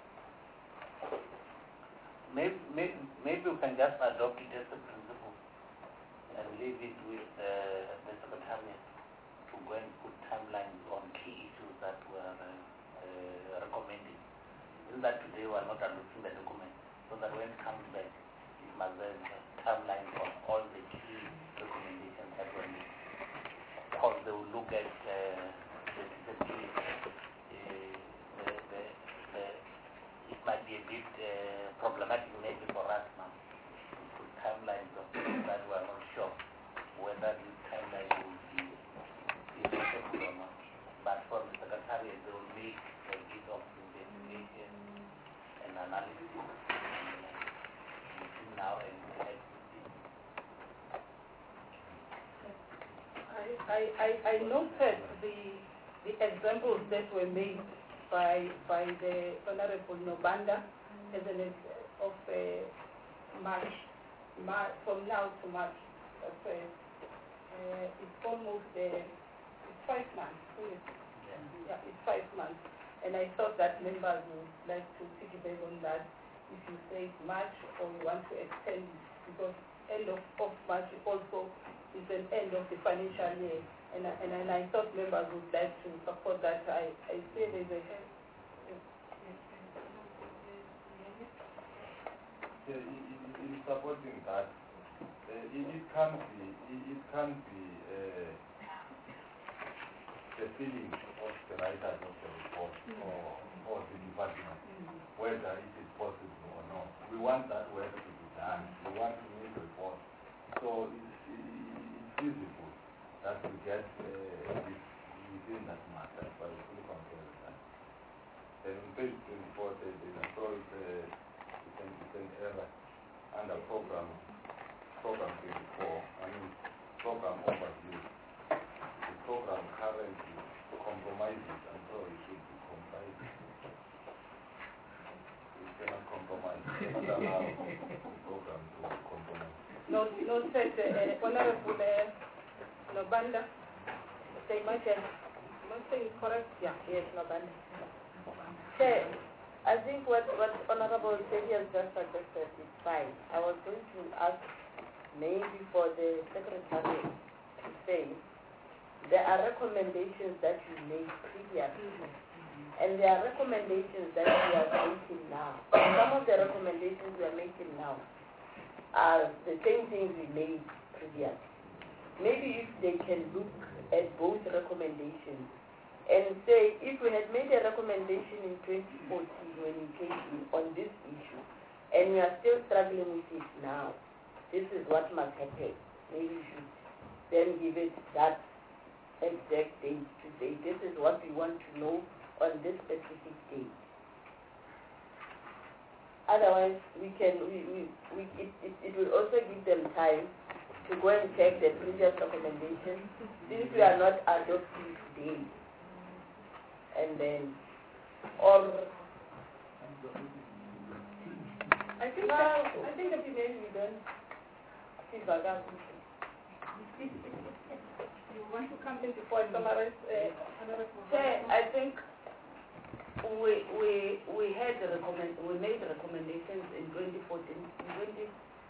Maybe, maybe, maybe we can just adopt it as a principle and leave it with uh, the Secretariat to go and put timelines on key issues that were uh, uh, recommended. In that today we are not adopting the document, so that when it comes back, it must have timelines on all the key recommendations that were made. Of course, they will look at uh, the, the, the, the, the, the, it might be a bit uh, problematic maybe for us now to put timelines of things that we are not sure whether this timeline will be effective or not. But from the Secretariat, they will make a bit of investigation and analysis between now and the next meeting. I, I, I, I noted the the examples that were made by by the Honorable Nobanda as an ex- of uh, March, March, from now to March. That's, uh, uh, it's almost uh, it's five months, isn't it? Yeah. Yeah, it's five months. And I thought that members would like to piggyback on that. If you say March or you want to extend it, because end of, of March also is an end of the financial year. And, I- and, and I thought members would like to support that. I, I say there's a Yeah, in, in, in supporting that, uh, it, it can't be, it, it can't be uh, the feeling of the writers of the report or, or the department, whether it is possible or not. We want that work to be done. We want to make a report. So it's, it's feasible that we get uh, this within that matter, but we fully concur with that. Then on page twenty-four, they, they control the it's an, it's an error under program, program twenty-four, I mean program overview. The program currently compromises, and so it should be complied. We cannot compromise. We cannot allow the program to compromise. Note, note that uh, Honorable uh, Nobanda, say my chair. Am I saying correct? Yeah, Yes, Nobanda. Chair, I think what, what Honorable Sebi has just suggested is fine. I was going to ask maybe for the Secretary to say there are recommendations that you made previously, and there are recommendations that we are making now. Some of the recommendations we are making now are the same things we made previously. Maybe if they can look at both recommendations and say, if we had made a recommendation in twenty fourteen when we came in on this issue, and we are still struggling with it now, this is what must happen. Maybe we should then give it that exact date to say, this is what we want to know on this specific date. Otherwise, we can, we, we, we, it, it, it will also give them time to go and check the previous recommendations, since we are not adopting today. And then, or I think no, that, I think that maybe we don't see that. You want to come in before I summarize? Uh, Chair, I think we we we had the recommend we made the recommendations in twenty fourteen, in twenty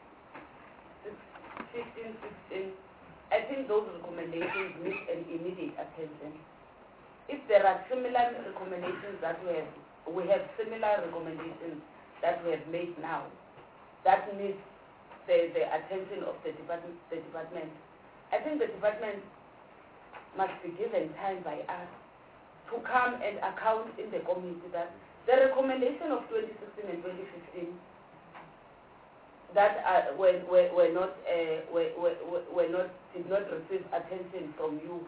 fifteen, sixteen. I think those recommendations need an immediate attention. If there are similar recommendations that we have, we have similar recommendations that we have made now, that needs the, the attention of the department, the department. I think the department must be given time by us to come and account in the community that the recommendation of twenty sixteen and twenty fifteen that uh, were, were, were not uh, were, were, were not did not receive attention from you.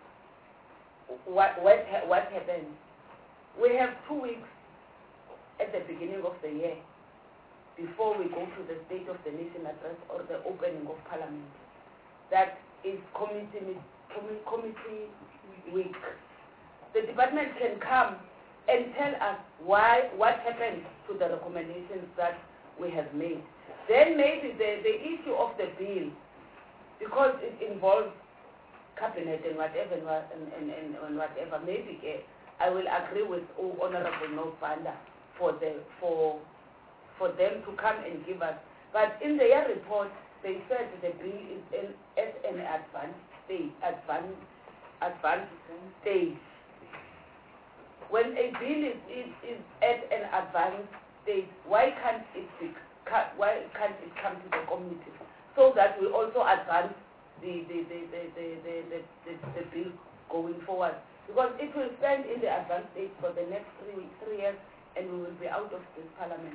What what ha what happened? We have two weeks at the beginning of the year before we go to the State of the Nation address or the opening of Parliament. That is committee committee week. The department can come and tell us why, what happened to the recommendations that we have made. Then maybe the, the issue of the bill, because it involves cabinet and whatever and, and, and, and whatever, maybe uh, I will agree with oh, Honorable Nobanda for the for for them to come and give us. But in their report, they said the bill is in, at an advanced stage, advanced, advanced stage. When a bill is, is, is at an advanced stage, why can't it be, why can't it come to the committee so that we also advance the the the the the, the, the, the, the bill going forward? Because it will stand in the advanced stage for the next three three years, and we will be out of this parliament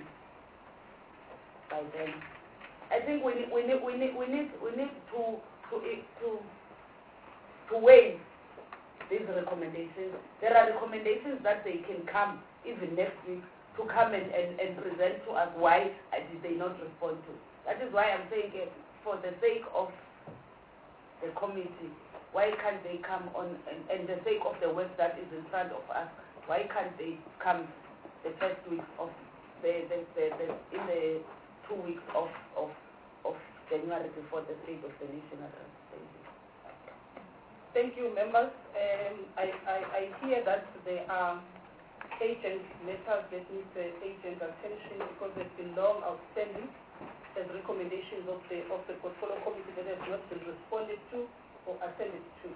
by then. I think we need we need we need we need we need to to to to weigh these recommendations. There are recommendations that they can come even next week to come and, and, and present to us why did they not respond to. That is why I'm saying uh, for the sake of the committee, why can't they come on and, and the sake of the work that is in front of us, why can't they come the first week of the, the, the, the in the two weeks of, of, of January before the State of the Nation address. Thank you. Thank you, members. Um, I, I, I hear that there are agent matters that need the agent attention because they've been long outstanding as recommendations of the of the portfolio committee that have not been responded to or attended to.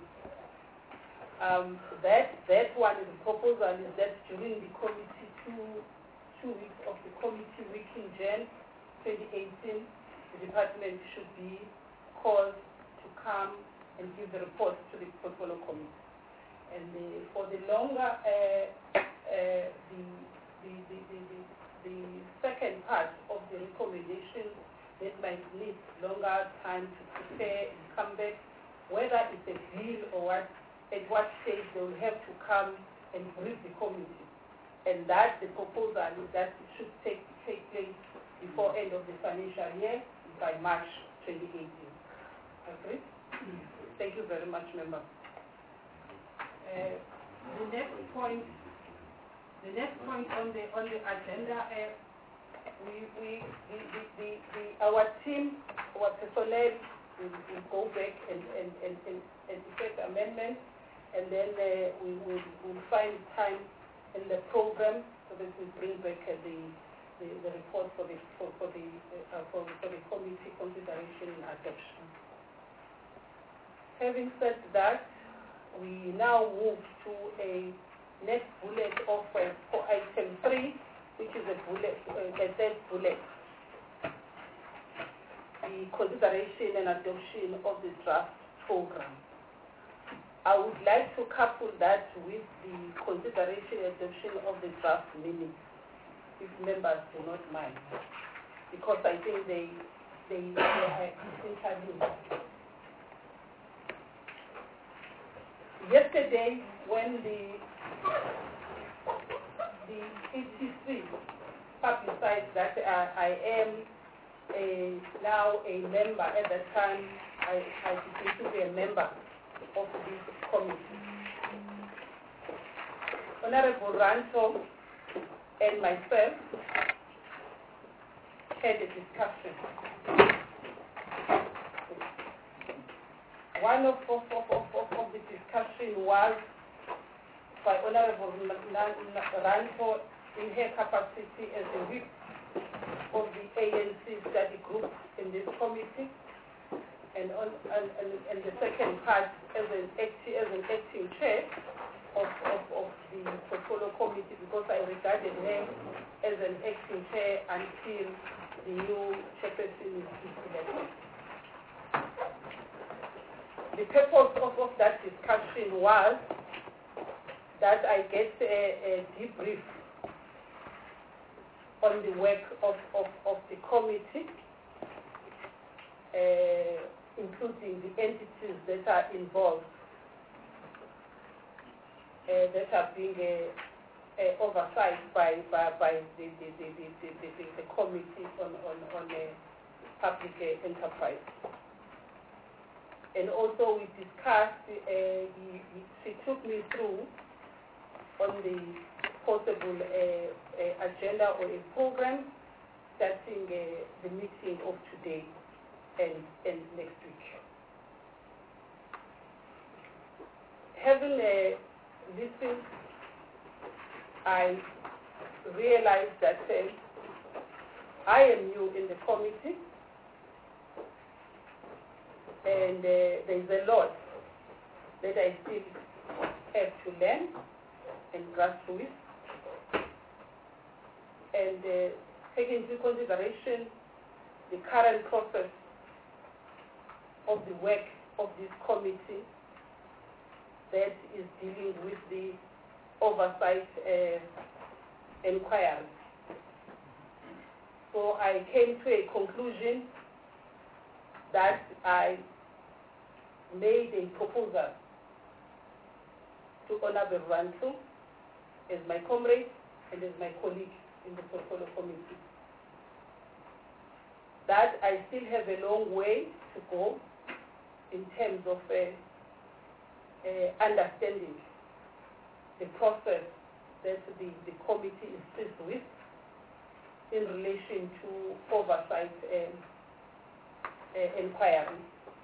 Um, that that one is a proposal is that during the committee two two weeks of the committee week in January twenty eighteen, the department should be called to come and give the report to the portfolio committee. And the, for the longer, uh, uh, the, the, the, the, the, the second part of the recommendation that might need longer time to prepare and come back, whether it's a bill or what, at what stage they will have to come and brief the committee. And that the proposal is that it should take, take place before end of the financial year, by March twenty eighteen. Agreed? Thank you very much, member. Uh, the next point, the next point on the on the agenda, uh, we we the, the, the, the our team, our personnel will, will go back and and and and, and effect amendments, and then uh, we will we'll find time in the program so that we bring back uh, the, the the report for the for, for the uh, for, for the committee consideration and adoption. Having said that, we now move to a next bullet of uh, for item three, which is a bullet, uh, a third bullet, the consideration and adoption of the draft program. I would like to couple that with the consideration and adoption of the draft minutes, if members do not mind, because I think they they, they are interlinked. Yesterday, when the the E T C publicized that uh, I am a, now a member, at that time I, I began to be a member of this committee. Honorable Ranto and myself had a discussion. One of, of, of, of, of the discussion was by Honorable Ranto in her capacity as a whip of the A N C study group in this committee, and, on, and, and, and the second part as an, acti, as an acting chair of, of, of the portfolio committee, because I regarded her as an acting chair until the new chairperson is elected. The purpose of, of that discussion was that I get a, a debrief on the work of, of, of the committee, uh, including the entities that are involved, uh, that are being uh, uh, oversight by, by, by the, the, the, the, the, the, the committee on, on, on uh, public uh, enterprise. And also we discussed, uh, he, he, she took me through on the possible uh, uh, agenda or a program starting uh, the meeting of today and, and next week. Having uh, listened, I realized that uh, I am new in the committee, and uh, there is a lot that I still have to learn and grasp with. And uh, taking into consideration the current process of the work of this committee that is dealing with the oversight uh, inquiry. So I came to a conclusion that I made a proposal to Honorable Ranto as my comrade and as my colleague in the portfolio committee, that I still have a long way to go in terms of uh, uh, understanding the process that the, the committee is faced with in relation to oversight um, uh, inquiry.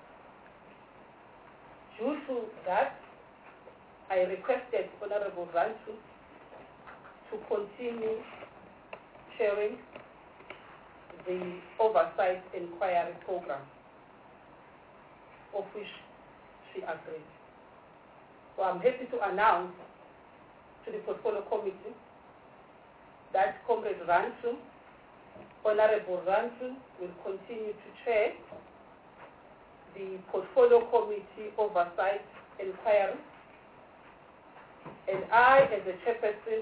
Due to that, I requested Honorable Ranto to continue chairing the oversight inquiry program, of which she agreed. So I'm happy to announce to the portfolio committee that Comrade Ranto, Honorable Ranto, will continue to chair the portfolio committee oversight inquiry, And I, as a chairperson,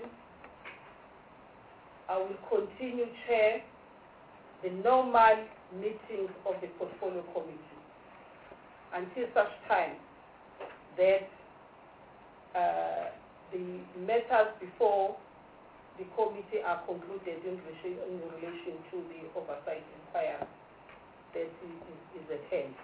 I will continue chair the normal meetings of the portfolio committee until such time that uh, the matters before the committee are concluded in relation, in relation to the oversight inquiry that is, is at hand.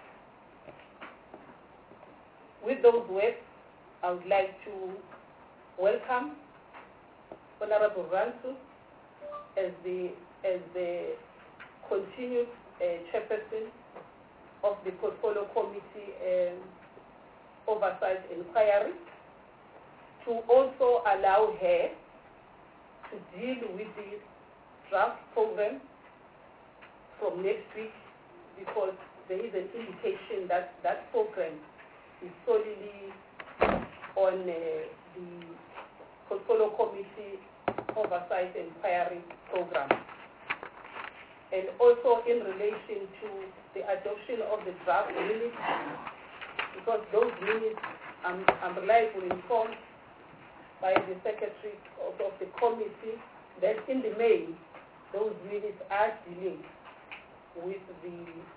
With those words, I would like to welcome Honorable Ransu as the as the continued uh, chairperson of the portfolio committee um, oversight inquiry, to also allow her to deal with the draft program from next week, because there is an indication that that program is solely on uh, the portfolio committee oversight inquiry program. And also in relation to the adoption of the draft minutes, because those minutes, I'm, I'm reliably informed by the secretary of, of the committee that in the main, those minutes are dealing with the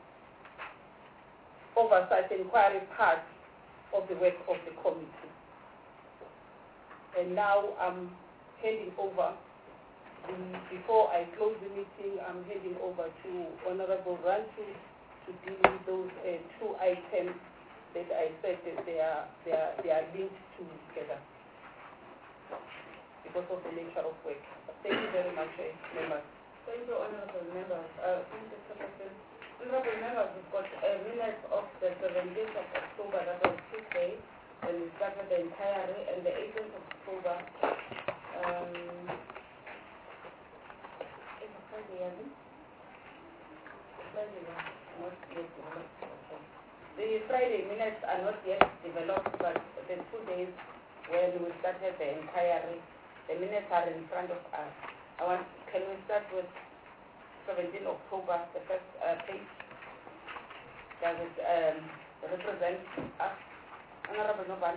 oversight inquiry part of the work of the committee. And now I'm handing over, the, before I close the meeting, I'm handing over to Honorable Ransu to deal with those uh, two items that I said that they are, they are, they are linked together because of the nature of work. Thank you very much, uh, members. Thank you, Honorable Members. Uh, thank you, Secretary. Honorable Members, we've got a minute of the seventeenth of October, that was Tuesday, when we started the inquiry, and the eighteenth of October. Um, is it Friday, Yazi? Friday, yeah. Not yet developed. Okay. The Friday minutes are not yet developed, but the two days when we started the inquiry, the minutes are in front of us. I want, can we start with seventeenth October, the first uh, page? Does it um, represent us? Honorable Noban?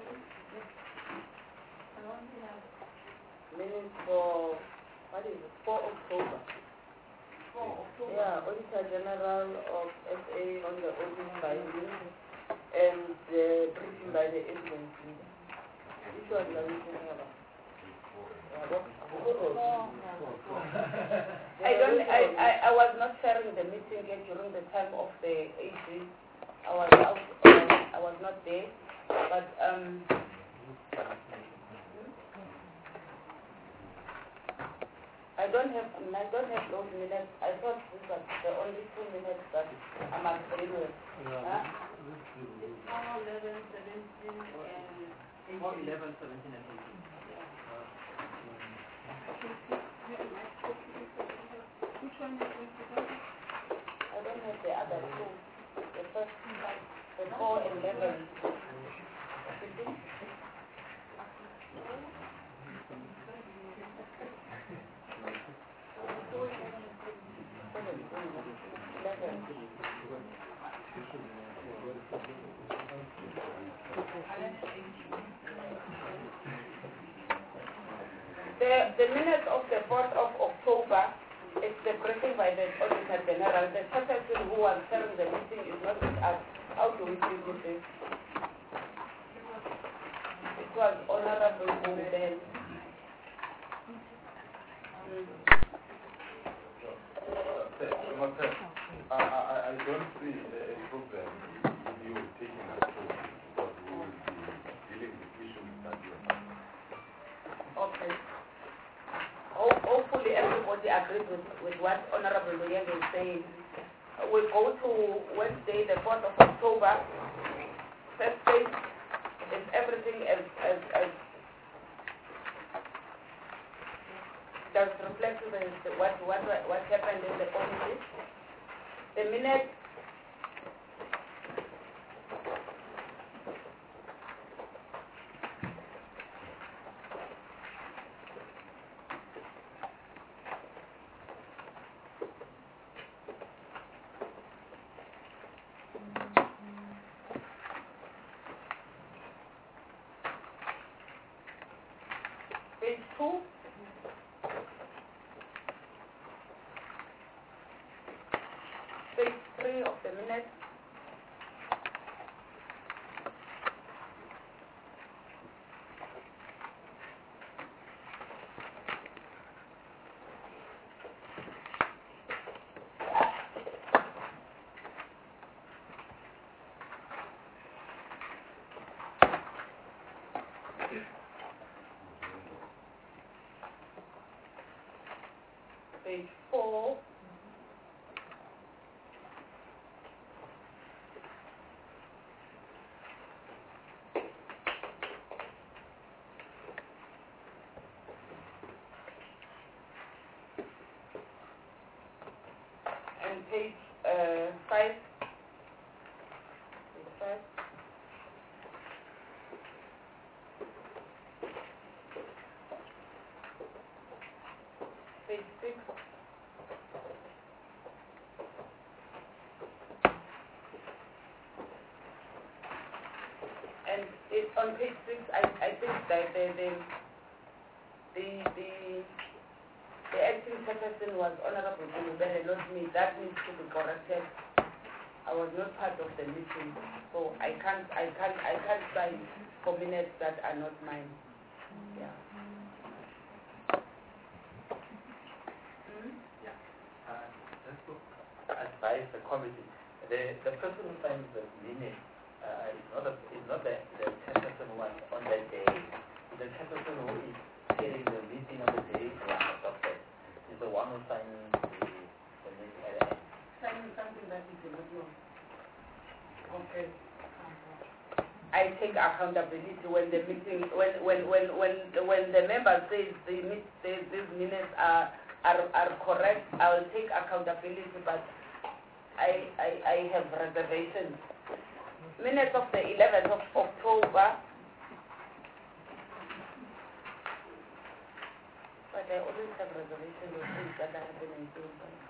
Minutes for, what is it, four October? four October? Yeah, Auditor General of S A on the audit finding and uh, briefing by the agency. Which one are we talking about? I don't. I, I, I was not sharing the meeting yet during the time of the A G. I was out. Uh, I was not there. But um. I don't have. I don't have those minutes. I thought these were the only two minutes that I must read with. Huh? It's four, eleven, seventeen, and four, eleven, seventeen, and eighteen. Which one is it? I don't have the other two. The first one, the four and eleven. The, the minutes of the fourth of October is the briefing by the Auditor General. The person who was chairing the meeting is not with us. How do we deal with this? It was Honorable Bumben. I, I, I don't see a problem with you taking us through, because we will be dealing with issues that you have. Okay. Ho- Hopefully everybody agrees with, with what Honorable Luyeng is saying. We'll go to Wednesday, the fourth of October. First page is everything as, as, as does reflect to the, what, what, what happened in the committee. The minutes minutes. Page four. And page uh, five. Page five. Page six. And it, on page six, I, I think that the the the the, the acting chairperson was Honorable Kumubele, not me. That needs to be corrected. I was not part of the meeting, so I can't I can't I can't sign for minutes that are not mine. Yeah. Advise the committee. The the person who signs the minutes uh, is not a, is not the the chairperson who was on that day. The chairperson who is chairing the meeting on the day was adopted. Is the one who signs the the meeting at the end. Signing something that is not known. Okay. I take accountability when the meeting when when when when when the member says the says these minutes are are are correct. I will take accountability, but I, I, I have reservations. Minutes of the eleventh of October. But I always have reservations of things that are happening in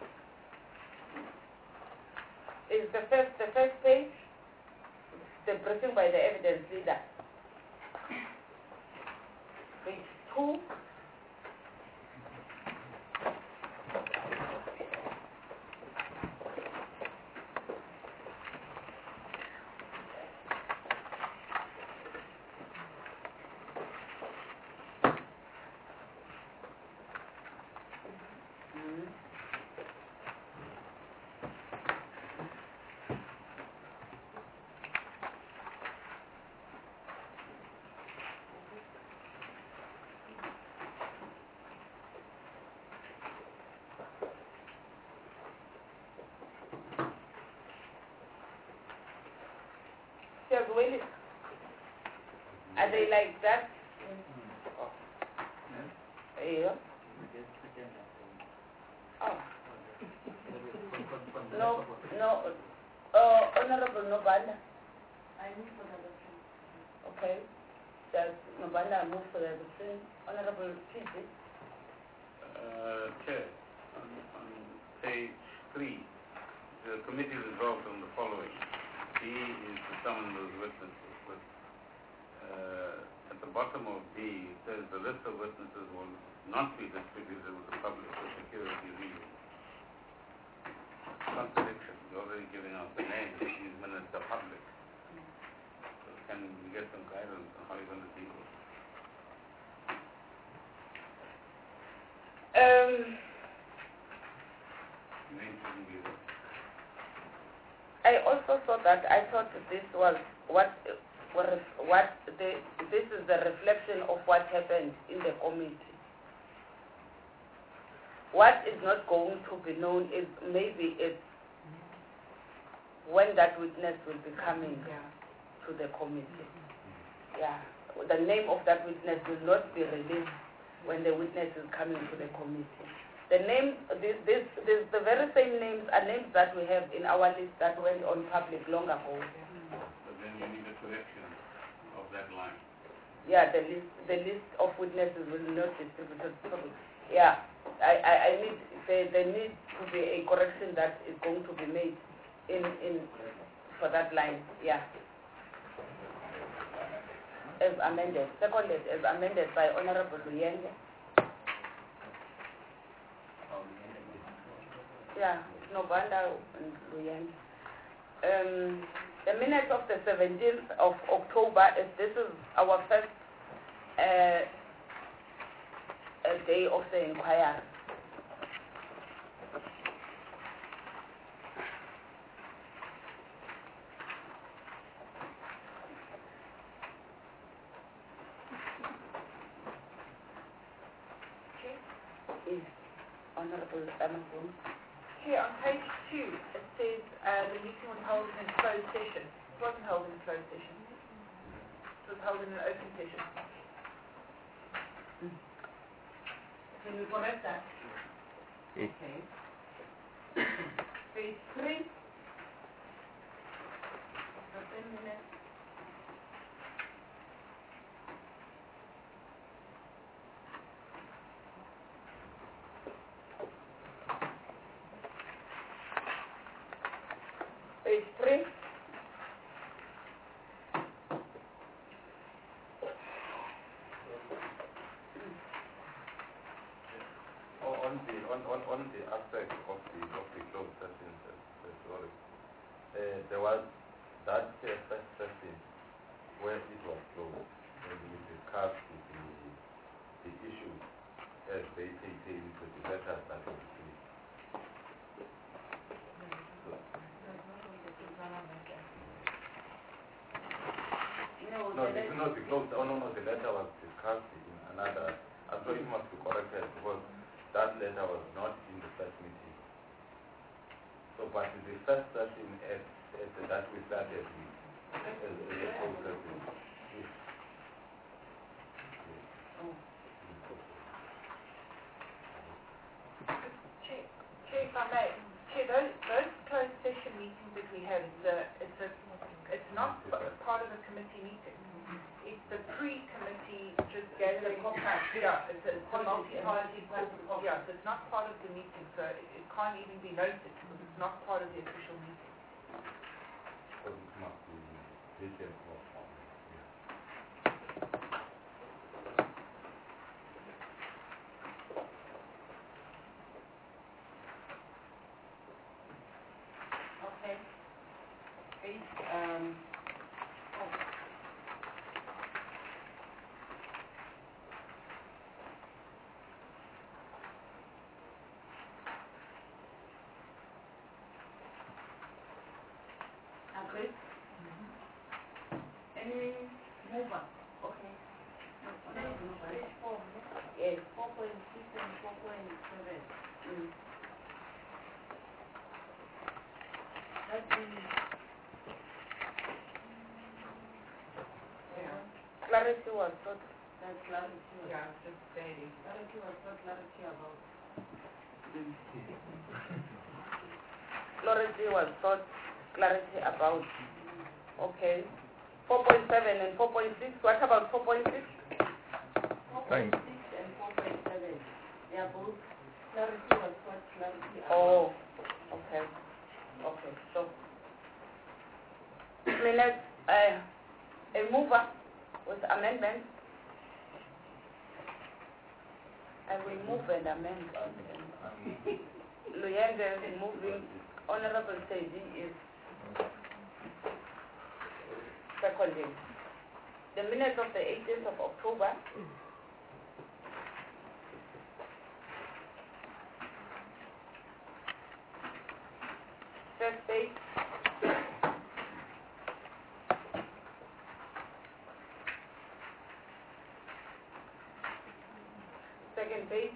Is the first the first page the briefing by the evidence leader. Page two. Will it, are they like that? Oh. Yeah. Oh. No, no. Uh, Honorable Nobanda. I move for the adoption. Okay. Does Nobanda move for the adoption? Honorable Chief. Uh, Chair, on, on page three, the committee resolved on the following. B is to summon those witnesses. But, uh, at the bottom of B, it says the list of witnesses will not be distributed with the public for security reasons. Contradiction. You're already giving out the names. These minutes are public. So can we get some guidance on how you're going to deal with it? Um. Names shouldn't be there. I also thought that I thought this was what what the this is the reflection of what happened in the committee. What is not going to be known is maybe it's when that witness will be coming to the committee. Yeah, the name of that witness will not be released when the witness is coming to the committee. The name, this, this, this, the very same names are names that we have in our list that went on public long ago. But then you need a correction of that line. Yeah, the list, the list of witnesses will not be distributed. Yeah, I, I, I need, there, there needs to be a correction that is going to be made in, in, for that line. Yeah. As amended, seconded, as amended by Honorable Luyenge. Yeah, Nobanda and Luyenge. um, the minutes of the seventeenth of October, as this is our first uh, uh, day of the inquiry. Is Honorable Amazon. Here on page two, it says uh, the meeting was held in a closed session. It wasn't held in a closed session. It was held in an open session. Can we correct that? Yes. Okay. Page three. ten minutes. Page three. O- On the on, on, on the aspect of the of the closed session, uh, uh, sorry, uh, there was that uh, first session where it was closed, and we discussed the the issues as they pertain to the letters that were received. No, No, the the, letter- no, the closed. Oh no, no, the letter was discussed in another. I thought it must be corrected because that letter was not in the first meeting. So, but in the first session at, at the, that we started with, as, as a closed session. Yes. Oh. Chair, Chair, if I may, Chair, those, those closed session meetings that we have, it's a, it's a, it's not p- part of a committee meeting. It's the pre-committee just gathering. Yeah, it's a, it's a multi-party. Yeah, so it's not part of the meeting, so it, it can't even be noted because it's not part of the official meeting. But it must be written off. Okay. Page, um, oh. Agree? Any move on? Okay. Honorable Mubari. Page four. Yes. four point six and four point seven. Mm. That is, Yeah. Clarity was sought. that clarity. was- Yeah, just saying. Clarity was not clarity about. Clarity was sought. Clarity about. Okay. four point seven and four point six. What about four point six? four Fine. point six and four point seven. They are both, clarity was what clarity about. Oh, okay. Okay, so. Minutes, uh, a mover with amendment. I will move and amend. Luyende is moving. Honorable Seiji is seconding. The minutes of the eighteenth of October. First page. Second page.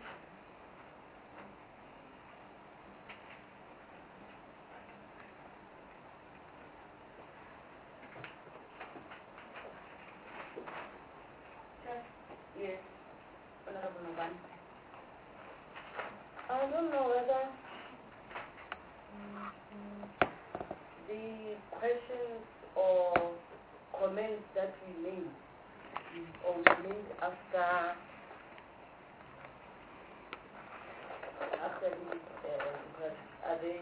Yes, Honorable Noban. I don't know whether the questions or comments that we made or we made after after the uh, request, are they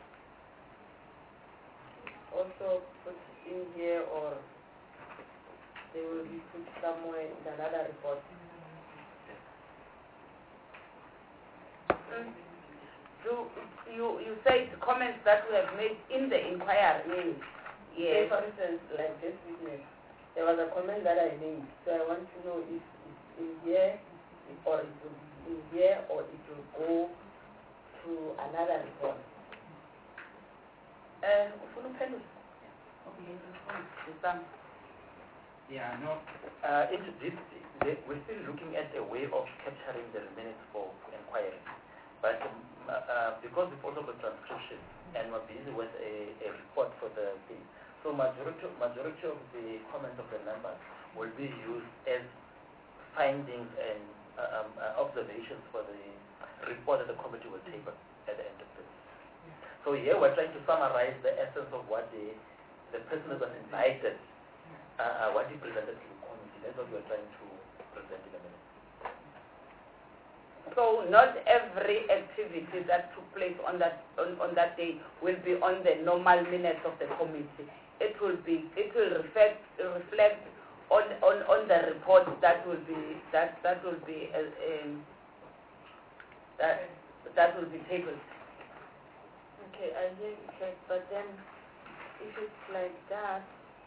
also put in here or they will be put somewhere in another report? Mm. do you you say the comments that we have made in the inquiry? Yes. Yes. Say for instance, like this witness, there was a comment that I made, so I want to know if it's in here or it will be in here or it will go to another report. Uh, ufuna uphendula? Okay, Yeah, no. Uh, it, this, the, we're still looking at a way of capturing the minutes for inquiry. But um, uh, because we've also got transcription and we're busy with a, a report for the thing, so majority, majority of the comments of the members will be used as findings and uh, um, uh, observations for the report that the committee will take at the end of this. So here we're trying to summarize the essence of what the, the person who was invited, uh, uh, what he presented to the committee. That's what we're trying to present in a minute. so not every activity that took place on that on, on that day will be on the normal minutes of the committee. It will be it will reflect reflect on, on, on the report that will be that that will be uh, um, that that will be tabled. Okay, I hear you, check, but then if it's like that,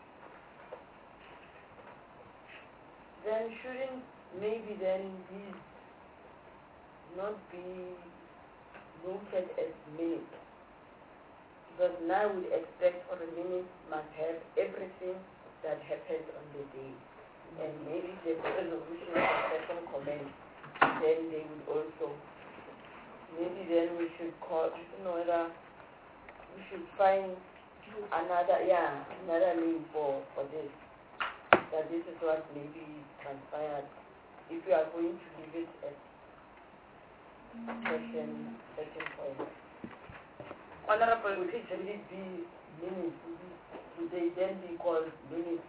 then shouldn't maybe then these not be noted as minutes? Because now we expect for a minute must have everything that happened on the day. And maybe the resolution of a certain comment, then they would also, maybe then we should call, you know, whether we should find another, yeah, another name for, for this. That this is what maybe transpired. If you are going to give it a certain, certain point. Honorable, would it, would it be minutes? Would, it, would they then be called minutes?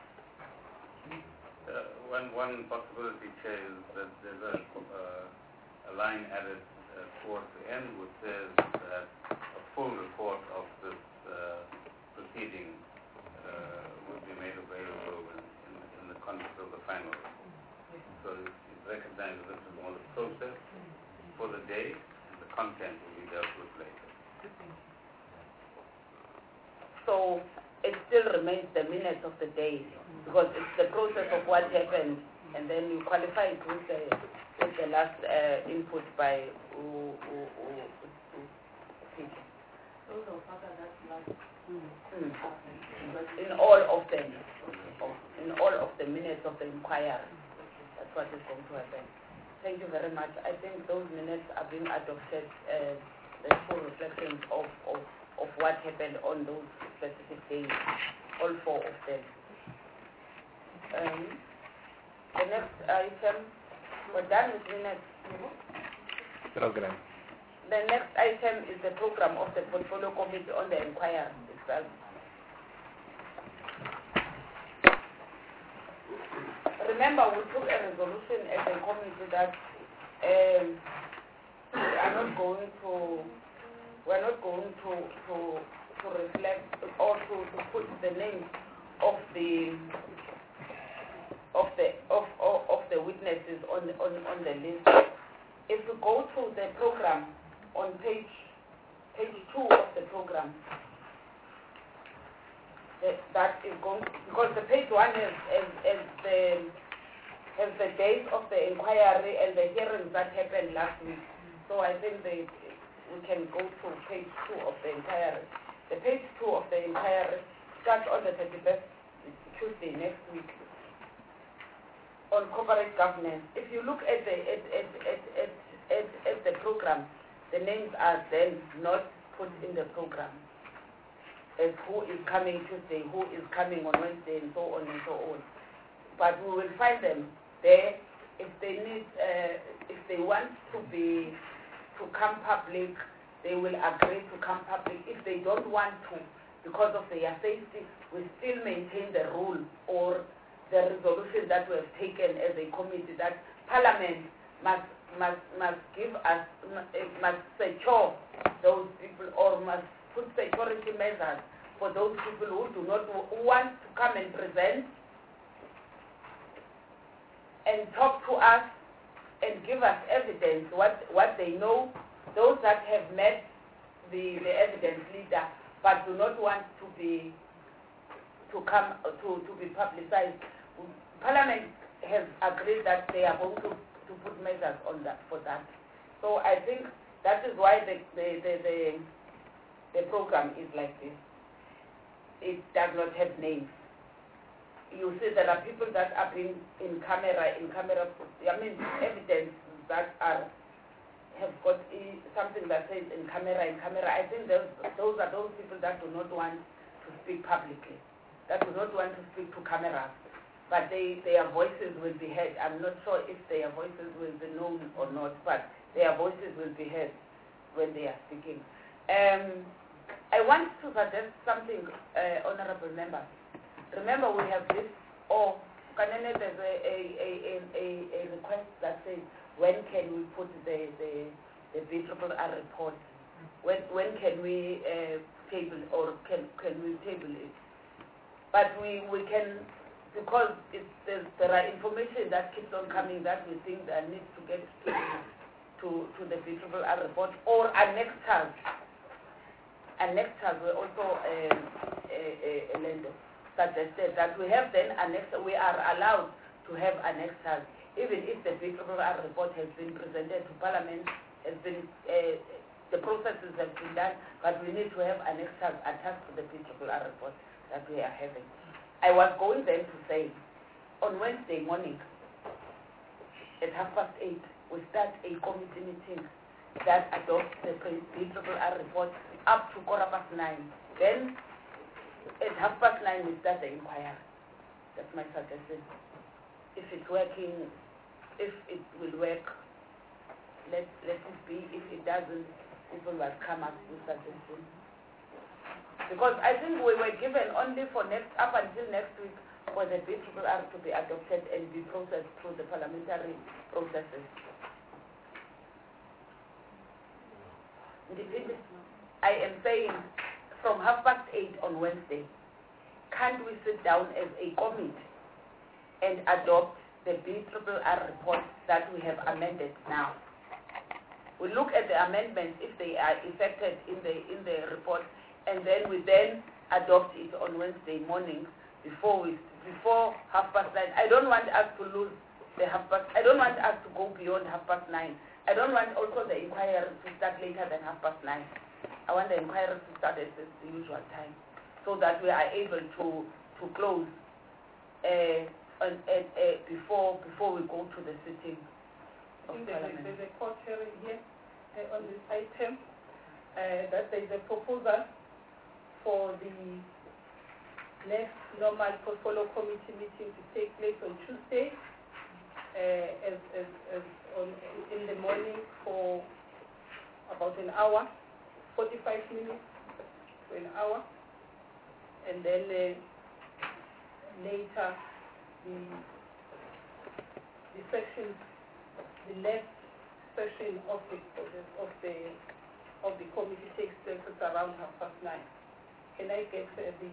Uh, one, one possibility, Chair, is that there's a, uh, a line added uh, towards the end which says that a full report of this uh, proceeding uh, would be made available in, in, in the context of the final report. So it, it recognizes this is more the process for the day, and the content will be dealt with later. So it still remains the minutes of the day because it's the process of what happened, and then you qualify it with the with the last uh, input by who, who, who, who, who. Mm. In all of them, in all of the minutes of the inquiry, that's what is going to happen. Thank you very much. I think those minutes are being adopted as the full reflections of, of, of what happened on those specific days, all four of them. Um, the next item, we're done with minutes. Program. The next item is the program of the Portfolio Committee on the inquiry itself. Remember, we took a resolution as a committee that um, we are not going to we are not going to to, to reflect or to, to put the names of the of the of, of, of the witnesses on on on the list. If you go to the program on page page two of the program, that, that is going because the page one is, is, is the has the date of the inquiry and the hearings that happened last week. So I think they, we can go to page two of the inquiry. The page two of the inquiry starts on the thirty-first Tuesday next week on corporate governance. If you look at the at, at, at, at, at, at the program, the names are then not put in the program as who is coming Tuesday, who is coming on Wednesday, and so on and so on. But we will find them there if they need, uh, if they want to be, to come public, they will agree to come public. If they don't want to, because of their safety, we still maintain the rule or the resolution that we have taken as a committee that Parliament must must must give us must secure those people or must put security measures for those people who do not who want to come and present and talk to us and give us evidence what what they know those that have met the, the evidence leader but do not want to be to come to, to be publicized. Parliament has agreed that they are going to, to put measures on that for that. So I think that is why the the, the, the, the program is like this. It does not have names. You see there are people that are being in camera, in camera, I mean evidence that are have got e- something that says in camera, in camera. I think those, those are those people that do not want to speak publicly, that do not want to speak to cameras, but they, their voices will be heard. I'm not sure if their voices will be known or not, but their voices will be heard when they are speaking. Um, I want to suggest something, uh, honorable members. Remember we have this, or Kanene, there's a, a, a, a, a request that says, when can we put the, the, the V R R report? When, when can we uh, table, or can, can we table it? But we, we can, because it's, there are information that keeps on coming that we think that needs to get to, to, to the V R R report, or annexers. Annexers were also um, a, a, a lender suggested that we have then annexer, we are allowed to have annexers, even if the V R R report has been presented to Parliament, has been, uh, the processes have been done, but we need to have annexers attached to the V R R report that we are having. I was going then to say, on Wednesday morning, at half past eight, we start a committee meeting that adopts the V R R report up to quarter past nine. Then, at half past nine, we start the inquiry. That's my suggestion. If it's working, if it will work, let, let it be. If it doesn't, people will come up with suggestions. Because I think we were given only for next, up until next week, for the V R R to be adopted and be processed through the parliamentary processes. I am saying, from half past eight on Wednesday, can't we sit down as a committee and adopt the V R R report that we have amended now? We look at the amendments if they are effected in the in the report, and then we then adopt it on Wednesday morning before we before half past nine. I don't want us to lose the half past. I don't want us to go beyond half past nine. I don't want also the inquiry to start later than half past nine. I want the inquiry to start at the usual time, so that we are able to to close uh, on, uh, uh, before before we go to the sitting of Parliament. There's a court hearing here uh, on this item. Uh, that there is a proposal for the next normal portfolio committee meeting to take place on Tuesday, uh, as, as, as on, in the morning for about an hour, forty-five minutes to an hour, and then uh, later the the session, the next session of the of the of the, of the committee takes place at around half past nine. Can I get uh, the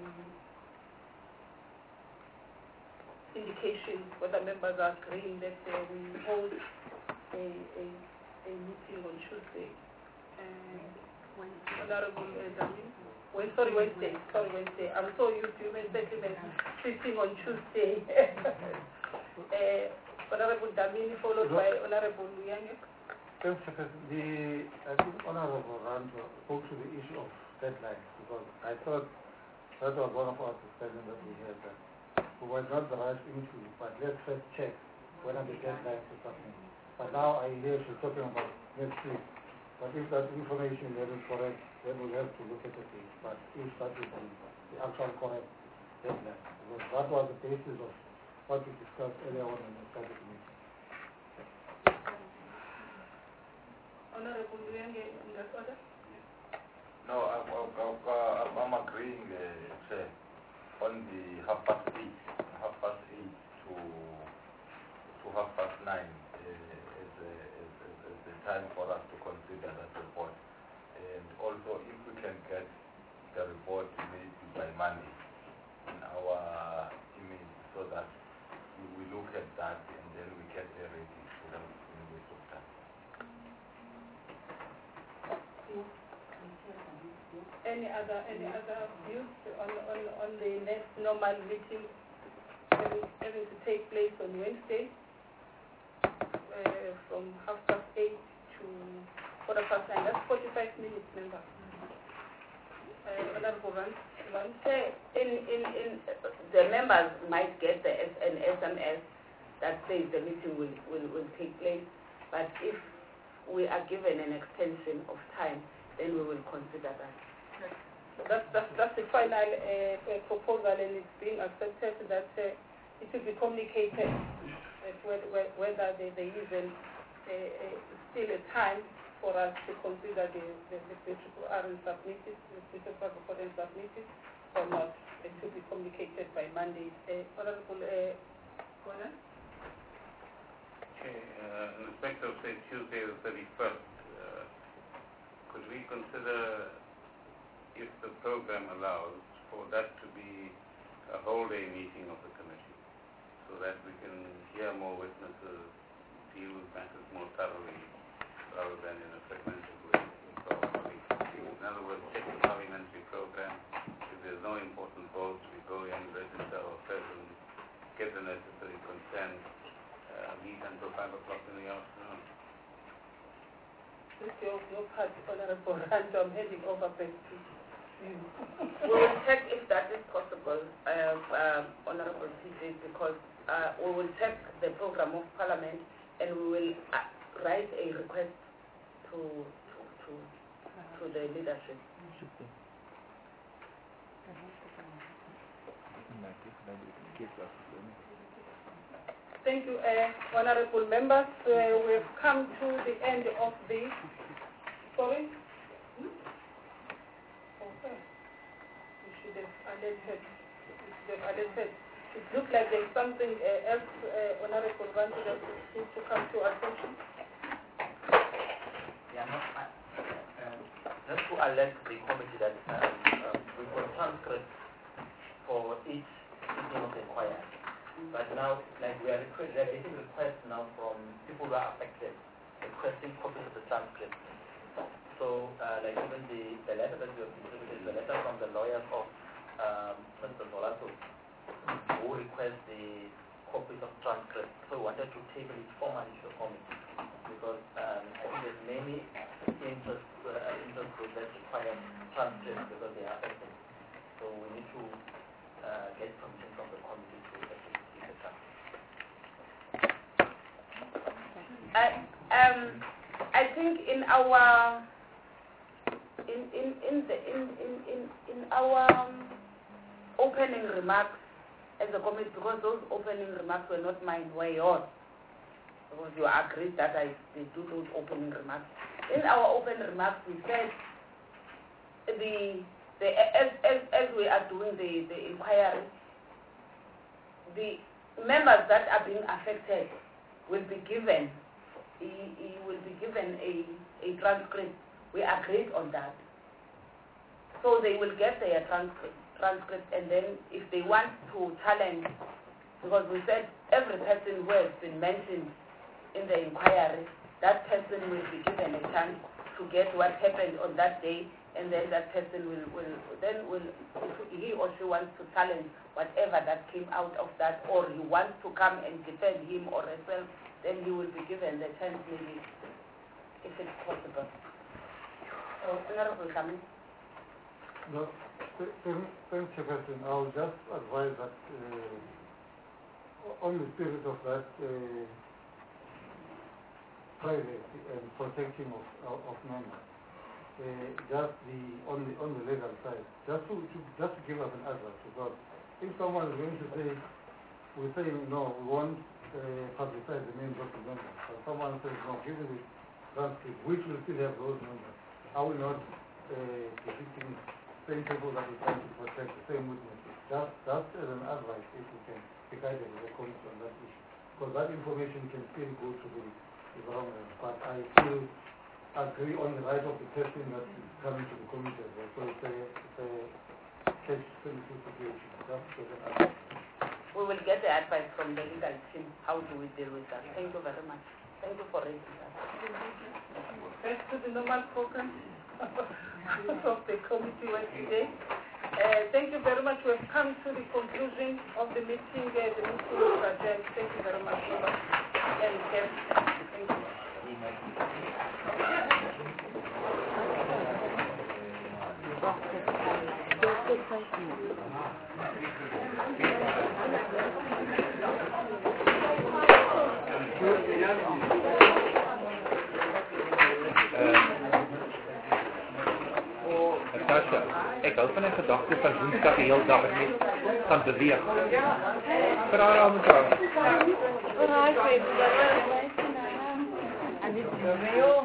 indication whether members are agreeing that uh, we hold a, a, a meeting on Tuesday? Uh, Honorable Dami? When, sorry, Wednesday. Sorry, Wednesday. I'm so used to human settlement sitting on Tuesday. uh, Honorable Damini, followed by Honorable Luyange. Thanks, Secretary. The, I think Honorable Ranto spoke to the issue of deadlines, because I thought that was one of our discussions that we had, that we were not rushed into it, but let's first check when are the deadlines or something. But now I hear she's talking about next week. But if that information that is correct, then we'll have to look at the date. But if that is the, the actual correct deadline, because that was the basis of what we discussed earlier on in the study meeting. Honorable Luyange, in that order? No, I'm, I'm, I'm agreeing, uh, Chair, on the half past eight, half past eight to to half past nine uh, is, uh, is, is, is the time for us to consider that report. And also, if we can get the report maybe by Monday in our email, so that we, we look at that and then we get it ready without any waste of time. any other any other views on on on the next normal meeting having, having to take place on Wednesday uh, from half past eight to quarter past nine? That's forty-five minutes, member. Uh, Honorable Van. Say, in, in, in, the members might get the, an S M S that says the meeting will, will, will take place, but if we are given an extension of time, then we will consider that. So that's, that's, that's the final uh, proposal, and it's being accepted that uh, it will be communicated uh, whether, whether there, there is an, uh, uh, still a time for us to consider the, the, the triple R and submitted, the triple R report and submitted, or not. It will be communicated by Monday. Uh, Honorable uh, Gordon? Okay, uh, in respect of, say, Tuesday the thirty-first, uh, could we consider, if the program allows, for that to be a whole day meeting of the committee, so that we can hear more witnesses, deal with matters more thoroughly, rather than in a fragmented way? In other words, check the parliamentary program. If there's no important votes, we go in, register our presence, get the necessary consent, uh, meet until five o'clock in the afternoon. Since you have no part, Honorable Rand, I'm heading over back to you. We will check if that is possible, uh, uh, Honorable P J, because uh, we will check the program of Parliament, and we will uh, write a request to to to, to the leadership. Thank you, uh, honorable members. Uh, we have come to the end of the. Sorry. Hmm? Okay. We should have alerted. We should have alerted. It looks like there's something uh, else, uh, honorable Vanti, that needs to come to attention. Yeah, no, I, um, just to alert the committee that um, um, we've got transcripts for each sitting of the choir. But now, like we are request, we are getting requests now from people who are affected, requesting copies of the transcript. So, uh, like even the, the letter that we have distributed, the letter from the lawyers of um, Mister Zolato, who request the copies of transcript. So we wanted to table it formally to the committee, because um, I think there's many interest, uh, interest groups that require transcripts because they are affected. So we need to uh, get permission from the committee to actually see the transcript. I, um, I think in our in in in the in in in, in our um, opening remarks as a committee, because those opening remarks were not mine, were yours, because you agreed that I they do those opening remarks. In our opening remarks, we said the the as as, as we are doing the the inquiry, the members that are being affected will be given. He, he will be given a, a transcript. We agreed on that. So they will get their transcript, transcript, and then if they want to challenge, because we said every person who has been mentioned in the inquiry, that person will be given a chance to get what happened on that day, and then that person will, will then will, if he or she wants to challenge whatever that came out of that, or he wants to come and defend him or herself, then he will be given the chance, maybe, if it's possible. So, Honorable Kamin. No, thanks, Chairperson. I will just advise that uh, on the spirit of that uh, privacy and protection of of members, uh, just the on the on the legal side, just to, to just to give us an advice, because if someone is going to say, we say no, we won't uh, publicize the names of the members, but someone says no, give me the transcript, which will still have those members. I will not uh, defeating same people that are trying to protect the same witnesses. Just, just as an advice, if we can be guided with a comment on that issue. Because that information can still go to the, the government. But I still agree on the right of the person that is coming to the committee as well. So it's a, it's a catch twenty-two situation. Just as an advice. We will get the advice from the legal team. How do we deal with that? Thank you very much. Thank you for raising that. Back to the normal program. of the committee work today. Uh, thank you very much. We have come to the conclusion of the meeting. Uh, the meeting is adjourned. Thank you very much. And Kev, thank you. Natasha, ek hou van 'n gedagte van Woensdag die hele dag net gaan beweeg. Vra haar om te. Alright, baby, but we're waiting now. And it's real.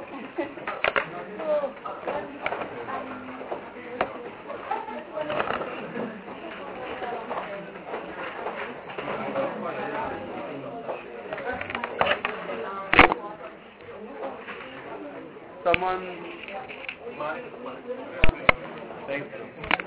Someone. Thank you.